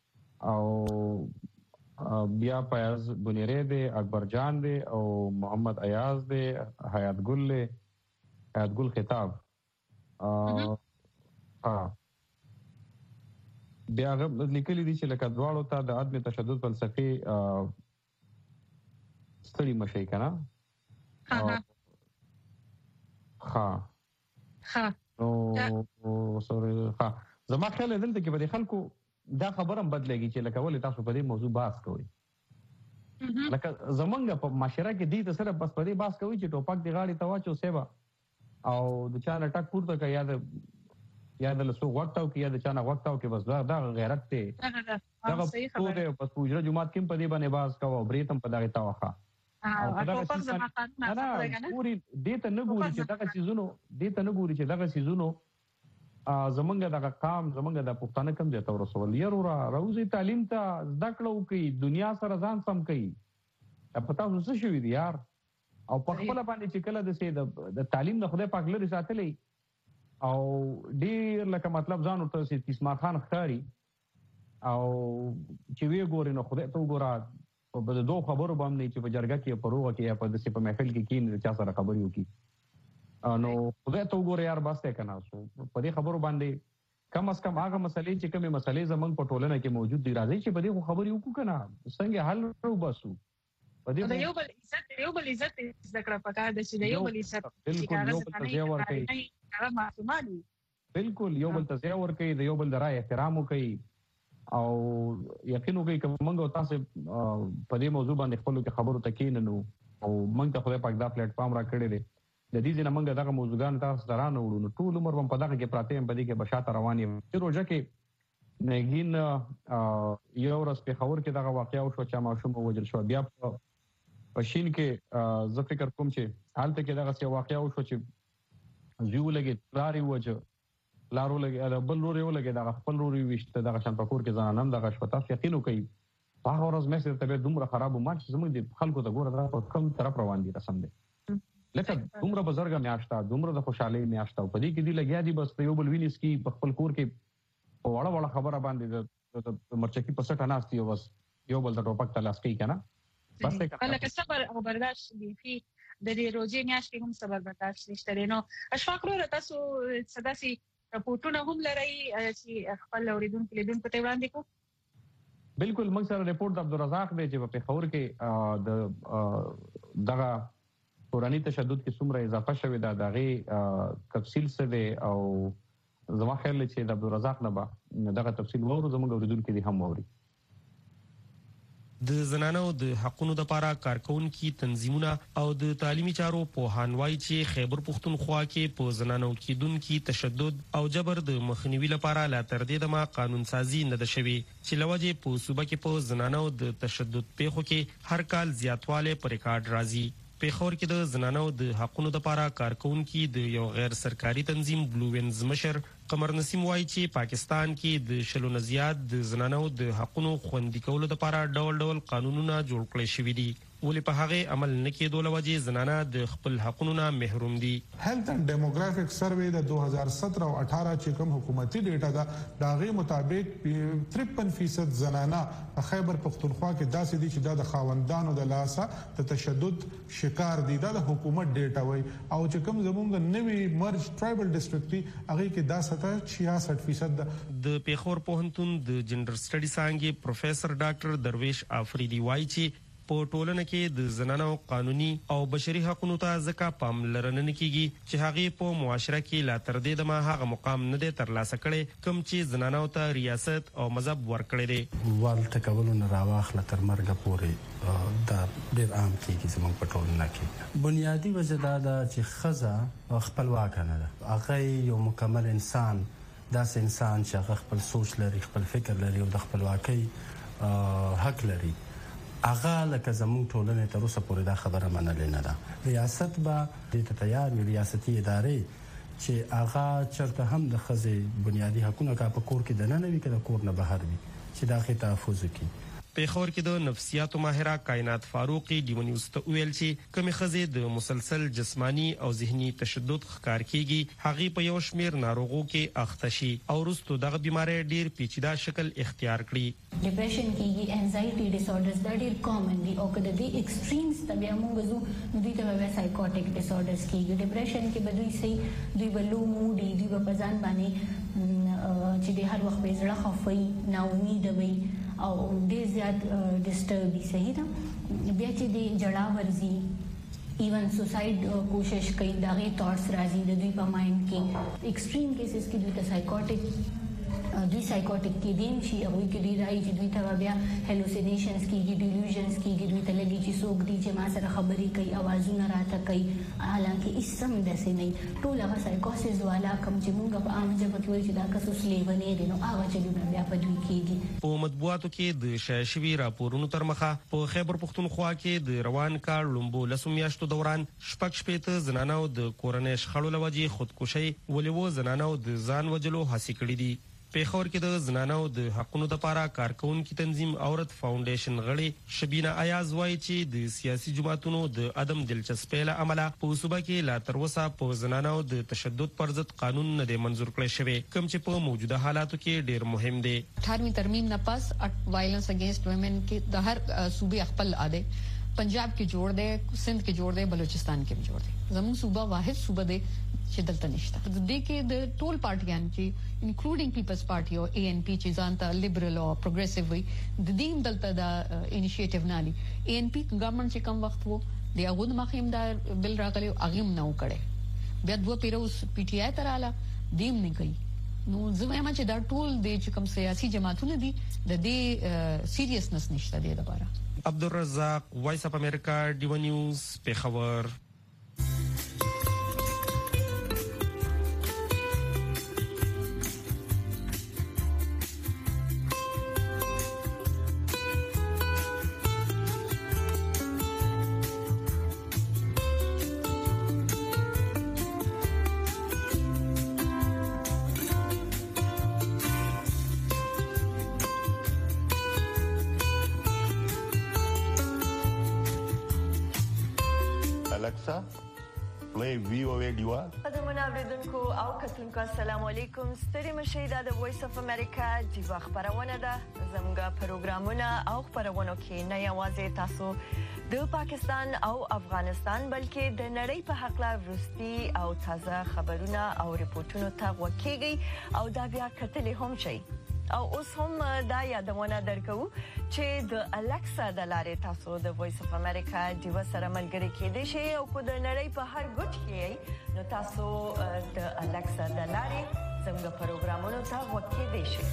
او بیا پیاز بنيري دی اکبر جان دی او محمد ایاز دی حیات ګل خطاب بیا هغه لیکلي دي چې لکه دواړو ته د عدم تشدد فلسفي ستړي مشي کنه نو سوري زما خیال دلته کې به خلکو دا خبره هم بدلېږي چې لکه ولې تاسو په دې موضوع بحث کوئ لکه زمونږ په معاشره کې دې سره بس په دې بحث کوي چې ټوپک دی غاړي ته واچو سیوا او د چا نه ټک پورته کوي یا د لسو وقتاو کې یا د چا نه وقتاو کې بس دا غیرت ته دا په دې په پوجره جمعات کې په دې باندې بحث کوو بریتم په دغه تاوخه او ټوپک زما قانون نه پوري دې ته نه ګوري چې دغه سيزونو زمونږ دغه قام زمونږ د پښتانه کم دي تور رسول یرو راوزي تعلیم ته زده کړو کوي دنیا سره ځان سم کوي په تاسو څه شوی دی یار او په خپل باندې چې کله د سي د تعلیم د خدای پاک لري ساتلې او ډیر لکه مطلب ځان ورته سي اسماعیل خان خاري او چې وی ګوري نو خدای ته ګورا په د دوه خبرو باندې چې په جرګه کې پروغه کې یا په دسي په محفل کې کین چا سره خبري وکي نو خدای ته ګوري یار بس ته کنه سو په دې خبرو باندې کم از کم هغه مسلې چې کومه مسلې زمنګ په ټولنه کې موجود دي راځي چې په دې خبري وکړو کنه څنګه حل ورو باسو په دې یو بل عزت ذکر پکار د چې یو بل عزت بالکل یو بل تزیه ور کوي هغه معصومانی بالکل یو بل تزیه ور کوي د یو بل د رائے احترام کوي او یقین وکړئ چې موږ تاسو په دې موضوع باندې خپل کې خبرو تکیننو او موږ ته خدای پاک دا پلیټ فارم را کړی دی د دې نه موږ دغه موضوعګان تاسو درانه وړو نو ټول عمر په دغه کې پراته هم په دې کې بشاته رواني روزه کې نګین یو ورځ په خبر کې دغه واقعیا او شو چې ماشوم وجل شو بیا په شین کې زه فکر کوم چې حالت کې دغه څه واقعیا او شو چې زیو لګي لاري وجه لارو لګي بل لوري ولګي دا خپل لوري وشته دغه شان پکور کې ځانم دغه شپتا یقین کوي هغه ورځ مې سره طبيعت دومره خراب ومات چې زموږ د خلکو ته ګوره دا کوم طرف روان دي رسم دي لکه دومره بزرګه میاشتا دومره د خوشحالي میاشتا په دې کې دی لګیا دي بس یو بل وینس کی په خپل کور کې وړه خبره باندې د مرچکی په سټه ناشتي بس یو بل د ټوپک تلاش کوي کنه بس لکه صبر او برداشت دی فی د دې روزي میاش کې هم صبر برداشت نشته نو اشفاق ورو تاسو صداسي رپورټونه هم لري چې خپل اوریدونکو لیدونکو ته وړاندې کو بالکل موږ سره رپورټ د عبدالرزاق دی چې په خبر کې د دغه قرآني تشدد کې څومره اضافه شوې ده دغه تفصیل څه دی او زما خیال چې د عبدالرزاق نه به دغه تفصیل وورو زموږ اوریدونکو دي هم ووري د زنانو د حقونو لپاره کارکونکو تنظیمونه او د تعلیمي چارو پوهانوای چې خیبر پختونخوا کې په زنانو کېدونکو تشدد او جبر د مخنیوي لپاره لا تر دې دمه قانون سازي نه ده شوې چې لوجه په صوبه کې په زنانو د تشدد پیښو کې هر کال زیاتواله پر ریکارډ راځي پیښور کې د زنانو د حقونو لپاره کارکونکو د یو غیر سرکاري تنظیم بلو وینز مشر قمر نسیم وایي چې پاکستان کې د شلو نه زیات د زنانو د حقونو خوندي کولو لپاره ډول ډول قانونونه جوړ کړي شوي دي ولې په هغه عمل نه کېدو لوجه زنانه د خپل حقونو نه محروم دي هیلث اند ډیموګرافیک سروې د 2017 او 18 چې کوم حکومتي ډیټا ده دا غي مطابق 53% زنانه په خیبر پختونخوا کې داسې دي چې د خاوندانو د لاسه د تشدد شکار دي د حکومت ډیټا وای او چې کوم زموږ نوې مرج ټرایبل ډیسټریکټ هغه کې دا 66% د پیښور پوهنتون د جندر سټډي څانګې پروفیسور ډاکټر درویش افریدي وایي چې په ټولنه کې د زنانو قانوني او بشري حقوقو ته ځکه پاملرنه نه کیږي چې هغه په معاشره کې لا تر دې دمه هغه مقام نه دی ترلاسه کړي کوم چې زنانو ته ریاست او مذهب ورکړي دي والته کولونه راواخله تر مرګ پورې دا ډېر عام کیږي زموږ په ټولنه کې بنیادی وجه دا ده چې خزه خپلواک نه ده هغه یو مکمل انسان داسې انسان چې هغه خپل سوچ لري خپل فکر لري او د خپلواکۍ حق لري اغه لکه زموږ ټولنې تر اوسه پورې دا خبره منلې نه ده ریاست به د تیار ریاستي ادارې چې اغه چرته هم د خزې بنیادی حقوقو کا په کور کې د نه وي کړه کور نه بهر وي چې دا خې تحفظ وکړي پیښور کې د نفسیاتو ماهره کائنات فاروقي ډیو نیوز ته ویل چې کمی خزې د مسلسل جسمانی او ذهني تشدد ښکار کیږي هغه په یو شمیر ناروغو کې اخته شي او وروسته دغه بيماري ډیر پیچیده شکل اختیار کړي ډیپریشن کیږي انزایټي ډیس اورډرز دا ډیر کامن دي او کله د ایکستریمز ته بیا موږ زو دوی ته وایي سایکوټیک ډیس اورډرز کیږي ډیپریشن کې به دوی سي دوی بلو موډي دوی په ځان باندې چې د هر وخت به زړه خفي نا امید وي او ډیر زیات ډیسټرب صحیح ده بیا چې د جړا ورزي ایون سوساید کوشش کوي دغه ټاټس راځي د دوی په مایند کې ایکستریم کیسز کې دوی ته سایکوټیک کې دیم شي او کې ډیر راځي چې دوی ته بیا هلوسینیشنز کېږي ډیلوژنز کېږي دوی ته لګي چې څوک دي چې ما سره خبرې کوي اوازونه راته کوي حالانکه اسم داسې نه ټول هغه سایکوسیس والا کوم چې موږ په عام ژبه کې وایي چې دا کس لیونی دي نو هغه چې بیا په دوی کېږي په مطبوعاتو کې د شایشوي راپورونو تر مخه په خیبر پختونخوا کې د روان کال لومبو لسو میاشتو دوران شپږ شپېته زنانو د کورنۍ شخړو لوجې خودکشي ولې و زنانو د ځان وجلو هڅې کړې دي پیښور کې د زنانو د حقونو لپاره کارکونکو تنظیم عورت فاونډیشن غړي شبینه ایاز وایي چې د سیاسي جماعتونو د عدم دلچسپۍ له امله په صوبه کې لا تر اوسه په زنانو د تشدد پر ضد قانون نه دی منظور کړی شوی کوم چې په موجوده حالاتو کې ډیر مهم دی 18ویں ترمیم نه پس وایلنس اگینسٹ ویمن کې د هر صوبې خپل اده पंजाब کې جوړ دی سند کې جوړ دی بلوچستان کې بھی جوړ دی زموږ صوبه واحد صوبه دی چې دلته نشته د دې کې د ټول پارټیان چې انکلوډینګ پیپلز پارټي او اے ان پی چې ځانته لیبرل او پروګریسیو وي د دې دلته دا انیشیټیو نه لري اے ان پی ګورنمنت چې کم وخت وو د هغه مخیم دا بل راغلی هغه نه وکړي بیا دوه پیروز پی ټی آی تراله دیم نه کوي نو زموږ چې دا ټول د کوم سیاسي جماعتونه دي د دې سیریسنس نشته د لپاره عبدالرزاق وایس اف امریکا ډیو نیوز پیښور Alexa, play VOA Dual. قدمونه اوریدونکو او کتونکو السلام علیکم. ستړي مشئ د وایس اف امریکا دیوا خبرونه ده. زموږه پروګرامونه او خبرونه کې نه یوازې تاسو د پاکستان او افغانستان بلکې د نړۍ په حق لا ورستي او تازه خبرونه او ریپورتونه ته وکیږي او دا بیا کتلې هم شي. او اوس هم دا یادونه درکو چې د الکسا د لارې تاسو د وایس اف امریکا دیو سره ملګری کېدئ شئ او کو د نړۍ په هر ګوټ کې نو تاسو د الکسا د لارې زموږ پروګرامونو ته وکیدئ شئ.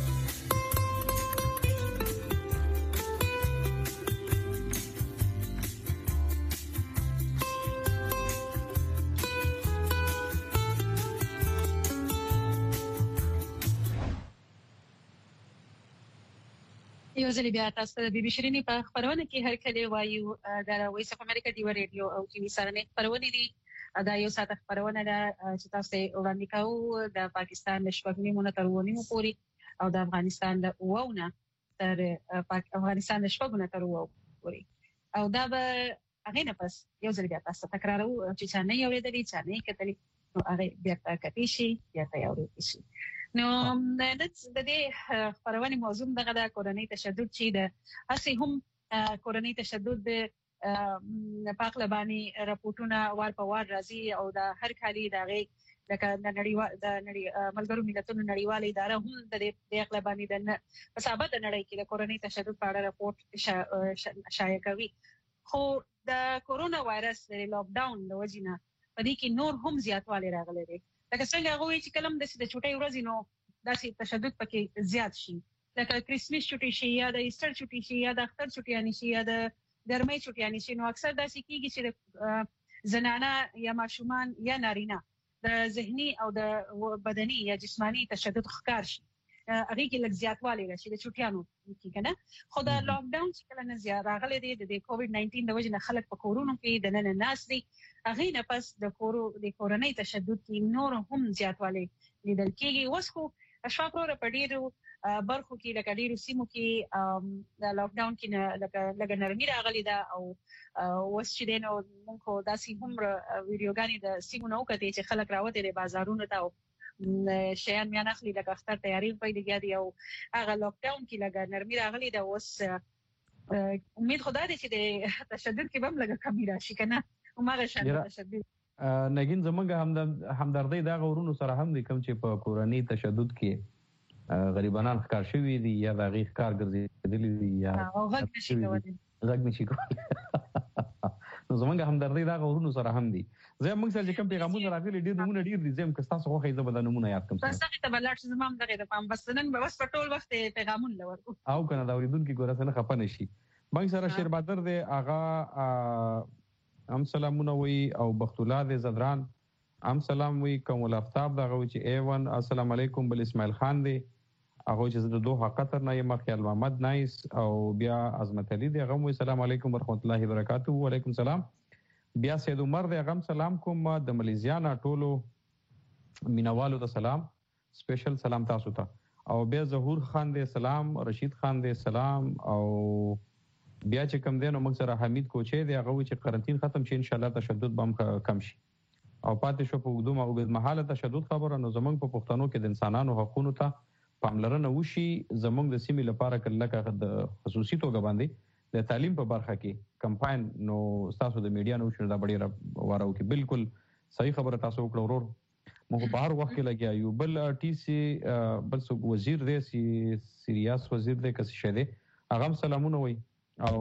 یو ځل بیا تاسو د بي بي شيريني په خبرونه کې هر کله وایو د وایس اف امریکا دی ریډیو او ټي وي سره نه خبرونه دي دا یو ساعت خبرونه ده چې تاسو وړاندې کوو د پاکستان د شپږمې مونږ پوري او د افغانستان د وونه تر افغانستان د شپږمې تر وو پوري او دا به هغه نه پس یو ځل بیا تاسو تکرارو چې څنګه یو لري څنګه کتلی نو هغه بیا کتلی شي یا تیاری شي. نو د دې خبرونه موضوع دغه د کورنۍ تشدد چې د اصلي هم کورنۍ تشدد د پاکلبانی راپورټونه وار په وار راځي او د هر کالي دغه لکه د نړۍ ملګرو ملتونو نړیواله اداره هم د دې پاکلبانی د مسابقه د نړۍ کې د کورنۍ تشدد په اړه راپورټ شایع کوي. خو د کورونا وایرس د لاک ډاون د وجې نه په دې کې نور هم زیاتوالی راغلی دی. لکه څنګه هغه وایي چې کلم د چټي ورځې نو داسې تشدد پکې زیات شي، لکه کریسمس چټي شي یا د ایسټر چټي شي یا د اختر چټیانی شي یا د ګرمۍ چټیانی شي. نو اکثر داسې کیږي چې زنانه یا ماشومان یا نارینه د ذهني او د بدني یا جسمانی تشدد ښکار شي، هغه کې لږ زیاتوالی راشي د چټیانو کې کنه. خو د لاک ډاون چې کله نه زیات راغلي دي د کووډ 19 د وجې نه خلک په کورونو کې د نن ناس دي، هغه نه پس د کورونۍ تشدد کې نور هم زیاتوالی لیدل کېږي. اوس خو اشفاق وروره په ډیرو برخو کې لکه ډیرو سیمو کې د لاک ډاون کې لږ نرمي راغلي ده او اوس چې دی نو موږ خو داسې هم ویډیوګانې د سیمو نه وکتې چې خلک راوتې دي بازارونو ته او شیان میان اخلي لکه اختر تیاری په دې کې او هغه لاک ډاون کې لږ نرمي راغلي ده. اوس امید خدا دې چې د تشدد کې هم لږ کمی راشي کنه همغه شان تشدد نګین زمونږ همدردی دا غورونو سره هم دي کوم چې په کورنۍ تشدد کې غریبانان ښکار شوي دي یا د هغې ښکار ګرځېدلي دي یا غږ نشي کولی نو زمونږ همدردی دا غورونو سره هم دي. زه موږ سره چې کوم پیغامونه راغلي ډېر نمونه ډېر دي، زه هم که ستاسو خوښه زه به دا نمونه یاد کړم. بس هغې ته به لاړ شي، زما هم دغې د پام بس نن به بس په ټول وخت پیغامونه ورکړو او که نه د اورېدونکي ګوره څه نه خفه نه شي. موږ سره شیر بادر دی، هغه هم سلامونه وي او بخت الله دی زدران هم سلام وي. کوم الافتاب دغه وي چې ایون السلام علیکم. بل اسماعیل خان دی هغه چې زه د دوحه قطر نه یم. خیال محمد نایس او بیا عظمت علي دی هغه وي سلام علیکم ورحمت الله وبرکاته. وعلیکم سلام. بیا سید عمر دی هغه سلام کوم د ملیزیا نه ټولو مینوالو ته سلام، سپیشل سلام تاسو ته. او بیا ظهور خان دی سلام، رشید خان دی سلام او بیا چې کم دی نو موږ سره حمید کوچی دی هغه وایي چې قرنطین ختم شي انشاءالله تشدد به هم کم شي او پاتې شو په اوږدمهاله تشدد خبره. نو زموږ په پښتنو کې د انسانانو حقونو ته پاملرنه وشي، زموږ د سیمې لپاره لکه د خصوصي توګه باندې د تعلیم په برخه کې کمپاین نو تاسو د میډیا نو شنو دا ډېره واره وکړي. بالکل صحیح خبره تاسو وکړه ورور. موږ په هر وخت کې لګیا یو. بل ټي سي بل وزیر دی سیریاس وزیر دی کس شه دی هغه سلامونه وي. او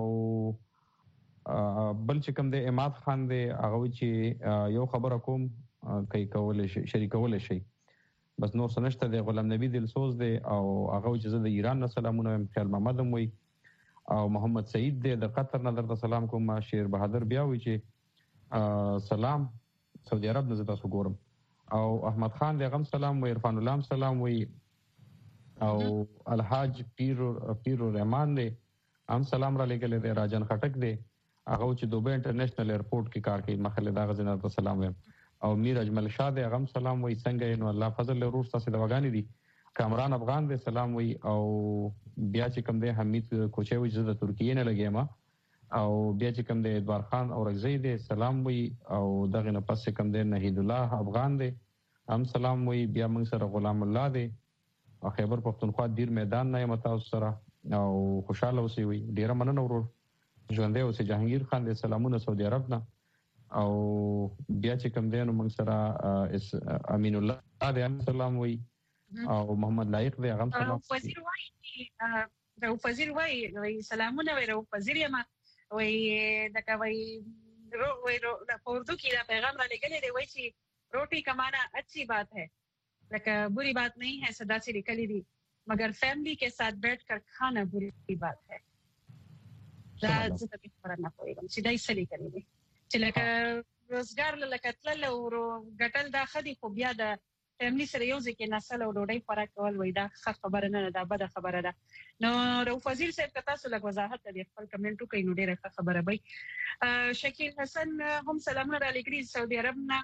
بل چې کوم دی اماد خان دی هغه چې یو خبره کوم کوي کولای شي شریکول شي بس نور سنشته دی. غلام نبی دلسوز دی او هغه چې زه د ایران نه سلامونه وایم. خیال محمد هم وي او محمد سعید دی د قطر نه درته سلام کوم. شیر بهادر بیا وي چې سلام سعودي عرب نه زه تاسو ګورم. او احمد خان دی هغه سلام وي. عرفان الله سلام وي او الحاج پیر رحمان دی هم سلام را لګل دی. راجن خټک دی هغه چې دوبه انټرنیشنل ایرپورټ کې کار کوي مخله دا غزنه ته سلام وایم. او میر اجمل شاه دی هغه سلام وي. څنګه نو الله فضل له روح تاسو د وګانی دي. کامران افغان دی سلام وي. او بیا چې کوم دی حمید کوچی وي چې د ترکیې نه لګیم او بیا چې کوم دی ادوار خان اورکزی دی سلام وی او دغه نه پس کوم دی نهید الله افغان دی هم سلام وی بیا موږ سره غلام الله دی او خیبر پختونخوا دیر میدان نه متاو سره او خوشاله اوسئ وی ډیره مننه ورور ژوندی اوسئ جهانگیر خان دی سلامونه سعودي عرب نه او بیا چې کوم دی نو موږ سره امین الله دی سلام وی او محمد لایق دی هغه سلام وزیر وای رو وزیر وای سلامونه وی رو وزیر ما وی دغه وی رو په اردو کې دا پیغام را لګلې دی وای چې روټي کمانا اچھی بات ہے لیکن बुरी बात नहीं है सदा से निकली दी मगर फैमिली के साथ बैठकर खाना बुरी बात है دا څه ته خبره نه کوي چې دای سړي کوي چې لکه روزګار لکه تل او ګټل دا خدي خو بیا د فیملی سره یو ځکه نسل او ډوډۍ فرق کول وای دا خبره نه ده بده خبره ده نو رو فضیل صاحب کتا سره لږ وضاحت دی خپل کمنټو کوي نو ډیره خبره وای شکیل حسن هم سلامونه را لګري سعودي عرب نه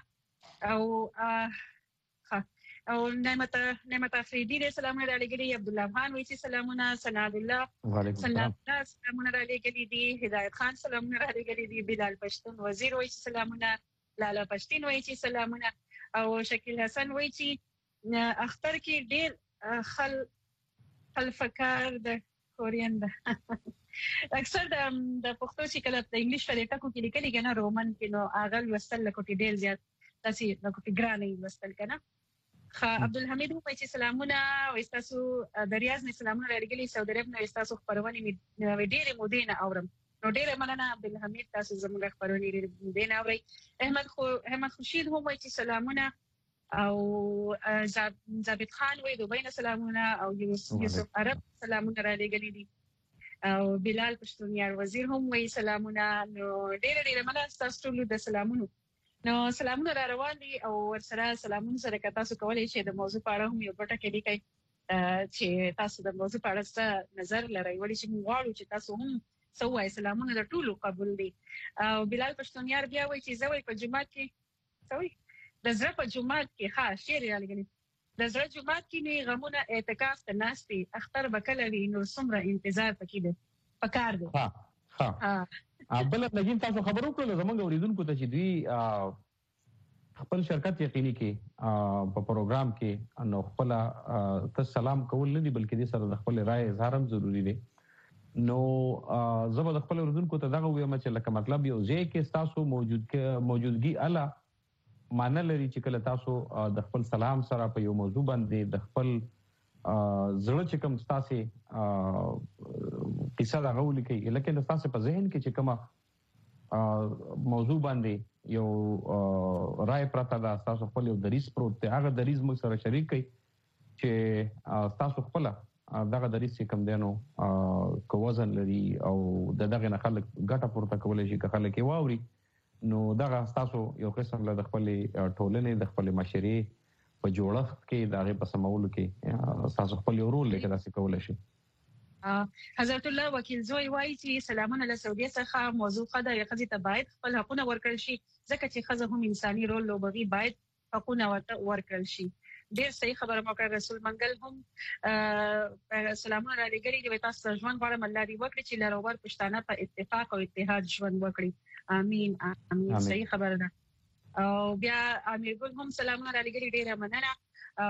او نعمت افریدی دې سلامونه را لګري عبد الله خان وایي چې سلامونه سناد الله سلامونه را لګري دي هدایت خان سلامونه را لګري دي بلال پښتون وزیر وایي چې سلامونه لالا پښتون وایي چې سلامونه او شکیل حسن وایي چې اختر کې ډېر خلفکار د کورین ده اکثر د پښتو چې کله د انګلیش په ټکو کې لیکلي کنه رومن کې نو اغل وستل لکه ډېر زیات تاسو لکه ګرانې وستل کنه عبدالحمید هم چې سلامونه او استاسو د ریاض نه سلامونه لري سعودي عرب نه استاسو خبرونه مې ډېر مودې نه اورم نو ډېر مننه عبدالحمید تاسو زموږ خبرونه ډېر مودې نه اوري احمد خورشید هم چې سلامونه او ثابت خان وې دوبۍ نه سلامونه او یوسف عرب سلامونه را لګلې دي او بلال پښتونیار وزیر هم وې سلامونه نو ډېر مننه تاسو ټول د سلامونو نو سلامونه را روان دي او ورسره سلامونه سره که تاسو کولای شئ د موضوع په اړه هم یو ګټه کې لیکئ چې تاسو د موضوع په اړه څه نظر لرئ ولې چې موږ غواړو چې تاسو هم څه وایئ سلامونه د ټولو قبول دي او بلال پښتونیار بیا وایي چې زه وایي په جومات کې څه وایي د زړه په جومات کې ښه شعر یې رالیږلی د زړه جومات کې مې غمونه اعتکاف ته ناست دي اختر به کله وي نور څومره انتظار پکې دی پکار دی بل نګین تاسو خبرو کړل زمونږ اوریدونکو ته چې دوی خپل شرکت یقیني کې په پروګرام کې نو خپل ته سلام کول نه دي بلکې د سره د خپل رائے اظهار هم ضروری دی نو زه به خپل اوریدونکو ته دغه وایم چې لکه مطلب یو ځای کې تاسو موجودګي اعلی معنی لري چې کله تاسو د خپل سلام سره په یو موضوع باندې د خپل زړه چې کوم تاسو قصه دا غوړي کوي لکه تاسو په ذهن کې چې کومه موضوع باندې یو رائے پرته دا تاسو خپل یو دریس پروت دی هغه دریس موږ سره شریک کړئ چې تاسو خپل دغه دریس کوم دینو کو وزن لري او دغه نه خلک ګټه پورته کولای شي که خلک یې واوري نو دغه تاسو یو قسم له خپل ټولنې د خپل معاشري په جوړښت کې دغه په سمولو کې تاسو خپل یو رول لکه تاسو کولای شئ حضرت الله وکیل زوی وایي چې سلامونه له سعودي څخه موضوع خدای خزي ته باید خپل حقونه ورکړل شي ځکه چې خزه هم انساني رول لوبوي باید حقونه ورکړل شي ډیر صحیح خبره مو کړ رسول منګل هم سلامونه را لګري چې تاسو ژوند غواړم الله دې وکړي چې لروبر پښتانه په اتفاق او اتحاد ژوند وکړي امين امين صحیح خبره ده او بیا امیر ګل هم سلامونه را لګري ډیره مننه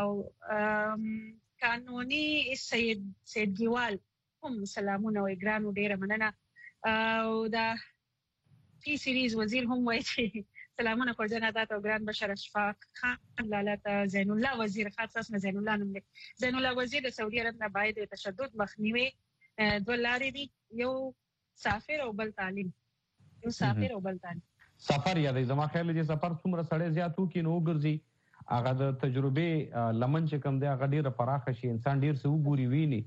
او قانوني سید ګیوال هم سلامونه او ګرانو ډیره مننه او دا ټي سیریز وزیر هم وایي چې سلامونه پر جنادات او ګران بشر اشفاق خان لاله زین الله وزیر خاص نه زین الله نوم دی زین الله وزیر د سعودي عرب نه باید تشدد مخنیوي دوه لارې دي یو سافر او بل تعلیم یو سافر او بل تعلیم سفر یادې زما خیال دی سفر څومره سړی زیاتو کې نو ګرځي هغه د تجربه لمن چې کم دی هغه ډیره پراخه شي انسان ډیر څه وګوري ویني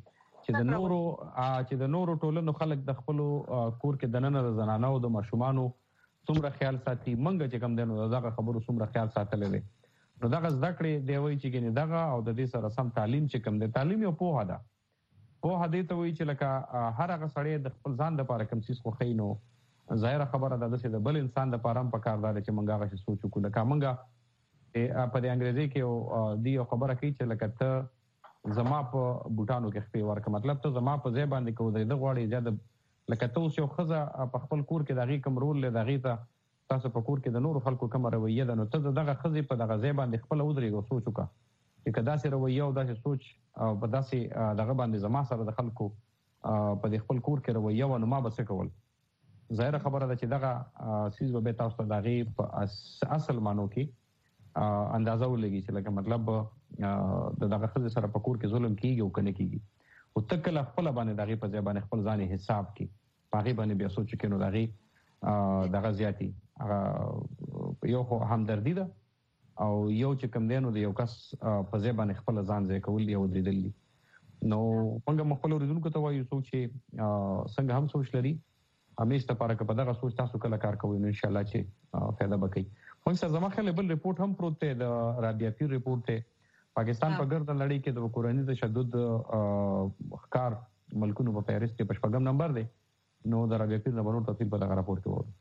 چې د نورو ټولنو خلک د خپل کور کې دننه د زنانو او د ماشومانو څومره خیال ساتي منګه چې کم دنو دغه خبرو څومره خیال ساتلې نو دغه زده کړې دی وایي چې ګنې دغه او د دې سره سم تعلیم چې کم دی تعلیم یو پوهه ده پوهه دې ته وایي چې لکه هر هغه سړی د خپل ځان لپاره کوم څه خوښي نو ظاهره خبره ده چې د بل انسان لپاره هم پکار ده چې منګه هغه سوچ وکړو لکه منګه په دې انګریزي کې دی یو خبره کوي چې لکه ته زما په بوټانو کې خپې ورکه مطلب ته زما په ځای باندې کو د غوړې زیاده لکه تاسو یو خزه په خپل کور کې دغه کوم رول له دغه ته تاسو په کور کې د نورو خلکو کوم رویه ده نو ته دغه خزه په دغه ځای باندې خپل ودرېږو سوچ وکړه چې کدا سي رویه او داسې سوچ او په داسې دغه باندې زما سره د خلکو په خپل کور کې رویه و نو ما به څه کول ظاهر خبره ده چې دغه سیز به تاسو ته دغه په اصل مانو کې اندازه ولګي چې لکه مطلب دغه خزه سره په کور کې ظلم کیږي او کنه کیږي او تکل خپل باندې دغه په ځای باندې خپل ځان حساب کی هغه باندې بیا سوچ کینو دغه زیاتی یو همدردی ده او یو چې کم دینو د یو کس په ځای باندې خپل ځان ځای کول یو دیدل نو څنګه مخبل ورزونکو ته وایو سوچ څنګه هم سوچ لري همیشه لپاره که په دغه سوچ تاسو کله کار کوئ نو ان شاء الله چې فائدہ وکړي موږ سره زما خل بل ریپورت هم پروت دی د رابعه پیر ریپورت ته پاکستان په ګرد لړۍ کې د کورنۍ تشدد ښکار ملکونو په فهرست کې پښپغم نمبر دی نو د رابعه پیر نمبرونو تفصیل په دغه راپور کې وایي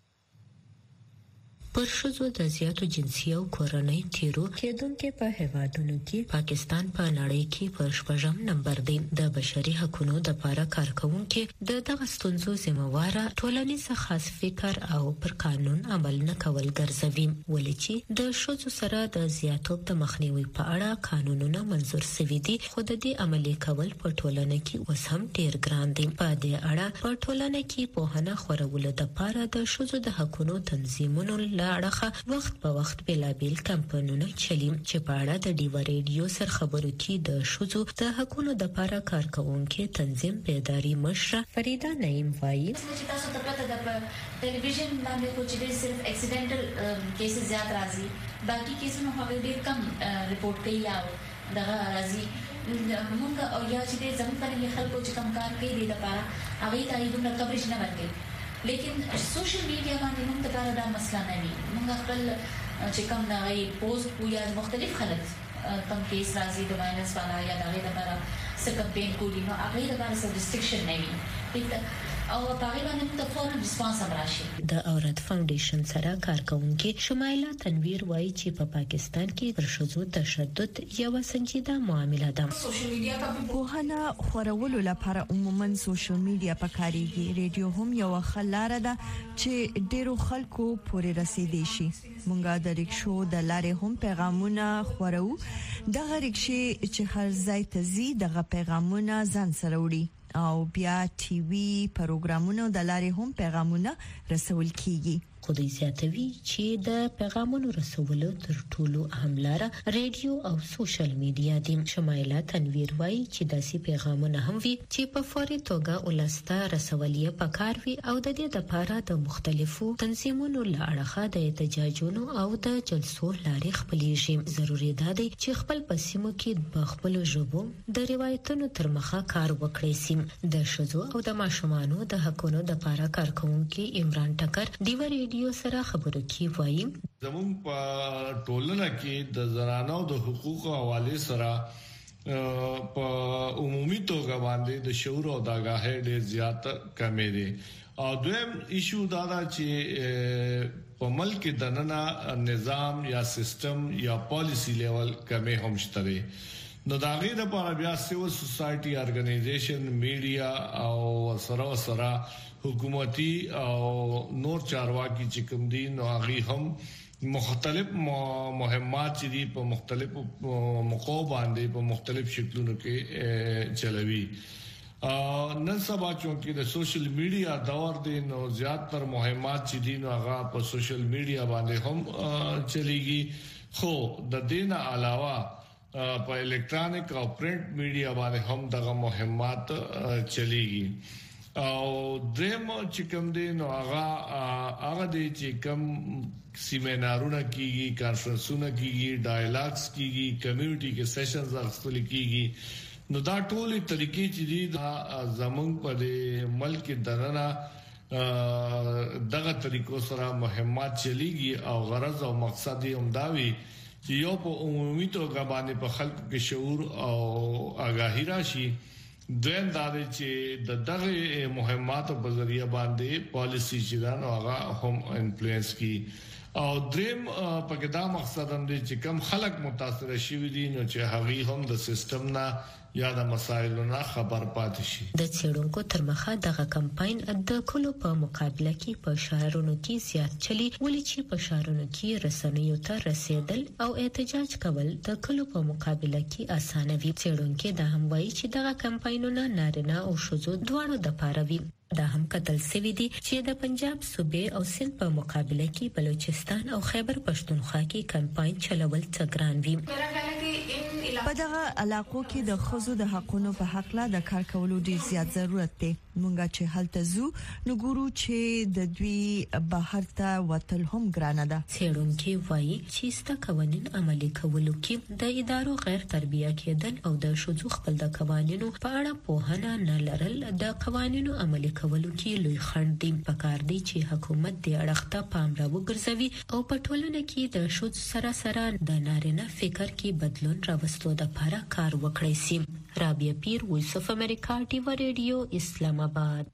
پر ښځو د زیاتو جنسي او کورنۍ تیرو کېدونکو په هیوادونو کې پاکستان په نړۍ کې په شپږم نمبر دی د بشري حقوقو د لپاره کارکونکو د دغه ستونزو ذمہواره ټولنیز خاص فکر او پر قانون عمل نه کول ګرځوي ولې چې د ښځو سره د زیاتوب د مخنیوي په اړه قانونونه منظور شوي دي خو د دې عملي کول په ټولنه کې اوس هم ډیر ګران دي په دې اړه په ټولنه کې پوهنه خورولو د لپاره د ښځو د حقوقو تنظیمونو اړه وخت په وخت بلابل کمپاینونه چلی چې په اړه د ډیو ریډیو سره خبرو کې د شوزو د حقوقو د لپاره کارکونکو تنظیم بیداری مشره فریدا نعیم وایي چې تاسو ته پته ده په ټلویزیون باندې خو چې صرف اکسیډنټل کیسز زیات راځي باقي کیسونه هغه ډیر کم ریپورت کوي یا دغه راځي موږ او یا چې زموږ باندې خلکو چې کم کار کوي د لپاره هغه ته ایدو کوریج نه ورکوي لیکن سوشل میډیا باندې موږ ته دا مسله نه وي موږ خپل چې کوم نغې پوسټ یا مختلف خلک کم کیس راځي د وایلنس والا یا دغه لپاره څه کمپین کوي نو هغه لپاره څه ریسټریکشن نه وي او هغه باندې د فورن ریسپانس راشي د اورت فاونډیشن سره کارکونکو شمایله تنویر وایي چې په پاکستان کې پر ښځو تشدد یو سنجیده معامله ده سوشل میډیا په پوهنه خورولو لپاره عموما سوشل میډیا په کاریږي ریډیو هم یو خلاره ده چې ډیرو خلکو پورې رسیدي شي مونږه د ریکشو د لارې هم پیغامونه خورو د ریکشې چې هر ځای ته زی دغه پیغامونه ځان سره وړي او بیا ټي وي پروګرامونو د لارې هم پیغامونه رسول کیږي خو د زیاتوي چې د پیغامونو رسولو تر ټولو اهم لار ریډیو او سوشل میډیا دي شمایله تنویر وایي چې داسې پیغامونه هم وي چې په فوري توګه ولسته رسولې پکار وي او د دې لپاره د مختلفو تنظیمونو لارښه د احتجاجونو او د جلسو لارې خپلېږي ضروري ده چې خپل پسیمو کې په خپل ژبو د روایتونو تر مخه کار وکړي سي د شذو او د ماشومانو د حقوقو د لپاره کارکونکو عمران ټکر دیو ریډیو سره خبرو کې وایي زموږ په ټولنه کې د زنانو د حقوقو حواله سره په عمومي توګه باندې د شعور او د آگاهۍ ډېر زیات کمې دي او دویم ایشو دا چې په ملک د نننه نظام یا سیستم یا پالیسی لیول کمې هم شته نو دا غیر لپاره بیا سیول سوسایټي ارګنایزیشن میډیا او سره حکومتي او نور چارواکي چې کوم دي نو هغه هم مختلف مهمات چې دي په مختلفو موقعو باندې په مختلف شکلونو کې چلوي نن سبا چې د سوشل میډیا دور دی نو زیاتره مهمات چې دي نو هغه په سوشل میډیا باندې هم چلیږي خو د دینه علاوه په الکترونیک او پرنٹ میډیا باندې هم دغه مهمات چلیږي او دریم چې کوم دي نو هغه دي چې کوم سیمینارونه کیږي کانفرنسونه کیږي ډایلاګز کیږي کمیونټي کې سیشنز اخستل کیږي نو دا ټولې طریقې چې دي دا زمونږ په ملک دننه دغه طریقو سره مهمات چلیږي او غرض او مقصد یې همداوي چې یو په عمومي توګه باندې په خلکو کې شعور او آگاهی راشي دویم دا دی چې د دغه مهماتو په ذریعہ باندې پالیسی چې دا نو هغه هم انفلوئنس کی او دریم پکې دا مقصد هم دی چې کم خلک متاثر شوي دي نو چې هغه هم د سیستم نه یا د مسایلو نه خبر پاتې شي. د څېړونکو تر مخه دغه کمپاین د کلو په مقابله کې په شهرونو کې زیات چلی ولې چې په شهرونو کې رسنیو ته رسیدل او احتجاج کول د کلو په مقابله کې اسانه وي. څېړونکو دا هم وایي چې دغه کمپاینونه نارینه او ښځو دواړو لپاره وي. دا هم کتل سوي دي چې د پنجاب صوبې او سند په مقابله کې بلوچستان او خیبر پښتونخوا کې کمپاین چلول څه ګران وي. په دغه علاقو کې د خزو د حقونو په حق لا د کار کولو ډیر زیات ضرورت دی. مونږه چې هلته زو نو ګورو چې د دوی بهر ته وتل هم ګرانه ده. څېړونکو وایي چې ستا قوانين عملي کولو کې د ادارو غیر تربیه کېدل او د شذو خپل د قوانینو په اړه پوهه نه لرل د قوانینو عملي کولو کې لوی خنډ دی. پکار دی چې حکومت د اړخته پام را وګرځوي او په ټولنه کې د شذ سره د نارینه فکر کې بدلون راوستو د لپاره کار وکړي سي. رابعه پیر، وایس اف امریکا، ټیوا ریډیو، اسلام آباد.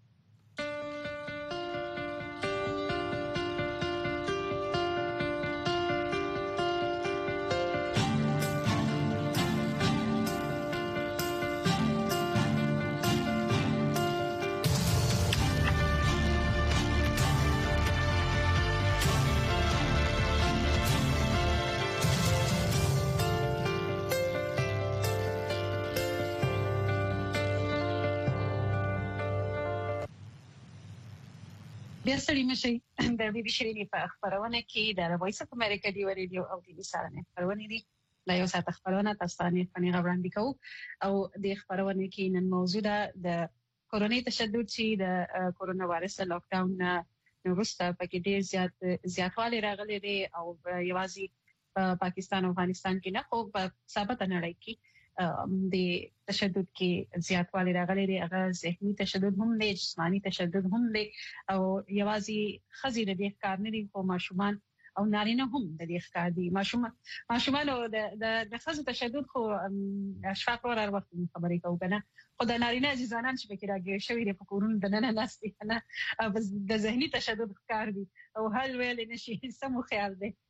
بیا ستړي مشي د بي بي شيريني په خبرونه کې د وایس اف امریکا دی ریډیو او ټي وي سره خبرونه دي. دا یو ساعت خبرونه تاسو ته نه غوړاندې کوو او د خبرونه کې نن موضوع ده د کورونی تشدد چې د کورونا وایرس لاک ډاون نو وروسته پکې ډیر زیاتوالی راغلی دی او یوازې په پاکستان او افغانستان کې نه خو په ثابت نړۍ کې د تشدد کې زیاتوالی راغلی دی. هغه ذهني تشدد هم دی، جسمانی تشدد هم دی او یوازې خزي د دې کار نه دی خو ماشومان او نارینه هم د دې ښکار دي. ماشومان او د خزو تشدد خو اشفاق ور وخت خبرې کوو کنه خو د نارینه عزیزانان چې پکې راګیر شوی دی په کورونو د نن نه ستي کنه بس د ذهني تشدد ښکار دي او هل ویل نشي سمو خیال دی.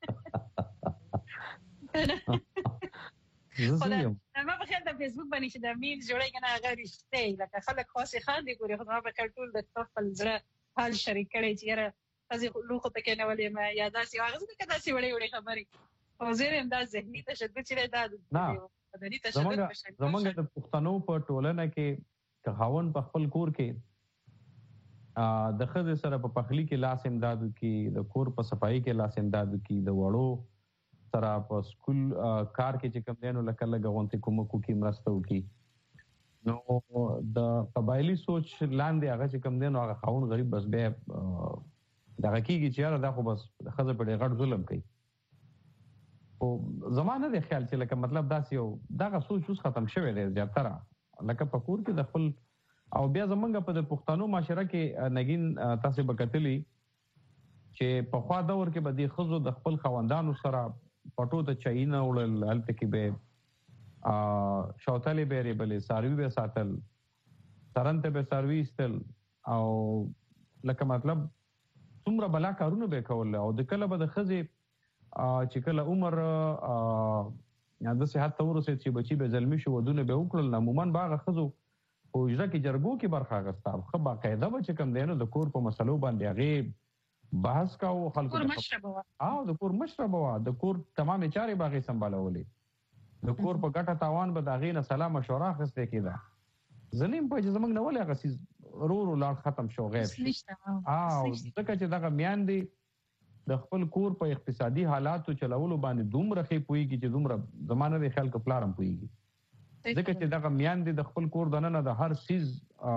خدای ما په خیال د فیسبوک باندې چې د میمز جوړای کنه هغه رښتې لکه خلک خاصه خاندي ګوري خو ما په ټول د خپل زړه حال شریک کړي چې یاره تاسو لوخه پکې نه ولې ما یاداسي هغه څه کدا سي وړي خبرې او زه هم دا ذهني تشدد چې دا بدني تشدد زمونږ د پښتنو په ټولنه کې کهاون په خپل کور کې د خزه سره په پخلی کې لاس امدادو کې د کور په صفائی کې لاس امدادو کې د وړو سره په سکول کار کې چې کوم دینو لکه لګونته کومکو کې مرسته وکي. نو د قبایلی سوچ لاندې هغه چې کوم دینو هغه خاون غریب بس به دغه کېږي چې یاره دا خو بس خزه په ډېر غټ ظلم کوي. او زمانه د خیال چې لکه مطلب داسې یو دغه سوچ اوس ختم شوی دی زیاتره لکه په کور کې د خپل او بیا زمونږ په د پښتنو معاشره کې نګین تاسو به کتلی چې په خوا دور کې به د خزو د خپل خوندانو سره پټو ته چاینا وړل هلته کې به شوتلې به ریبلې ساروي به ساتل ترنته به ساروي استل او لکه مطلب څومره بلا کارونه به کول او د کله به د خزي چې کله عمر یا د صحت تورسه چې بچي به زلمی شو ودونه به وکړل عموما باغ خزو او اجرا کې جرګو کې برخه غستا خو باقاعده به چې کم دینو د کور په مسلو باندې هغه بحث کاو خلکو کور مشربوا د کور مشربوا د کور تمام چارې باغې سمبالولې د کور په ګټه تاوان به داغې نه سلام مشوره خسته کېده زنیم په زمنګ نه ولې غسیز رورو لاړ ختم شو غیب ځکه چې دغه میان دی د خپل کور په اقتصادي حالاتو چلولو باندې دومره خې پويږي چې دومره زمانه د خلک پلارم پويږي ځکه چې دغه میان دی د خپل کور دننه د هر سیز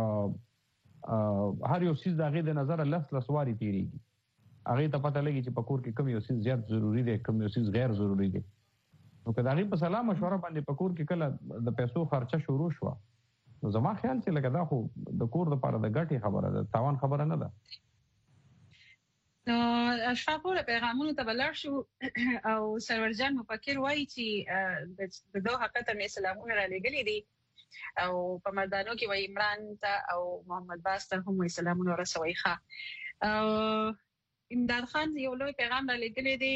هر یو سیز دغه د نظر لسواري تیریږي هغه ته پته لګي چې په کور کې کوم یو سیز زیات ضروری دی کوم یو سیز غیر ضروری دی نو که دغه په سلام مشوره باندې په کور کې کله د پیسو خرچه شروع شو نو زما خیال چې لکه دا خو د کور د لپاره د ګټي خبره ده تاوان خبره نه ده. نو اشفاقو پیغامونو ته بلار شو او سرورجان مفکر وایي چې د دوه حقیقت مې سلامونه را لګلې دي او په مردانو کې وایي عمران ته او محمد باز ته هم سلامونه رسوي ښه او امداد خان یو لوی پیغام را لګلې دی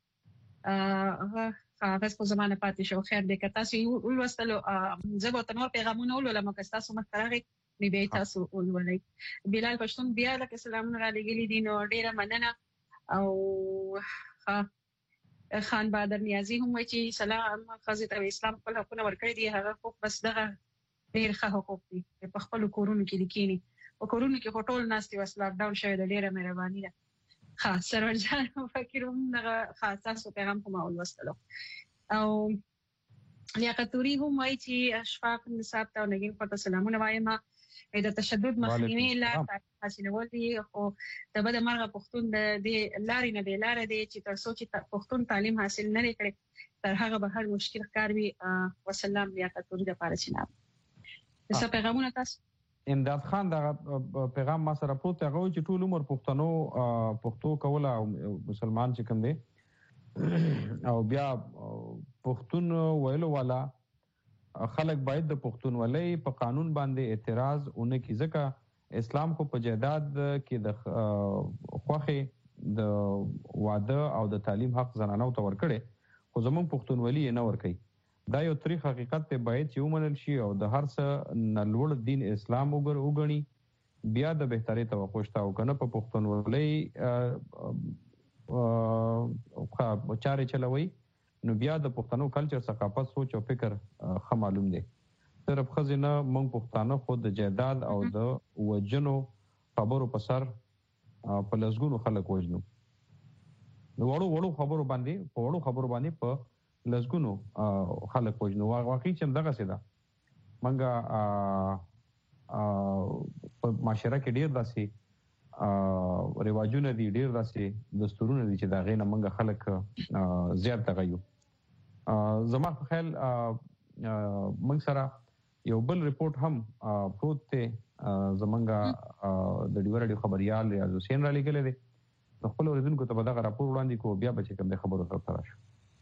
هغه په زمانه پاتې شو. خیر دې که تاسو ولوستلو زه به نور پیغامونه ولولم که تاسو مخترغه می به تاسو ولولئ. بلال پښتون بیا لکه سلامونه را لګلې دي، نو ډیره مننه. او خان بادر نیازی هم وایي چې سلام خزې ته اسلام خپل حقونه ورکړي دي، هغه خو بس دغه ډیر ښه حقوق دي په خپل کورونو کې لیکيني او کورونو کې هټول ناستي وس لاک ډاون شوی د ډیره مهرباني ده. سرور جان فکروم دغه خاصه پیغام کوم ولوستلو. او لیاقتوري هم وایي چې اشفاق نصاب ته نګین په سلامونه وایم د تشدد مخنیوي لار حاصلول دي، خو د بده مرغه پښتون د لارې نه دی لار دی چې تر څو چې پښتون تعلیم حاصل نه کړي تر هغه به هر مشکل ښکار وي. وسلام لیاقتوري د پاره چناب څه پیغامونه تاسو امداد خان دا پیغام ما سره پروت هغه چې ټول عمر پښتو کوله او مسلمان چې کوم دی او بیا پښتون ویلو والا خلک باید د پښتونولۍ په قانون باندې اعتراض ونه کړي، ځکه اسلام خو په جهاد کې د خوخه د واده او د تعلیم حق زنانو ته ورکړي، خو زموږ پښتونولي نه ورکړي. دا یو تاریخ حقیقت ته باید چې ومنل شي او د هر څه نلوړ دین اسلام وګڼي، بیا د بهتري توقع شته او کنه په پښتونولۍ چارې چلوي نو بیا د پښتنو کلچر ثقافت سوچ او فکر خه معلوم دی. صرف خزینه موږ پښتانه خود د جیداد او د وجنو خبرو په سر په لزګونو خلک وجنو، نو وړو خبرو باندې په لزګونو خلک وجنو. واقعي چې دغه سیده منګه په معاشره کې ډیر داسې رواجونه دي، ډیر داسې دستورونه دي چې دا غینه منګه خلک زیات تغیو. زما په خیال موږ سره یو بل ریپورت هم پروت دی زمونږه د ډیو رادیو خبريال ریاض حسین را لګلې دی، خپل اوریدونکو ته به دا راپور وړاندې کو بیا به چې کوم خبرو سره راشو.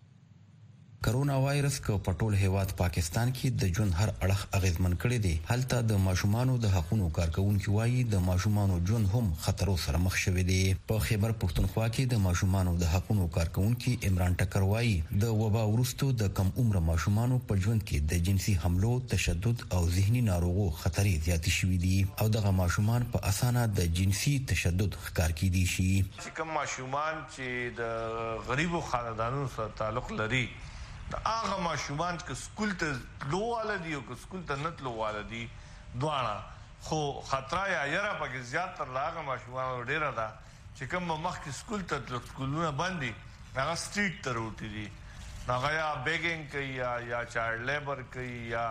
کرونا وایرس کو پټول هیواد پاکستان کې د ژوند هر اړخ اغیزمن کړی دی. هلته د ماشومانو د حقوقو کارکونکو وایي د ماشومانو ژوند هم خطرو سره مخ شوی دی. په خیبر پښتونخوا کې د ماشومانو د حقوقو کارکونکو عمران ټکر وایي د وبا ورستو د کم عمر ماشومانو په ژوند کې د جنسي حملو، تشدد او ذهني ناروغو خطرې زیات شوي دي او دغه ماشومان په اسانه د جنسي تشدد ښکار کیدي شي. کوم ماشومان چې د غریبو خاندانونو سره تعلق لري هغه ماشومان چې سکول ته لواله دي او که سکول ته نه لواله دي دواړه، خو خطر یا یره پکې زیات تر لاغه ماشومان ډیره ده چې کوم مخکې سکول ته سکولونه باندې هغه سټریټ ته وروتي دي، هغه یا بیګینګ کوي یا چایلډ لیبر کوي یا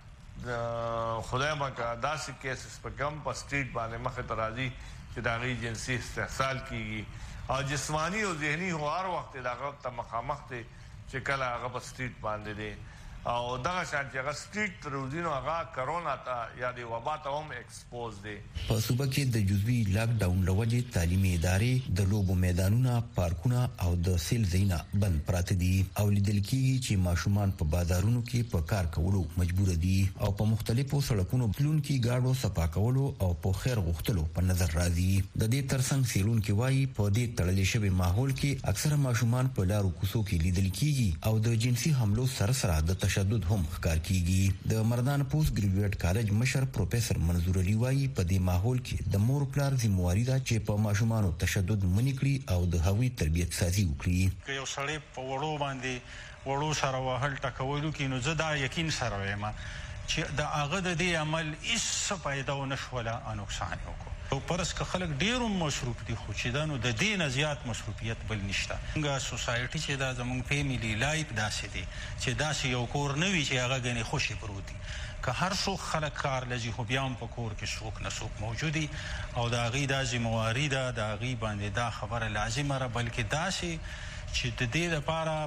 خدای مکه داسې کیسز په کم په سټریټ باندې مخه ته راځي چې د هغې جنسي استحصال کیږي او جسمانی او ذهني هر وخت دغه ته مخامخ دي چې کله هغه په سټریټ باندې دي او دغه شان چې هغه سټریټ روزینو هغه کرونا ته یا د وبا ته هم ایکسپوز دي. په صوبه کې د جزوی لاک ډاون لوجه تعلیمي ادارې د لوبو میدانونه، پارکونه او د سیل زینا بند پراته دي او لیدل کېږي چې ماشومان په بازارونو کې په کار کولو مجبور دي او په مختلفو سړکونو پلون کې گاډو صفا کولو او په خیر غوښتلو په نظر راځي. د دې ترڅنګ سیلون کې وایي په دې تړلې شوی ماحول کې اکثره ماشومان په لارو کوڅو کې لیدل کېږي او د جنسي حملو سره د تشدد هم ښکار کیږي. د مردان پوسټ ګریجویټ کالج مشر پروفیسور منظور علي وایي په دې ماحول کې د مور پلار ذمہواری ده چې په ماشومانو تشدد منې کړي او د هغوی تربیت سازي وکړي. که یو سړی په وړو سره وهل ټکولو کې نو زه دا یقین سره وایم چې د هغه د دې عمل هیڅ فایده ونه شوله او نقصان وکړو. او پرس که خلک ډیرو مصروف دي خو چې دا نو د دې نه زیات مصروفیت بل نشته. موږ سوسایټي چې دا زموږ فیملی لایف داسې دی چې داسې یو کور نه وي چې هغه ګنې خوشي پروت دي، که هر څوک خلک کار لږي خو بیا هم په کور کې څوک نه څوک موجود دي او د هغې دا ذمهواري ده د هغې باندې دا خبره لازمه ده، بلکې داسې چې د دې لپاره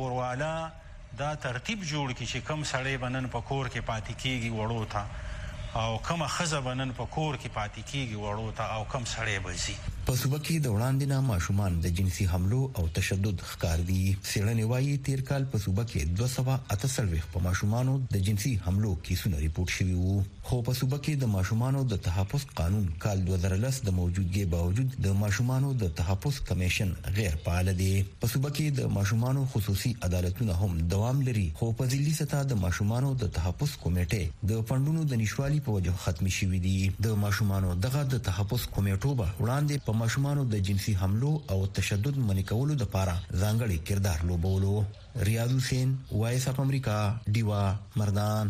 کوروالا دا ترتیب جوړ کړي چې کم سړی به نن په کور کې پاتې کېږي وړو ته او کومه ښځه به نن په کور کې پاتې کېږي وړو ته او کوم سړی به ځي. په صوبه کې د وړاندې نه ماشومان د جنسي حملو او تشدد ښکار دي. څېړنې وایي تیر کال په صوبه کې 248 په ماشومانو د جنسي حملو کیسونه ریپورت شوي وو. خو په صوبه کې د ماشومانو د تحفظ قانون کال 2010 د موجودګۍ باوجود د ماشومانو د تحفظ کمیشن غیر فعال دی. په صوبه کې د ماشومانو خصوصي عدالتونه هم دوام لري، خو په ځلي سطح د ماشومانو د تحفظ کمیټې د فندونو د نشوالي په وجه ختمي شوي دي. د ماشومانو دغه د تحفظ کمیټو به وړاندې په ماشومانو د جنسي حملو او تشدد منع کولو لپاره ځانګړي کردار لوبولو. ریاض حسین، وایس اف امریکا، ډیوا مردان.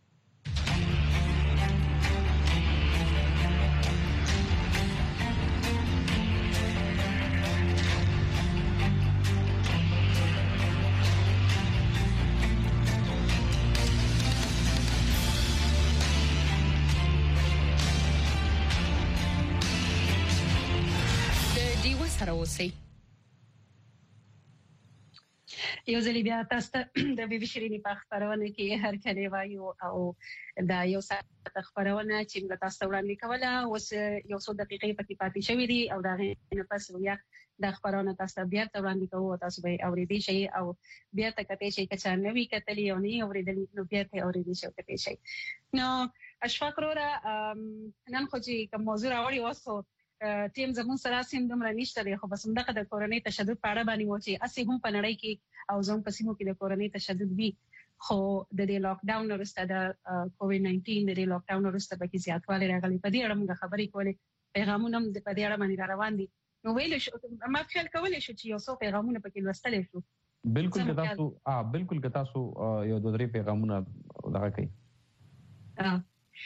یو ځل بیا تاسو ته د بي بي شيريني په خبرونه کې هر کله وایو او دا یو ساعت خبرونه چې موږ تاسو وړاندې کوله اوس یو څو دقیقې پکې پاتې شوې دي او دا غي پس بیا د خبرونه تاسو بیا وړاندې کوو تاسو به اوریدي شي او بیا ته کته شي چې نوې کتلې او نه اوریدلې نو بیا ته اوریدي شي کته شي. نو اشفاق وروره نن خو چې کوم موضوع راوړی واسو ټیم زمون سره سیم دومره نشته دی، خو بس همدغه د کورنۍ تشدد په اړه باندې مو چې اسی هم په نړۍ کې او زموږ په سیمو کې د کورنۍ تشدد وی، خو د دې لاک ډاون وروسته د کووډ 19 د لاک ډاون وروسته به کې زیاتوالی راغلی. په دې اړه موږ خبرې کولې، پیغامونه هم په دې اړه باندې روان دي. نو ویل شو ما خیال کولای شو چې یو څو پیغامونه پکې لوستل شو. بالکل که تاسو یو دوه درې پیغامونه دغه کوي.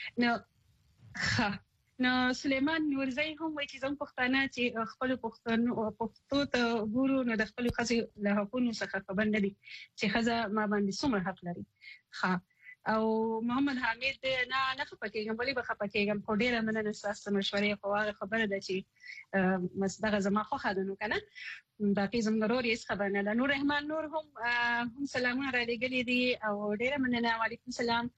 نو سلیمان نورزی هم وایي چې زموږ پښتانه چې خپل پښتو ته ګورو نو د خپل ښځې له حقونو څخه خبر نه دي چې ښځه ما باندې څومره حق لري. او محمد حامد نه خفه کېږم، ولې به خفه کېږم، خو ډېره مننه ستاسو مشورې، خو هغه خبره ده چې دغه زما خوښه ده نو که نه باقي زموږ ورور یې هېڅ خبر نه ده. نور رحمان نور هم سلامونه رالیږلي دي او ډېره مننه، وعلیکم سلام.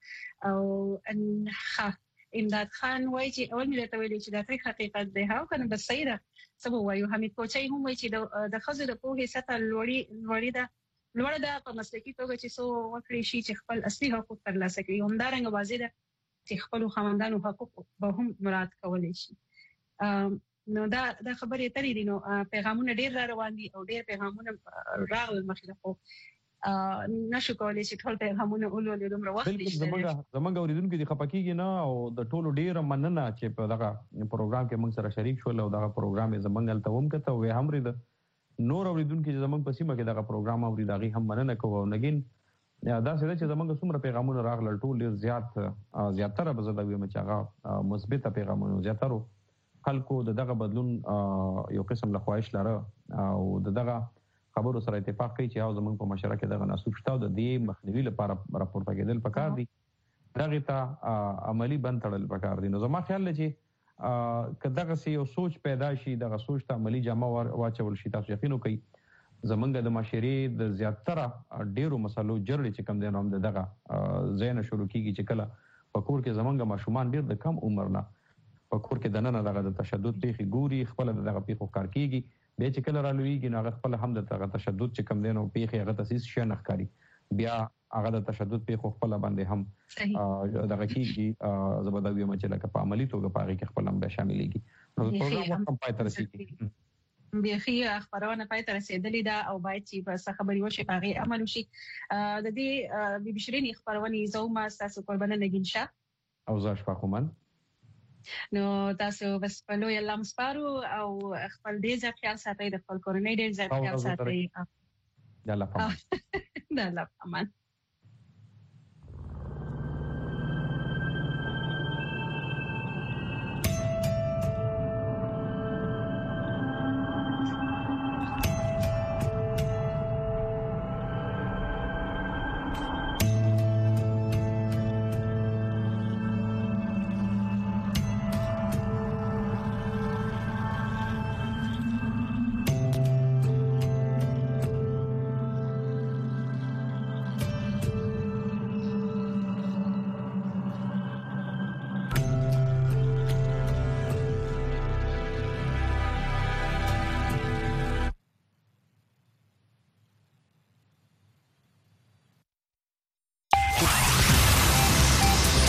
او امداد خان وایي چې اول مې درته ویلي چې دا تریخ حقیقت دی. هاو که نه بس صحیح ده، څه به ووایو. حمید کوچی هم وایي چې د ښځو د پوهې سطحه لوړه ده په مسلکي توګه چې څو وکړي شي چې خپل اصلي حقوق ترلاسه کړي. همدارنګه واضح ده چې خپلو خاوندانو حقوق به هم مراعات کولی شي. نو دا خبرې ترې دي. نو پیغامونه ډېر را روان دي او ډېر پیغامونه راغلل مخې خو نشو کولای چې ټول پیغامونه ولولو، دومره وخت نشته. زمونږ اوریدونکو دي خپه کېږي نه او د ټولو ډېره مننه چې په دغه پروګرام کې موږ سره شریک شول او دغه پروګرام یې زمونږ هلته ومکته او هم رید نور اوریدونکو چې زمونږ په سیمه کې دغه پروګرام اوري د هغې هم مننه کوو. نګین داسې ده چې زمونږ څومره پیغامونه راغلل ټول ډېر زیاتره به زه دا ویم چې هغه مثبته پیغامونه، زیاترو خلکو د دغه بدلون یو قسم له خواهش لره او د دغه خبرو سره اتفاق کوي چې او زمونږ په مشره کې دغه ناسوب شته او د دې مخنیوي لپاره راپورته کېدل پکار دي، دغې ته عملي بند تړل پکار دي. نو زما خیال دی چې که دغسې یو سوچ پیدا شي، دغه سوچ ته عملي جامه واچول شي، تاسو یقین وکړئ زمونږ د معاشرې د زیاتره ډېرو مسلو جرړې چې کوم دی نو هم د دغه ځای نه شروع کېږي چې کله په کور کې زمونږ ماشومان ډېر د کم عمر نه په کور کې دننه دغه د تشدد پیښې ګوري، خپله د دغه پیښو ښکار کېږي، بیا چې کله رالویږي نو هغه خپله هم د دغه تشدد چې کوم دی نو پیښې هغه ته هېڅ شی نه ښکاري، بیا هغه د تشدد پیښو خپله باندې هم دغه کېږي. زه به دا ویم چې لکه په عملي توګه په هغې کې خپل هم بیا شاملېږي. نو پروګرام وخت هم پای ته رسېږي، بیخي خبرونه پای ته رسېدلې ده او باید چې په څه خبرې وشي په هغې عمل وشي. د دې بي بي شیریني خپرونې زه وم ستاسو قربانه نګین شاه او زه اشفاق ومن. نو تاسو بس په لوی الله مسپارو او خپل ډېر زیات خیال ساتئ، د خپل کورنۍ ډېر زیات خیال ساتئ. د الله په امان. د الله په امان.